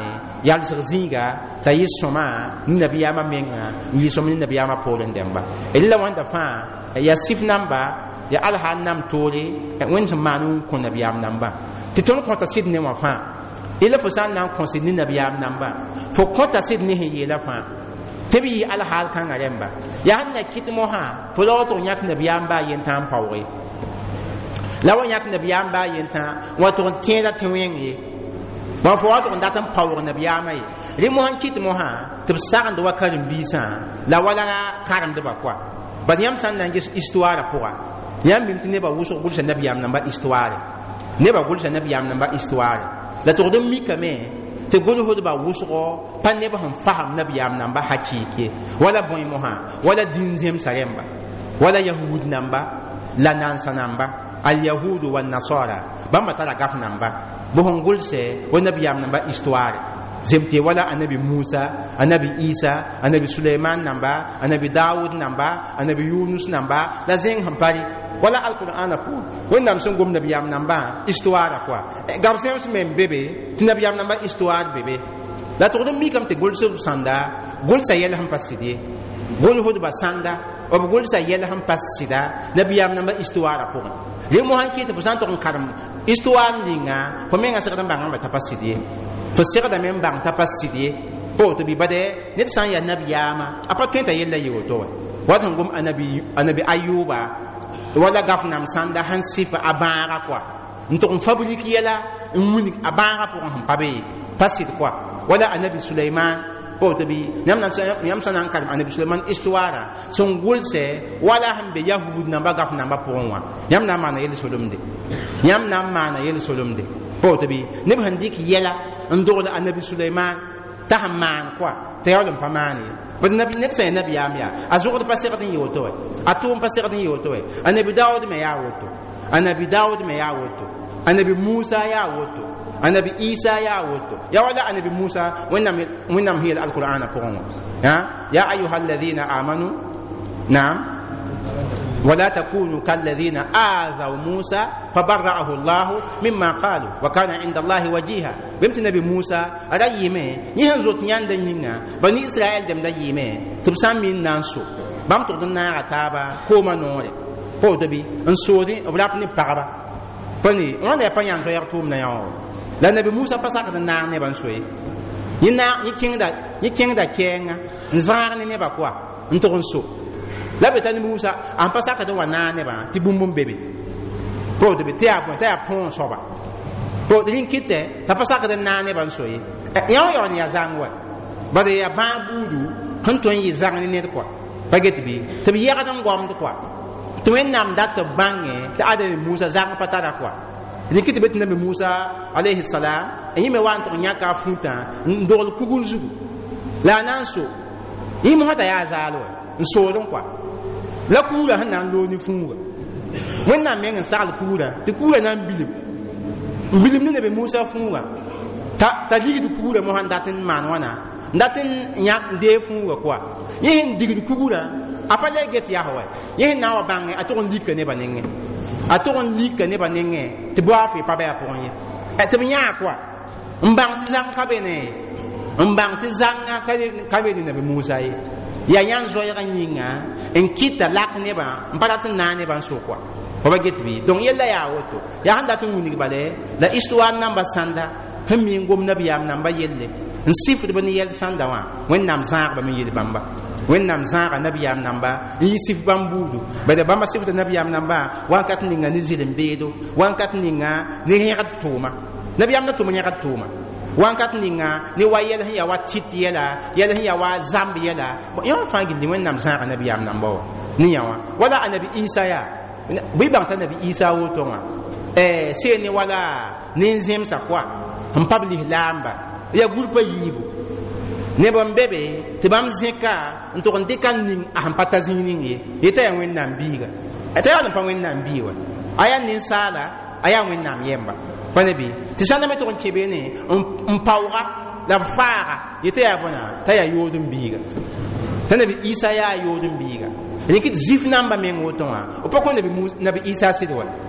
yalsg zĩiga t'a yɩ sõma ne nabiyaamã menga n yɩ sõm ne nabiyaamã poorẽ dẽmba la wãnda fãa yaa sif namba ya alhaan nam toore wẽnd sẽn maan n kõ nabiyaam namba tɩ tõnd kõta sɩd ne wã fãa ila fo sã n na n kõ sɩd ne nabiyaam namba fo kõta sɩd ne sẽn yeela fãa tɩ b yɩ alhaal kãngã rẽmba yaa sẽn na kɩt mosã fo la wa tɩg yãk nabiyaam baa yentã n paooge la wa yãk nabiyaam baa yentã wa tɩg n tẽeda tɩ wẽng ye wa fo wa tɩg n dat n paoog nabiyaamã ye rẽ mosã n kɩt mosã tɩ b sagend wa karen-biisã la wala karemdbã koa bad yãmb sã n na n ges histoirã pʋga yãmb bɩm tɩ nebã wʋsg gʋlsa nabiyaam namba histoire nebã gʋlsa nabiyaam namba histoire la tʋgd n mikame tɩ gʋlsdbã wʋsgɔ pa neb sẽn fasem nabiyaam namba hakɩɩk ye wala bõe mosã wala dĩn zemsa rẽmba wala yahud namba la nansa namba alyahudu wannasara bãmba tara gaf namba bõ sẽn gʋlsɛ wa nabiyaam namba histoire zemte wala anabi Musa anabi Isa anabi Suleiman namba anabi Dawud namba anabi Yunus namba la zeng sẽn pare wala alqur'ana pu wẽnnaam sẽn gom nabiyaam namba histoire quoi gab sẽms me bebe tɩ nabiyaam namba histoire bebe la tʋgd n mikame tɩ gʋlsb sãnda gʋlsa yɛl sẽn pa sɩd ye gʋlsdbã sãnda b gʋlsa yɛl sẽn pa sɩda nabiyaam namba histoire pʋgẽ rẽ mosã n kɩ tɩ fo sã n tʋg n karem histoire ninga fo menga segd n bãngã t'a pa sɩd ye fo segdame n bãng t'a pa sɩd ye po tɩ bɩ bade ned sã n yaa nabiyaamã a pa tõe t'a yella ye woto wa wa tɩ n gom anabi ayuba wala gafnam sãnda sẽn sɩfa a bãaga koa n tʋg n fabrik yɛla n wilg a bãagã pʋgẽ sẽn pa be pa sɩd koa wala anabi Suleiman po tɩ bɩ yãmb sã na n karem anabi Suleiman histoirã sẽn gʋlsɛ wala sẽn be yahud namba gaf namba pʋgẽ wã yãmb na n maana yel-solemde yãmb na n maana yel-solemde po tɩ bɩ neb sẽn dɩk yɛla n dogl anabi Suleiman t'a sẽn maan koa t'a yaool n pa maan ye bad nabi ned sã nabiyaam yaa a zogd pa segd n yɩ woto wɛ a tʋʋm pa segd n yɩ woto wɛ anabi Daud me yaa woto anabi Daud me yaa woto anabi Musa yaa woto anabi Isa yaa woto ya wala anabi Musa wẽnnaam wẽnnaam sẽn yeel alqur'ana pʋgẽ wã ya ayuha alladhina amanu naam ولا تكونوا كالذين آذوا موسى فبرأه الله مما قالوا وكان عند الله وجيها بمت نبي موسى رايمه يهن زوت ياندا يينا بني إسرائيل دم دا ييمه تبسام من نانسو بام تودنا غتابا كوما نوري هو تبي انسودي وبلابني باربا بني وانا يا بان يرتوم نا ياو لا نبي موسى بساك دنا نه بانسوي ينا يكيندا يكيندا كينga nzaarne ne ba kwa ntogonso la betani Musa an pa saka don wana ne ba ti bumbum bebe po de te a te a pon soba po de yin kite ta pa saka de na ne ban soyi ya yo ni ya zangwa ba de ya ba budu kan ton yi zang ne ne kwa paget bi te bi ya dan gwam de kwa to en nam dat bange ta ade Musa zang pa ta da kwa ni kite bet nabi Musa alayhi salam yi me wan to nya ka futa ndol kugul zugu la nan so yi mo ta ya zalo nsoolon kwa la kuura sẽn na n loog ne fũuga wẽnnaam meng n sagl kuura tɩ kuura na n bilm n bilm ne nabi Musa fũuga t'a ligd kuura mosã n dat n maan wãna n dat n yãk n dee fũuga koa yẽ sẽn digd kuura a pa le get yaa wa yẽ sẽn na n wa bãnge a tʋg n lika nebã nengẽ a tʋg n lika nebã nengẽ tɩ boa fɩ pa bɩ a pʋgẽ ye tɩ b yãa koa n bãng tɩ zãng ka be ne n bãng tɩ zãngã ka be ne nabi Musa ye ya yan zoyga yĩnga n kɩta lak nebã n pa dat n na nebã n so koa fa ba get bɩ donc yella yaa woto yaa sẽn dat n wilg bale la histoire namba sãnda sẽn mi n gom nabiyaam namba yelle n sɩfdb ne yɛl sãnda wã wẽnnaam zãagba me yel bãmba wẽnnaam zãaga nabiyaam namba n yɩ sɩf bãmb buudu bala bãmba sɩfda nabiyaam namba wãnkat ninga ne zɩlem-beedo wãnkat ninga ne yẽgd tʋʋma nabiyaam na tʋm yẽgd tʋʋma wãnkat ninga ne wa yɛl sẽn ya wa tɩt yɛla yɛl sẽn ya wa zamb yɛla yã wã fãa gilli wẽnnaam zãaga nabiyaam namba wa ne yã wã wala anabi Isa yaa bɩ bãng t'a nabi Isa woto wã see ne wala ne n zemsa koa n pa b lislaamba ya gurpa yiibu neb n be be tɩ bãmb zẽka n tʋg n dɩka n ning a sẽn pa ta zĩig ning ye yet'a yaa wẽnnaam biiga t'a yaool n pa wẽnnaam bii wa a yaa ninsaala a yaa wẽnnaam yɛmba pa ne bɩ tɩ sãnda me tʋg n kẽ beene n paooga la b faaga yet'a yaa bõna t'a yaa yood n biiga t'a nabi Isa yaa yood n biiga rɩkɩ tɩ zif namba meng woto wã b pa kõ nabi Isa sɩd wa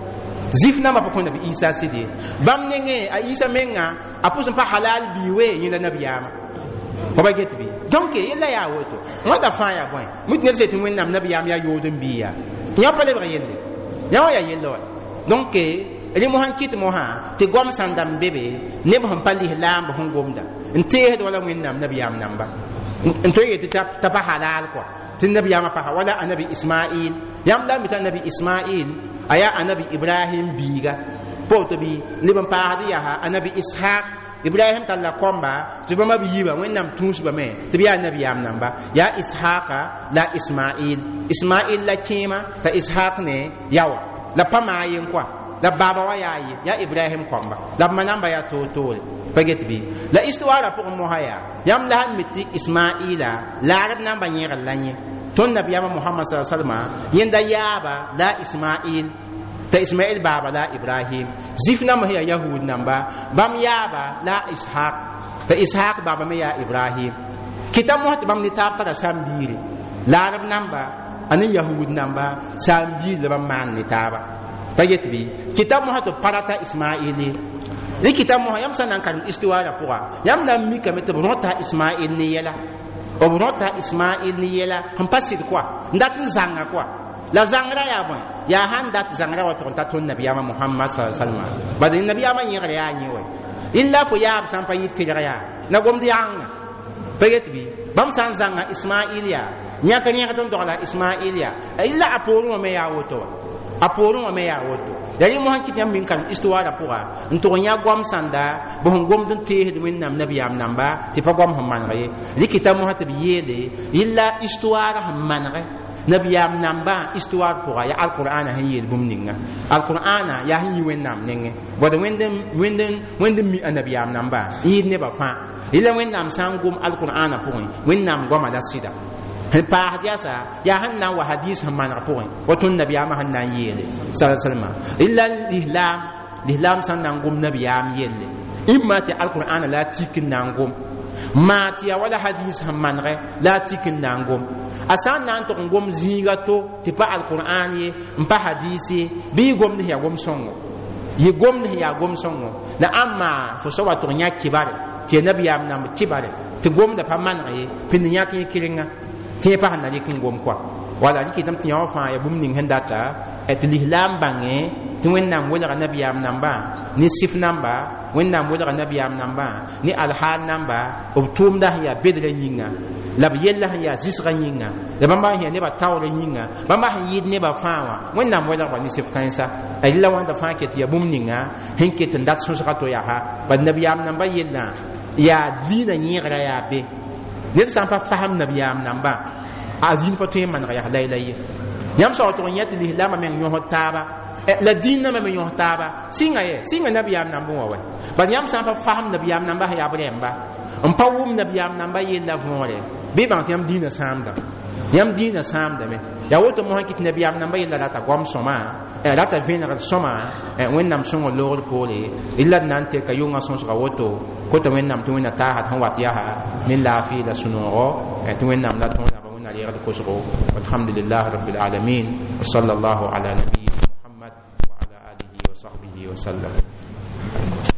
zif na ma pa ko nabi Isa sidi bam nenge a Isa menga a pusin pa halal biwe yin la nabiyama ko ba get bi donc yella ya woto wanda fa ya boy mut ne se tin wen nam nabiyam ya yodin biya nya pa le ba yelle nya wa ya yelle donc ele mo han kit mo ha te gom sandam bebe ne bo han pali lam bo hon gomda nte he wala wen nam nabiyam namba nto yete ta pa halal ko tin nabiyama pa wala anabi Ismail yam la mi ta nabi Ismail aya anabi Ibrahim biga poto bi liban pa hadiya ha anabi Ishaq Ibrahim talla komba tiba ma biyiba wennam tunus ba me tibiya anabi yam namba ya Ishaqa la Ismail Ismail la kema ta Ishaq ne yawa la pama yin kwa la baba wa yayi ya Ibrahim komba la manamba ya to to paget bi la istiwara pour mo haya yam la miti Ismaila la arab namba nyira lanye ton nabiyama Muhammad sallallahu alaihi wasallam yenda yaba la Ismail ta Ismail baba la Ibrahim zifna ma ya yahud namba bam yaba la Ishaq ta Ishaq baba me ya Ibrahim kitam mo bam ni tab ta sambiri la arab namba ani yahud namba sambiri bam man ni taba paget bi kitam mo to parata Ismaili li kitam mo yam sanan kan istiwara pour yam na mi kamete bonota Ismail ni yela o bonota Ismail ni yela han pasid quoi ndat zanga quoi la zangra ya bon ya han dat zangra wa ton taton nabiyama Muhammad sallallahu alaihi wasallam badin nabiyama yira ya ni we illa fo ya sam pa yitti ya na gom di anga peget bi bam san zanga Ismailia nya kan ya ton dola Ismailia illa aporo me ya woto aporo me ya woto ya yi mo han kitam min kan istiwara pura nto nya gom sanda bo gom dun te de min nam nabiyam namba ti pa gom hamman re likitam mo hat bi yede illa istiwara hamman re nabiyam namba istiwar pour ya alqur'ana hayy bumninga alqur'ana ya hayy wennam nenge bodo wendem wendem wendem mi nabiyam namba yid ne ba fa ila wennam sangum alqur'ana pour wennam goma da sida he pa hadiasa ya hanna wa hadis hamman pour watun nabiyam hanna yele sallallahu alaihi wasallam illa lihlam lihlam sanangum nabiyam yele imma ti alqur'ana la tikin nangum matia wala hadis hammanre la tikin nangom asan nan to ngom zinga to ti pa alquran ye mpa hadisi bi gom ne ya gom songo ye gom ne ya gom songo la amma fo so wato nya kibare ti nabiyam nam kibare ti gom da pa manre pin nya ki kiringa ti pa na li kin gom kwa wala ni kitam ti yawa fa ya bum ning hendata et lihlam bange ti wennam wala nabiyam namba ni sif namba wennam wala nabiyam namba ni alhal namba obtum da ya bedre yinga la yella ya zisra yinga la bamba ya ne ba tawre yinga bamba yid ne ba fawa wennam wala ba ni sif kansa illa wanda fa ket ya bum ninga henket ndat so to ya ha ba nabiyam namba yella ya dina yira ya be ne san pa faham nabiyam namba azin fa te man ya laylaye yam so to nyati lihlama men yo taba la dinna me yo taba singa ye singa nabiyam nambo wa ba yam sa pa faham nabiyam namba ya bremba on pa wum nabiyam namba ye la vore be ba yam dinna samda yam dinna samda me ya woto mo hakit nabiyam namba ye la ta gom soma e la ta vener soma e wennam songo lor pole illa nante ka yunga son so woto ko to wennam to wena ta hat han wat ya ha min la fi la sunoro e to wennam la to na ali gal kusro alhamdulillah rabbil alamin wa sallallahu ala nabiyyina محمد وعلى آله وصحبه وسلم.